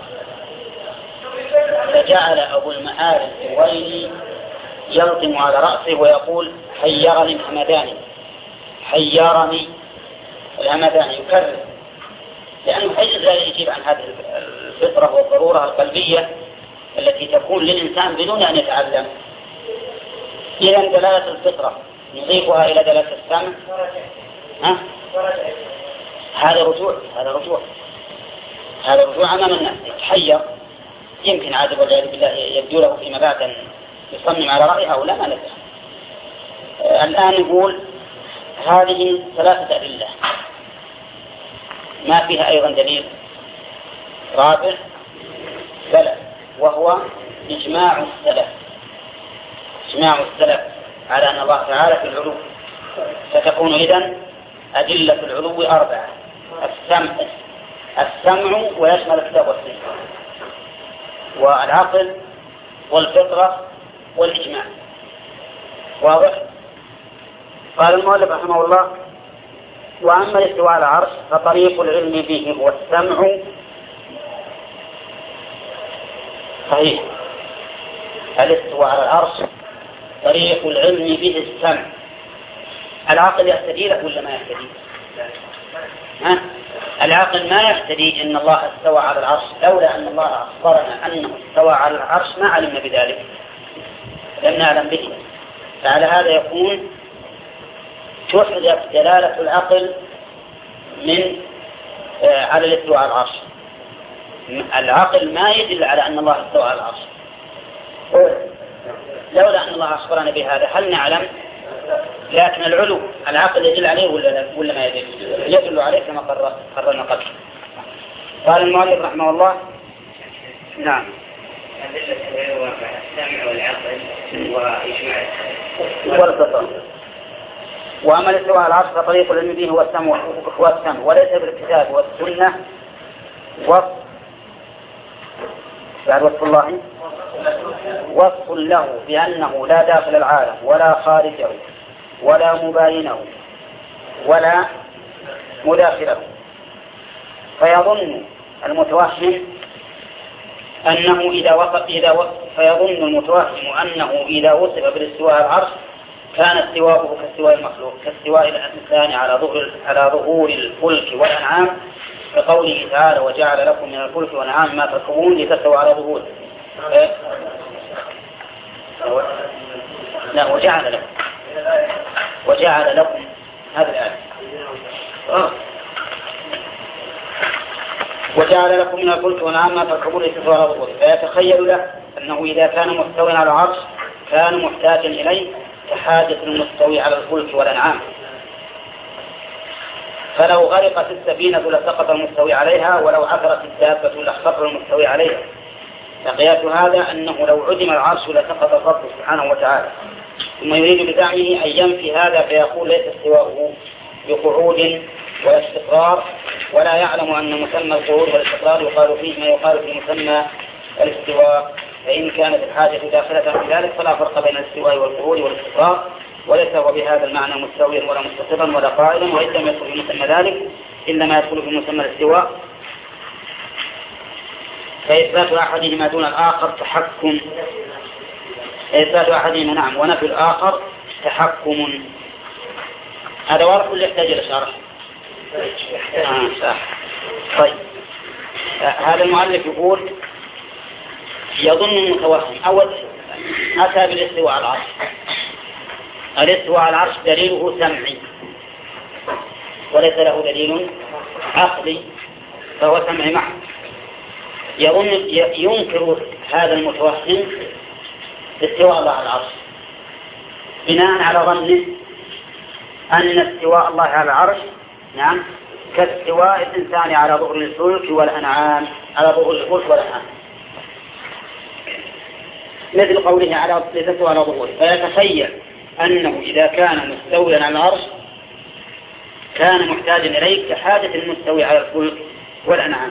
S2: فجعل أبو المعارف الويلي يلطم على رأسه ويقول حيرني الهمداني، حيرني الهمداني، يكرر، لأنه حيث لا يجيب عن هذه الفطرة والضرورة القلبية التي تكون للإنسان بدون أن يتعلم. إذا دلالة الفطرة نضيفها إلى دلالة السمع، ها؟ هذا رجوع، هذا رجوع، هذا رجوع أمام الناس. يتحير، يمكن عاد والعياذ بالله يبدو له فيما بعد يصمم على رأيها ولا ما ندري. الآن نقول هذه ثلاثة أدلة ما فيها أيضا دليل رابع بلى، وهو إجماع السلف، إجماع السلف على أن الله تعالى في العلو. فتكون إذن أدلة العلو أربعة: السمع السمع ويشمل الكتاب والسنة والعقل والفطرة والإجماع. واضح؟ قال المؤلف رحمه الله: وأما الاستواء على العرش فطريق العلم به هو السمع. صحيح، الاستواء على العرش طريق العلم به السمع. العقل يهتدي له ولا ما يهتدي؟ ها؟ العقل ما يهتدي إن الله استوى على العرش، لولا أن الله أخبرنا أنه استوى على العرش ما علمنا بذلك، لم نعلم به. فعلى هذا يكون تحذف دلالة العقل من آه على الاستواء على العرش. العقل ما يدل على أن الله استوى على العرش، لولا أن الله أخبرنا بهذا هل نعلم؟ لكن العلو العقل يدل عليه ولا ولا ما يدل؟ يدل عليه كما قررنا قبل. قال المؤلف رحمه الله: نعم.
S4: السمع والعقل وإجماع
S2: والفطرة. وأما الاستواء على العرش فطريق العلم به هو السمع هو السمع وليس بالكتاب والسنة وصف بعد وصف الله وصف له بأنه لا داخل العالم ولا خارجه ولا مباينه ولا مداخله. فيظن المتوهم أنه إذا وصف إذا وصف فيظن المتوهم أنه إذا وصف بالاستواء على العرش كان استواءه كاستواء المخلوق، كاستواء الإنسان على ظهور على ظهور الفلك والأنعام، كقوله تعالى: وجعل لكم من الفلك والأنعام ما تركبون لتستووا على ظهوره. لا، وجعل لكم وجعل لكم هذا الآية آه. وجعل لكم من الفلك والأنعام ما تركبون لتستووا على ظهوره. فيتخيل له أنه إذا كان مستوى على العرش كان محتاجا إليه كحاجة المستوي على الفلك والأنعام. فلو غرقت السفينة لسقط المستوي عليها، ولو عثرت الدابة لاختر المستوي عليها. فقياس هذا أنه لو عدم العرش لسقط الرب سبحانه وتعالى. ثم يريد بزعمه أن ينفي هذا فيقول: ليس استواؤه بقعود ولا استقرار، ولا يعلم أن مسمى القعود والاستقرار يقال فيه ما يقال في مسمى الاستواء. فإن كانت الحاجة داخلة في ذلك فلا فرق بين الاستواء والقعود والاستقرار، وليس هو بهذا المعنى مستويا ولا مستقرا ولا قائلا، وإن لم يدخل في مسمى ذلك إلا ما يدخل في مسمى الاستواء. فإثبات أحدهما دون الآخر تحكم إثبات أحدهما نعم ونفي الآخر تحكم. هذا واضح ولا يحتاج إلى شرح؟ آه صح. طيب آه هذا المؤلف يقول يظن المتوهم أول أتى بالاستواء على العرش. الاستواء على العرش دليله سمعي وليس له دليل عقلي فهو سمعي محض. يظن ينكر هذا المتوهم استواء الله على العرش بناء على ظنه أن استواء الله على العرش نعم كاستواء الإنسان على ظهر الفلك والأنعام على ظهر الفلك والأنعام مثل قوله على لذته على ظهوره. فيتخيل أنه إذا كان مستويا على العرش كان محتاجا إليه كحاجة المستوي على الفلك والأنعام.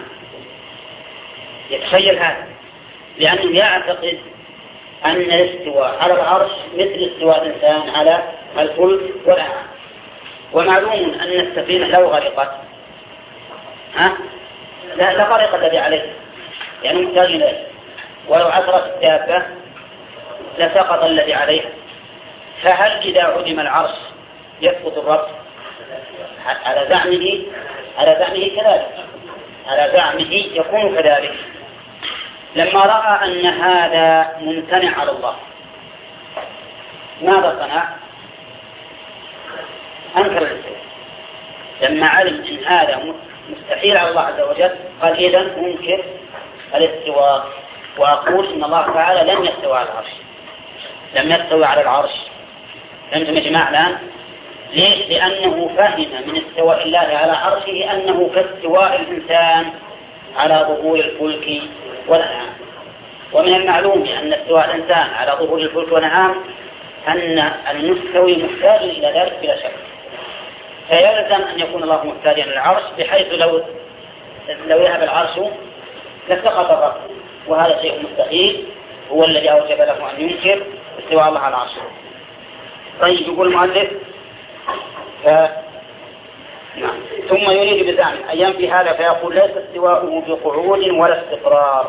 S2: يتخيل هذا لأنه يعتقد أن الاستواء على العرش مثل استواء الإنسان على الفلك والأنعام. ومعلوم أن السفينة لو غرقت ها لا لا غرق الذي عليه يعني محتاج إليه، ولو عثرت الدابة لسقط الذي عليها. فهل إذا عدم العرش يسقط الرب؟ على زعمه على زعمه كذلك على زعمه يكون كذلك. لما رأى أن هذا ممتنع على الله ماذا صنع؟ أنكر الاستواء. لما علم أن هذا مستحيل على الله عز وجل قال إذن أنكر الاستواء وأقول إن الله تعالى لم يستوى على العرش لم يستوى على العرش. فهمتم يا جماعة الآن؟ ليش؟ لأنه فهم من استواء الله على عرشه أنه كاستواء الإنسان على ظهور الفلك والأنعام. ومن المعلوم أن استواء الإنسان على ظهور الفلك والأنعام أن المستوي محتاج إلى ذلك بلا شك. فيلزم أن يكون الله محتاجا للعرش بحيث لو لو يهب العرش لسقط الرب، وهذا شيء مستحيل هو الذي أوجب له أن ينكر استواء الله على العرش. طيب يقول المؤلف ف... نعم. ثم يريد بزعمه أن ينفي هذا فيقول ليس استواؤه بقعود ولا استقرار.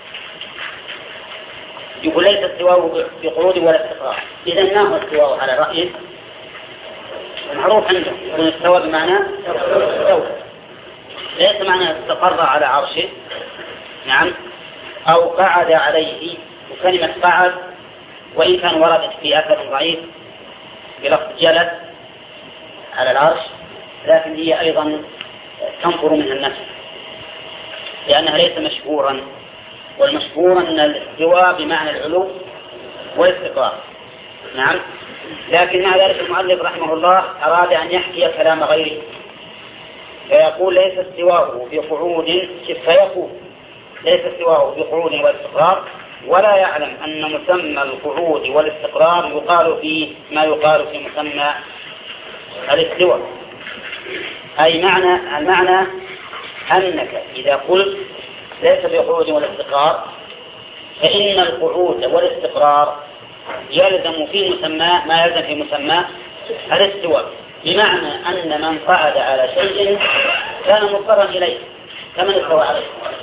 S2: يقول ليس استواؤه بقعود ولا استقرار. إذا ما هو استواؤه على رأيه؟ معروف عنده أن استوى بمعنى استوى، ليس معنى استقر على عرشه نعم أو قعد عليه. وكلمة قعد وإن كان وردت في أثر ضعيف بلفظ جلس على العرش لكن هي أيضا تنفر منها النفس لأنها ليس مشهورا، والمشهور أن الاستواء بمعنى العلو والاستقرار نعم. لكن مع ذلك المؤلف رحمه الله أراد أن يحكي كلام غيره فيقول ليس استواءه بقعود فيقول ليس استواءه بقعود والاستقرار ولا يعلم أن مسمى القعود والاستقرار يقال فيه ما يقال في مسمى الاستواء. أي معنى المعنى أنك إذا قلت ليس بقعود ولا استقرار فإن القعود والاستقرار يلزم في مسمى ما يلزم في مسمى الاستواء، بمعنى أن من قعد على شيء كان مضطرا إليه كمن استوى عليه.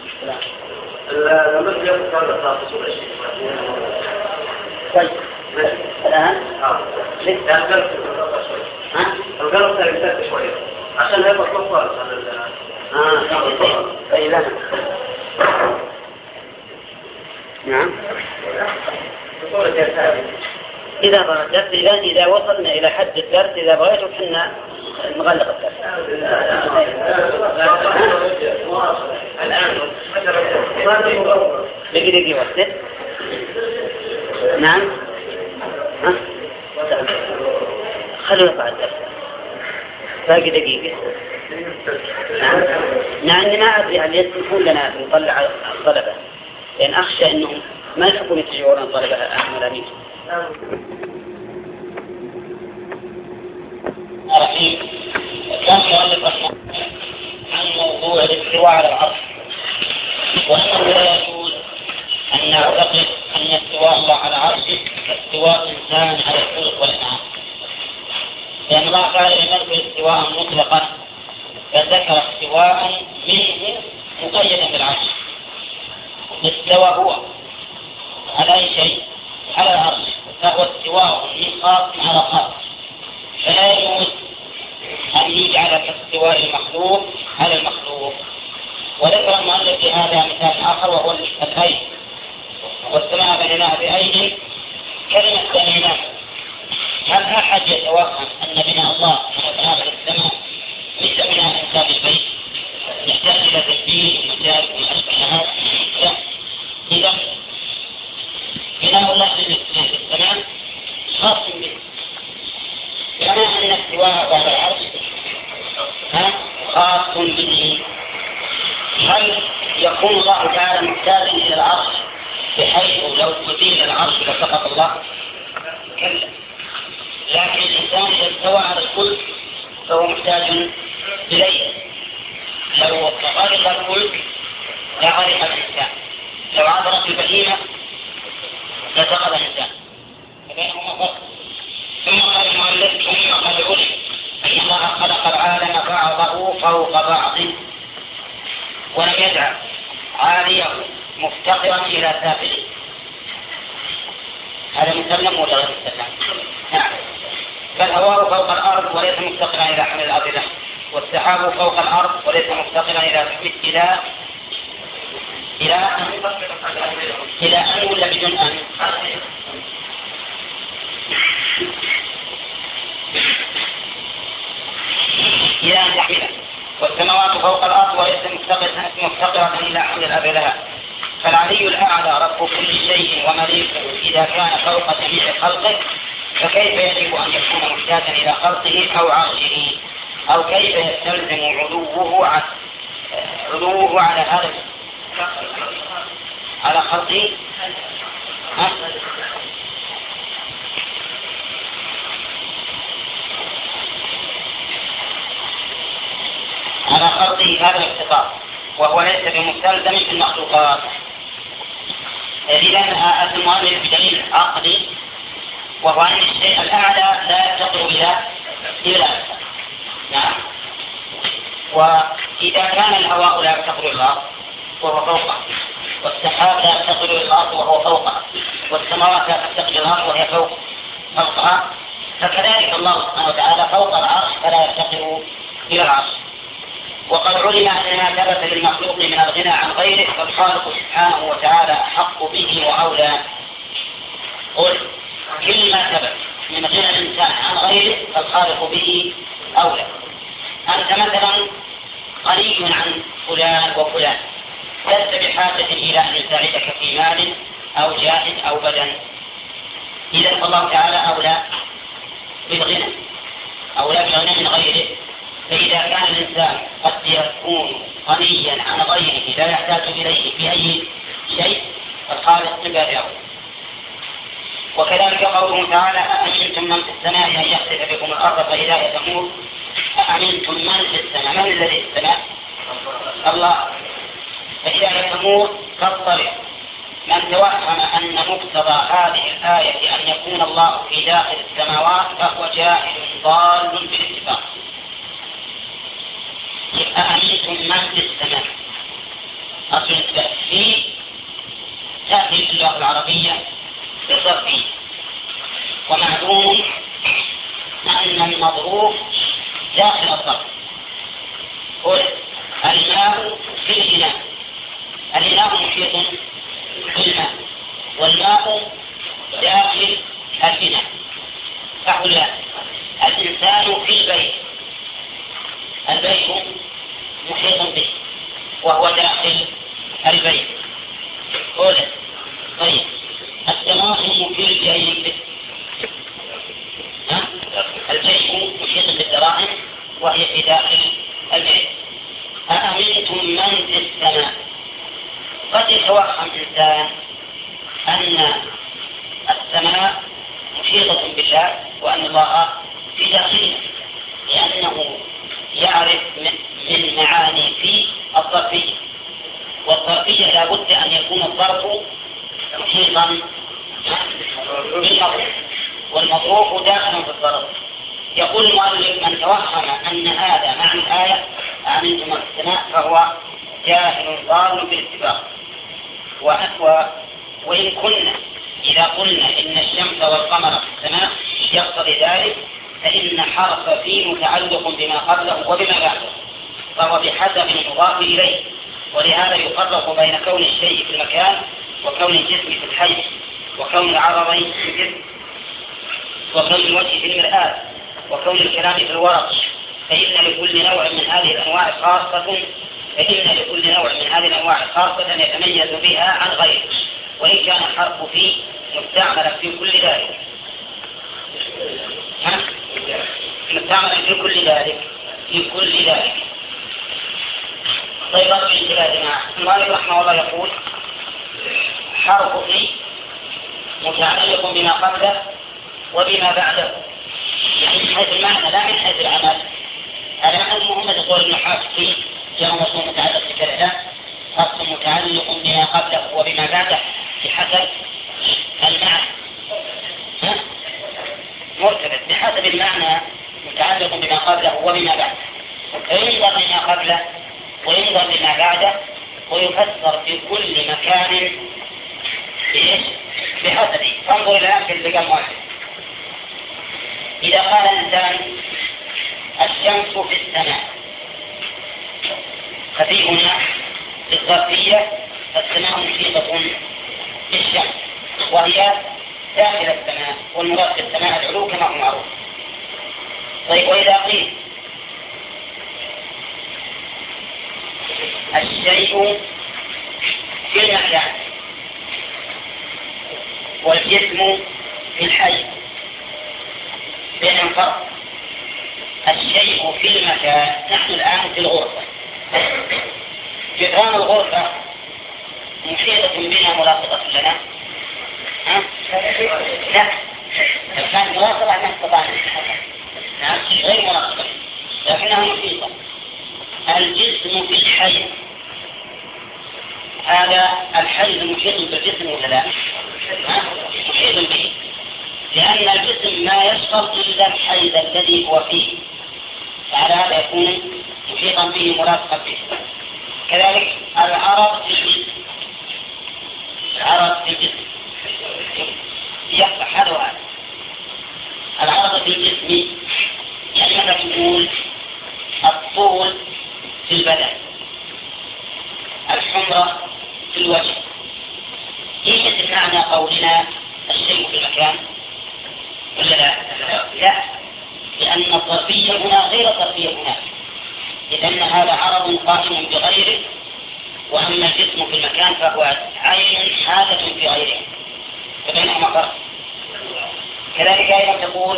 S2: طيب الآن لسه
S4: القلب ترى يسافر شوية عشان هذا مطلوب خالص
S2: آه طيب لا نعم. إذا ردت إذا إذا وصلنا إلى حد الدرس إذا بغيتوا حنا نغلق الدرس الآن دقيقة دقيقة وقت نعم ها خلوا يقع الدرس باقي دقيقة نعم. نعم ما أدري هل يسمحون لنا نطلع الطلبة لأن أخشى أنهم ما يحبون يتجاورون طلبة الملاميذ. رحيم كان يؤلف رحمه عن موضوع الاستواء على العرش وأنه لا يجوز أن نعتقد أن استواء الله على عرشه كاستواء إنسان على الخلق والأنعام، لأن الله تعالى لم يذكر استواء مطلقا بل ذكر استواء منه مقيدا بالعرش. استوى هو على أي شيء؟ على العرش. فهو استواء من خاص على خاص، فلا يجوز أن يجعل كاستواء المخلوق على المخلوق. وذكر المؤلف في هذا مثال آخر وهو الأيد، والسماء بنيناها بأيد كلمة بنيناها. هل أحد يتوهم أن بناء الله سبحانه للسماء مثل بناء إنسان البيت يحتاج إلى تشبيه ومجال وأشباهات؟ إذا بناء الله للسماء خاص به، كما أن استواءه على العرش خاص به. هل يكون الله تعالى محتاجا إلى العرش بحيث لو أزيل العرش لسقط الله؟ كلا، لكن الإنسان إذا استوى على الكل فهو محتاج إليه. لو غرق الفلك لغرق الإنسان، لو عبرت البهيمة لسقط الإنسان، فبينهما فرق. ثم قال المؤلف ثم قد علم أن الله خلق العالم بعضه فوق بعض ولم يجعل عاليه مفتقرا إلى سافله. هذا مسلم ولا غير مسلم؟ نعم. فالهواء فوق الأرض وليس مفتقرا إلى حمل الأرض له، والسحاب فوق الأرض وليس مفتقرا إلى إلى إلى إلى أن ولا بدون أن؟ إلى أن تحمله. والسماوات فوق الأرض وليس مفتقرا إلى حمل الأرض لها. فالعلي الأعلى رب كل شيء ومليكه إذا كان فوق جميع خلقه، فكيف يجب أن يكون محتاجا إلى خلقه أو عرشه؟ أو كيف يستلزم علوه على علوه على هذا على خلقه؟ على خلقه هذا الاختصاص، وهو ليس بمستلزم في المخلوقات. إذن المؤلف بدليل عقلي، وهو أن الشيء الأعلى لا يفتقر إلى إلى نعم. وإذا كان الهواء لا يفتقر إلى الأرض وهو فوقه، والسحاب لا يفتقر إلى الأرض وهو فوقه، والسماوات لا تفتقر إلى الأرض وهي فوق فوقها، فكذلك الله سبحانه وتعالى فوق العرش فلا يفتقر إلى العرش. وقد علم أن ما ثبت للمخلوق من الغنى عن غيره فالخالق سبحانه وتعالى أحق به وأولى. قل كل ما ثبت من غنى الإنسان عن غيره فالخالق به أولى. أنت مثلا غني عن فلان وفلان، لست بحاجة إلى أن يساعدك في مال أو جاه أو بدن، إذا فالله تعالى أولى بالغنى أولى بالغنى من غيره. فإذا كان الإنسان قد يكون غنيا عن غيره لا يحتاج إليه بأي شيء فالخالق بباب أولى. وكذلك قوله تعالى أأمنتم من في السماء أن يخسف بكم الأرض فإذا هي تمور. أأمنتم من في السماء، من الذي في السماء؟ الله. فإذا هي تمور كالطريق. من توهم أن مقتضى هذه الآية أن يكون الله في داخل السماوات فهو جاهل ضال بالاتفاق. أأمنتم من في السماء أصل في تأتي في اللغة العربية بصرفية، ومعلوم أن المظروف داخل الظرف. قل الماء في الإناء، الإناء محيط بالماء والماء داخل الإناء. فهنا الإنسان في البيت، البيت محيط به وهو داخل البيت. قل طيب الدراهم في الجيب، الجيب محيط بالدراهم وهي في داخل البيت. أأمنتم من في السماء. قد يتوهم إنسان أن السماء محيطة بالله وأن الله في داخلها، لأنه يعرف من معاني في الظرفية، والظرفية لا بد أن يكون الظرف محيطا بالمظروف والمظروف داخل في الظرف. يقول المؤلف من توهم أن هذا معنى الآية أأمنتم من في السماء فهو جاهل ضال بالاتفاق. وإن كنا إذا قلنا إن الشمس والقمر في السماء يقتضي ذلك فإن حرف في متعلق بما قبله وبما بعده، فهو بحسب المضاف إليه، ولهذا يفرق بين كون الشيء في المكان وكون الجسم في الحي، وكون العرضين في الجسم، وكون الوجه في المرآة، وكون الكلام في الورق. فإن لكل نوع من هذه الأنواع خاصة فإن لكل نوع من هذه الأنواع خاصة يتميز بها عن غيره، وإن كان الحرف فيه مستعملا في كل ذلك مستعملا في كل ذلك في كل ذلك طيب أرجو الانتباه يا جماعة. المؤلف رحمه الله يقول حرف في متعلق بما قبله وبما بعده، يعني من حيث المعنى لا من حيث العمل. هذا معنى محمد يقول ابن حافظ في جاء مصر متعلق بكذا خاص متعلق بما قبله وبما بعده بحسب المعنى مرتبط بحسب المعنى متعلق بما قبله وبما بعده، فينظر بما قبله وينظر بما بعده ويفسر في كل مكان بحسبه. فانظر الآن في اللقاء واحد. إذا قال الإنسان الشمس في السماء ففي هنا الظرفية السماء محيطة بالشمس وهي داخل السماء، والمراد بالسماء العلو كما هو معروف. طيب وإذا قيل الشيء في المكان والجسم في الحي بينهم فرق. الشيء في المكان، نحن الآن في الغرفة، جدران الغرفة محيطة بنا ملاصقة لنا؟ ها؟ لا، لو كانت ملاصقة ما استطعنا نعم غير ملاصقة لكنها محيطة. الجسم في الحي، هذا الحي محيط بالجسم ولا لا؟ محيط به، لأن الجسم ما يشغل إلا الحيز الذي هو فيه، فعلى هذا يكون محيطا به ملاصقا به. كذلك العرض في الجسم، العرض في الجسم يصح هذا وهذا. العرض في الجسم يعني ماذا تقول؟ الطول في البدن، الحمرة في الوجه. ايش معنى قولنا الشيء في المكان ولا لا؟ لا، لأن الظرفية هنا غير الظرفية هنا، لأن هذا عرض قائم بغيره، وأما الجسم في المكان فهو عين حالة في غيره، فبينهما فرق. كذلك أيضا تقول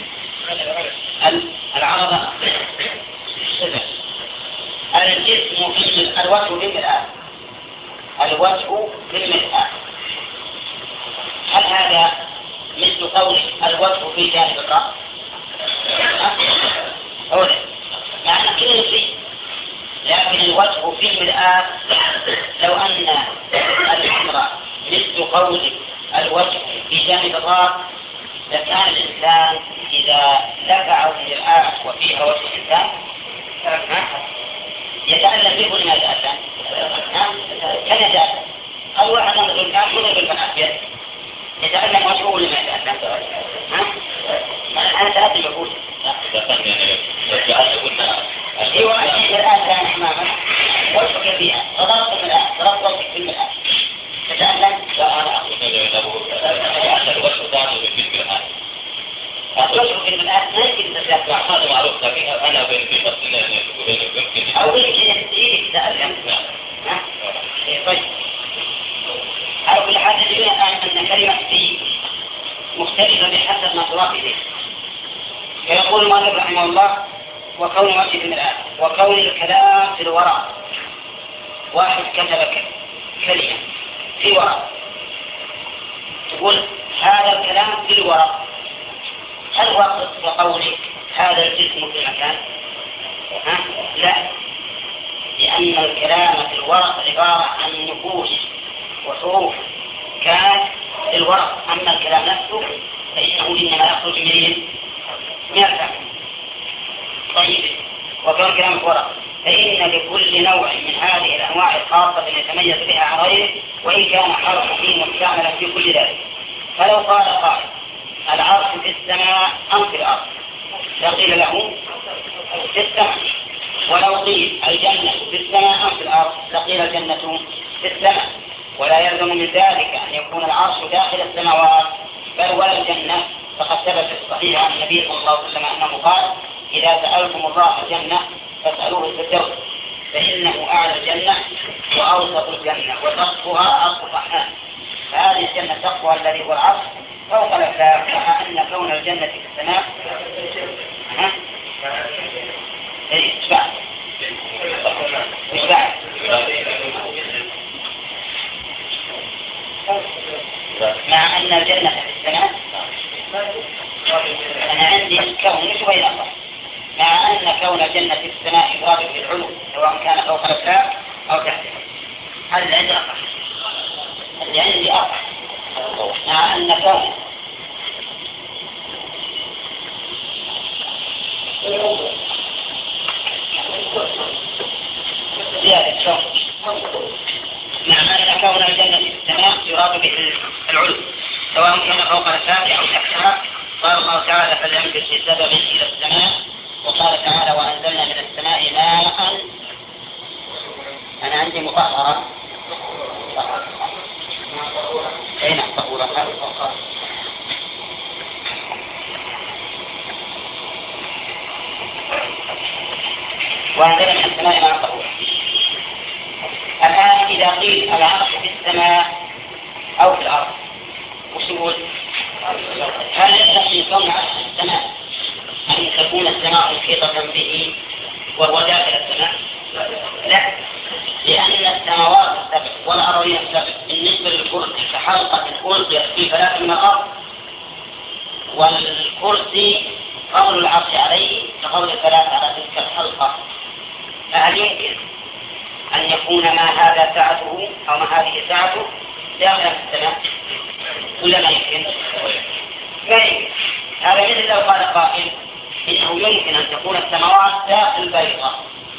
S2: العرض صفة، الجسم في الوجه في المرآة، الوجه في المرآة. هل هذا مثل قول الوجه في جانب الرأس؟ أولا معنى كل شيء، لكن الوجه في المرآة لو أن الأمر مثل قول الوجه في جانب الرأس لكان الإنسان إذا دفعه المرآة وفيها وجه الإنسان يتألم به ولا يتألم؟ كان يتألم. أو واحد من الإنسان يضرب المنافع يتألم وجهه ولا ما يتألم؟ أنا سألت يقول إذا كان يعني لو قلنا أيوة الآن كان أمامك وجهك فيها تضرب المرآة تضرب وجهك في المرآة تتألم؟ لا أنا أقول لأن الوجه ضاعه في المرآة. الوجه في المرآة لا يمكن أن تتألم، هذا معروف، لكن أنا بين بين بين أو يمكن إيدك تتألم. طيب على كل حال يجب أن كلمة في مختلفة بحسب ما تضاف إليه. فيقول المؤلف رحمه الله وكون وجه في المرآة وكون الكلام في الوراء. واحد كتب كلمة في وراء، تقول هذا الكلام في الوراء، هل هو قولك هذا الجسم في المكان؟ ها؟ لا، لأن الكلام في الورق عبارة عن نقوش وحروف كانت في الورق، أما الكلام نفسه فإنه إنما يخرج من من الفم. طيب وكون الكلام في الورق فإن لكل نوع من هذه الأنواع الخاصة يتميز بها عن غيره، وإن كان حرف فيه مستعملا في كل ذلك. فلو قال قائل العرش في السماء أم في الأرض فقيل له في السماء، ولو قيل الجنة في السماء أم في الأرض لقيل الجنة في السماء، ولا يلزم من ذلك أن يكون العرش داخل السماوات بل ولا الجنة، فقد ثبت في الصحيح عن النبي صلى الله عليه وسلم أنه قال إذا سألتم الله الجنة فاسألوه الفردوس فإنه أعلى الجنة وأوسط الجنة وسقفها الرحمن. فهذه الجنة سقفها الذي هو العرش فوق الأفلاك، مع أن كون الجنة في السماء ها؟ إيه إيش بعد؟ إيش بعد؟ مع أن الجنة في السماء أنا عندي كون مش بين أصلا، مع أن كون الجنة في السماء يراد به العلو سواء كان فوق الأفلاك أو تحتها. هذا اللي عندي أصلا، اللي عندي أصلا مع أن كون زيادة كون مع أن كون الجنة في السماء يراد به العلو سواء كان فوق الأفلاك أو تحتها. قال الله تعالى فليمدد بسبب إلى السماء، وقال تعالى وأنزلنا من السماء ماء. أنا عندي مطهرة أين طهورة وأنزلنا من السماء ماء طهورا. الآن إذا قيل العرش في السماء أو في الأرض وش يقول؟ هل يستطيع كون عرش في السماء أن تكون السماء محيطة به وهو داخل السماء؟ لا، لأن السماوات السبع والأراضين السبع بالنسبة للكرسي كحلقة ألقيت في فلاة من الأرض، والكرسي قول العرش عليه كقول الفلاة على تلك الحلقة. فهل يمكن أن يكون ما هذا سعته أو ما هذه سعته داخل السماء ولا ما يمكن؟ ما يمكن. هذا مثل لو قال قائل إنه يمكن أن تكون السماوات داخل البيضة،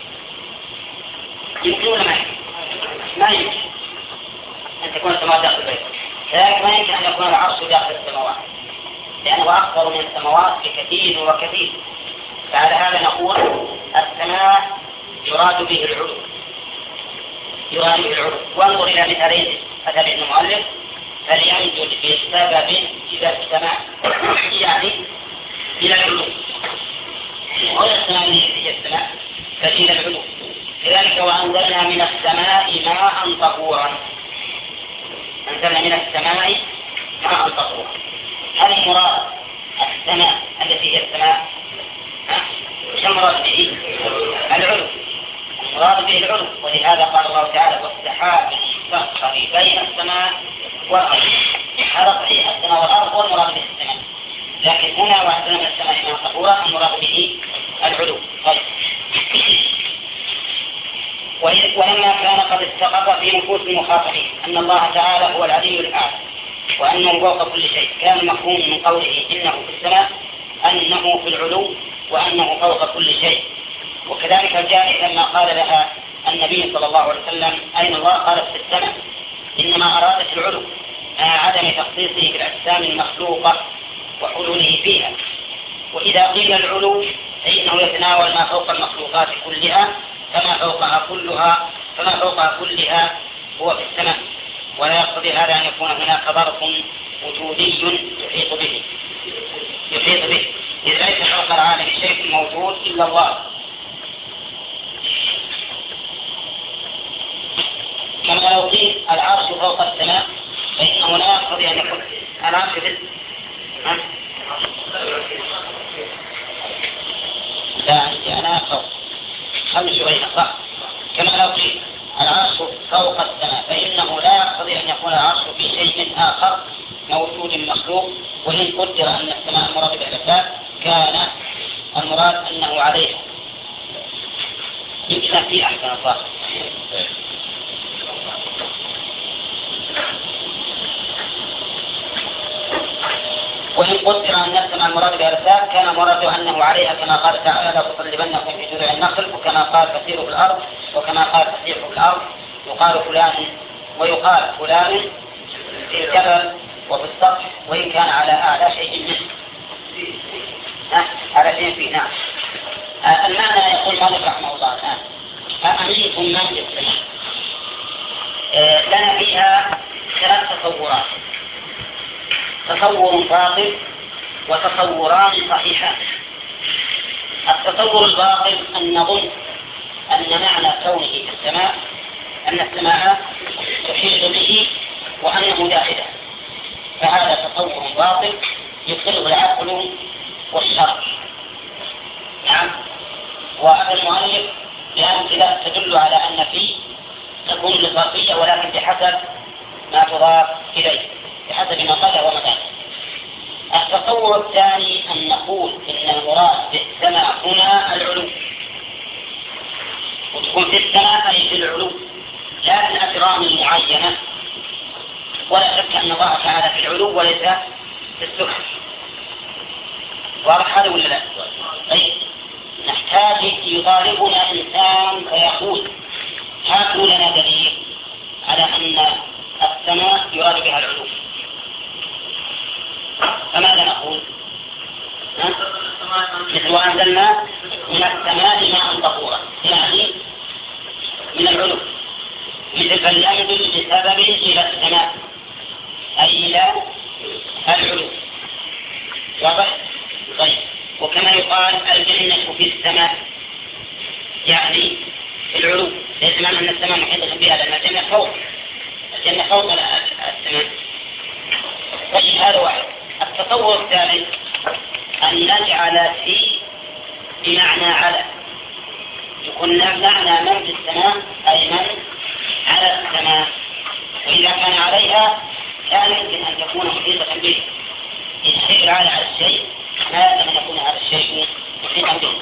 S2: يمكن ولا ما يمكن؟ ما يمكن أن تكون السماوات داخل البيضة، لكن ما يمكن أن يكون العرش داخل السماوات لأنه أكبر من السماوات بكثير وكثير. فعلى هذا نقول السماء يراد به العلو، يراد به العلو. وانظر إلى مثالين مثل ابن المؤلف فليمدد بسبب إلى السماء يعني إلى العلو، ولا السماء إلى السماء بل إلى العلو. لذلك وأنزلنا من السماء ماء طهورا، أنزلنا من السماء ماء طهورا. هل المراد السماء التي هي السماء؟ وش المراد به؟ العلو، المراد به العلو. ولهذا قال الله تعالى والسحاب المسخر بين السماء والأرض. هذا صحيح، السماء والأرض هو المراد به السماء، لكن هنا وأنزلنا من السماء ماء طهورا المراد به العلو. طيب. ولما كان قد استقر في نفوس المخاطبين أن الله تعالى هو العلي الأعلى وأنه فوق كل شيء، كان المفهوم من قوله إنه في السماء أنه في العلو وأنه فوق كل شيء. وكذلك الجارية لما قال لها النبي صلى الله عليه وسلم أين الله؟ قالت في السماء، إنما أرادت العلو مع عدم تخصيصه بالأجسام المخلوقة وحلوله فيها. وإذا قيل العلو فإنه يتناول ما فوق المخلوقات كلها فما فوقها كلها فما فوقها كلها هو في السماء، ولا يقتضي هذا أن يكون هناك ظرف وجودي يحيط به يحيط به إذ ليس فوق العالم شيء موجود إلا الله. كما لو قيل العرش فوق السماء فإنه لا يقتضي أن يكون العرش في ها؟ لا عندي أنا فوق خمس شوية صح. كما لو قيل العرش فوق السماء فإنه لا يقتضي أن يكون العرش في شيء آخر موجود مخلوق. وإن قدر أن السماء المراد بالأسباب كان المراد أنه عليه. يمكن في أحسن الله. وإن قدر أن السماء المراد بالأسباب كان مراد أنه عليها كما قال تعالى لا تصلبنكم في جذوع النخل، وكما قال كثير في الأرض، وكما قال كثير في الأرض يقال فلان ويقال فلان في الجبل وفي السطح وإن كان على أعلى شيء منه. على شيء فيه. نعم. المعنى يقول مالك رحمه الله الآن أأمنتم من في السماء. لنا فيها ثلاث تصورات: تصور باطل وتصوران صحيحان. التصور الباطل أن نظن أن معنى كونه في السماء أن السماء تحيط به وأنه داخله، فهذا تصور باطل يبطله العقل والشرع. نعم. وهذا المؤلف بأمثلة تدل على أن فيه تكون للظرفية ولكن بحسب ما تضاف إليه، بحسب ما قال ومكانه. التصور الثاني أن نقول إن المراد بالسماء هنا العلو، وتكون في السماء أي في العلو لا في الأجرام المعينة، ولا شك أن الله تعالى في العلو وليس في السفل. واضح هذا ولا لا؟ طيب نحتاج يطالبنا إنسان فيقول هاتوا لنا دليل على أن السماء يراد بها العلو، فماذا نقول؟ مثل وأنزلنا من السماء ماء طهورا، يعني من العلو، مثل فلينزل بسبب إلى السماء أي إلى العلو. واضح؟ طيب وكما يقال الجنة في السماء يعني في العلو، ليس معنى أن السماء محيطة بها لأن الجنة فوق، الجنة فوق السماء. طيب هذا واحد. التصور الثالث أن نجعل في بمعنى على، يكون معنى من في السماء أي من على السماء، وإذا كان عليها كان يمكن أن تكون محيطة به. الشيء على على الشيء ما لم يكون هذا الشيء محيطا به.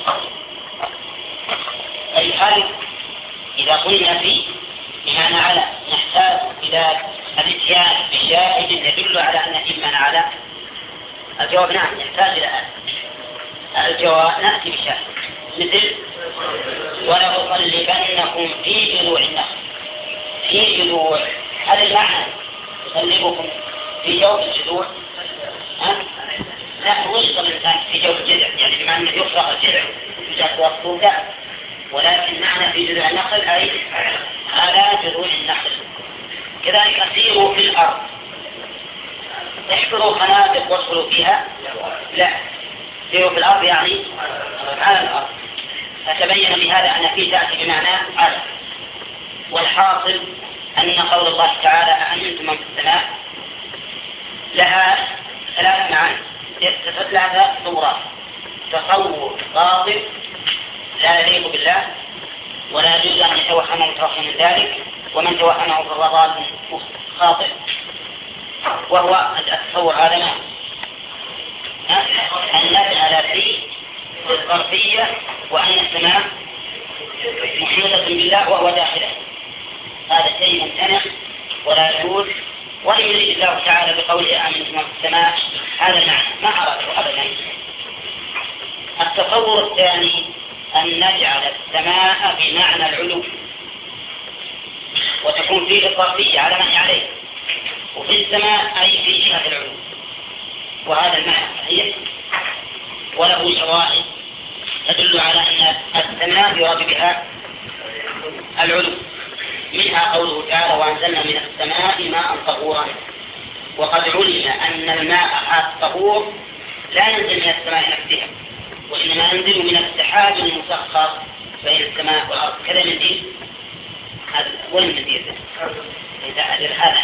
S2: أي حال إذا قلنا فيه بمعنى على نحتاج إلى الاتيان بشاهد يدل على أن فيه بمعنى على. الجواب نعم يحتاج إلى هذا الجواب، نأتي بشاهد مثل ولأصلبنكم في جذوع النخل. في جذوع، هل المعنى يصلبكم في جوف الجذوع؟ ها؟ لا توصل الإنسان في جوف الجذع، يعني بمعنى أنه يفرغ الجذع يجعل وسطه لا، ولكن معنى في جذوع النخل أي على جذوع النخل. كذلك سيروا في الأرض، احفروا خنادق وادخلوا فيها، لا، سيروا في الأرض يعني على الأرض. فتبين بهذا أن فيه تأتي بمعنى على. والحاصل أن قول الله تعالى أأمنتم من في السماء لها ثلاث معاني، ثلاث صورات: تصور باطل لا يليق بالله ولا يجوز أن يتوهم متوهم من ذلك، ومن توهمه فهو ضال خاطئ. وهو التصور هذا ما أن نجعل فيه الظرفية وأن السماء محيطة بالله وهو داخله، هذا شيء ممتنع ولا يجوز، ولا يريد الله تعالى بقوله أأمنتم من في السماء هذا المعنى، ما أراده أبدا. التصور الثاني أن نجعل السماء بمعنى العلو وتكون فيه الظرفية على من عليه، وفي السماء أي في جهة العلو، وهذا المعنى صحيح وله شواهد تدل على أن السماء يراد بها العلو، منها قوله تعالى وأنزلنا من السماء ماء طهورا. وقد علم أن الماء الطهور لا ينزل من السماء نفسها، وإنما ينزل من السحاب المسخر بين السماء والأرض. كذا ندير هذا وين ندير هذا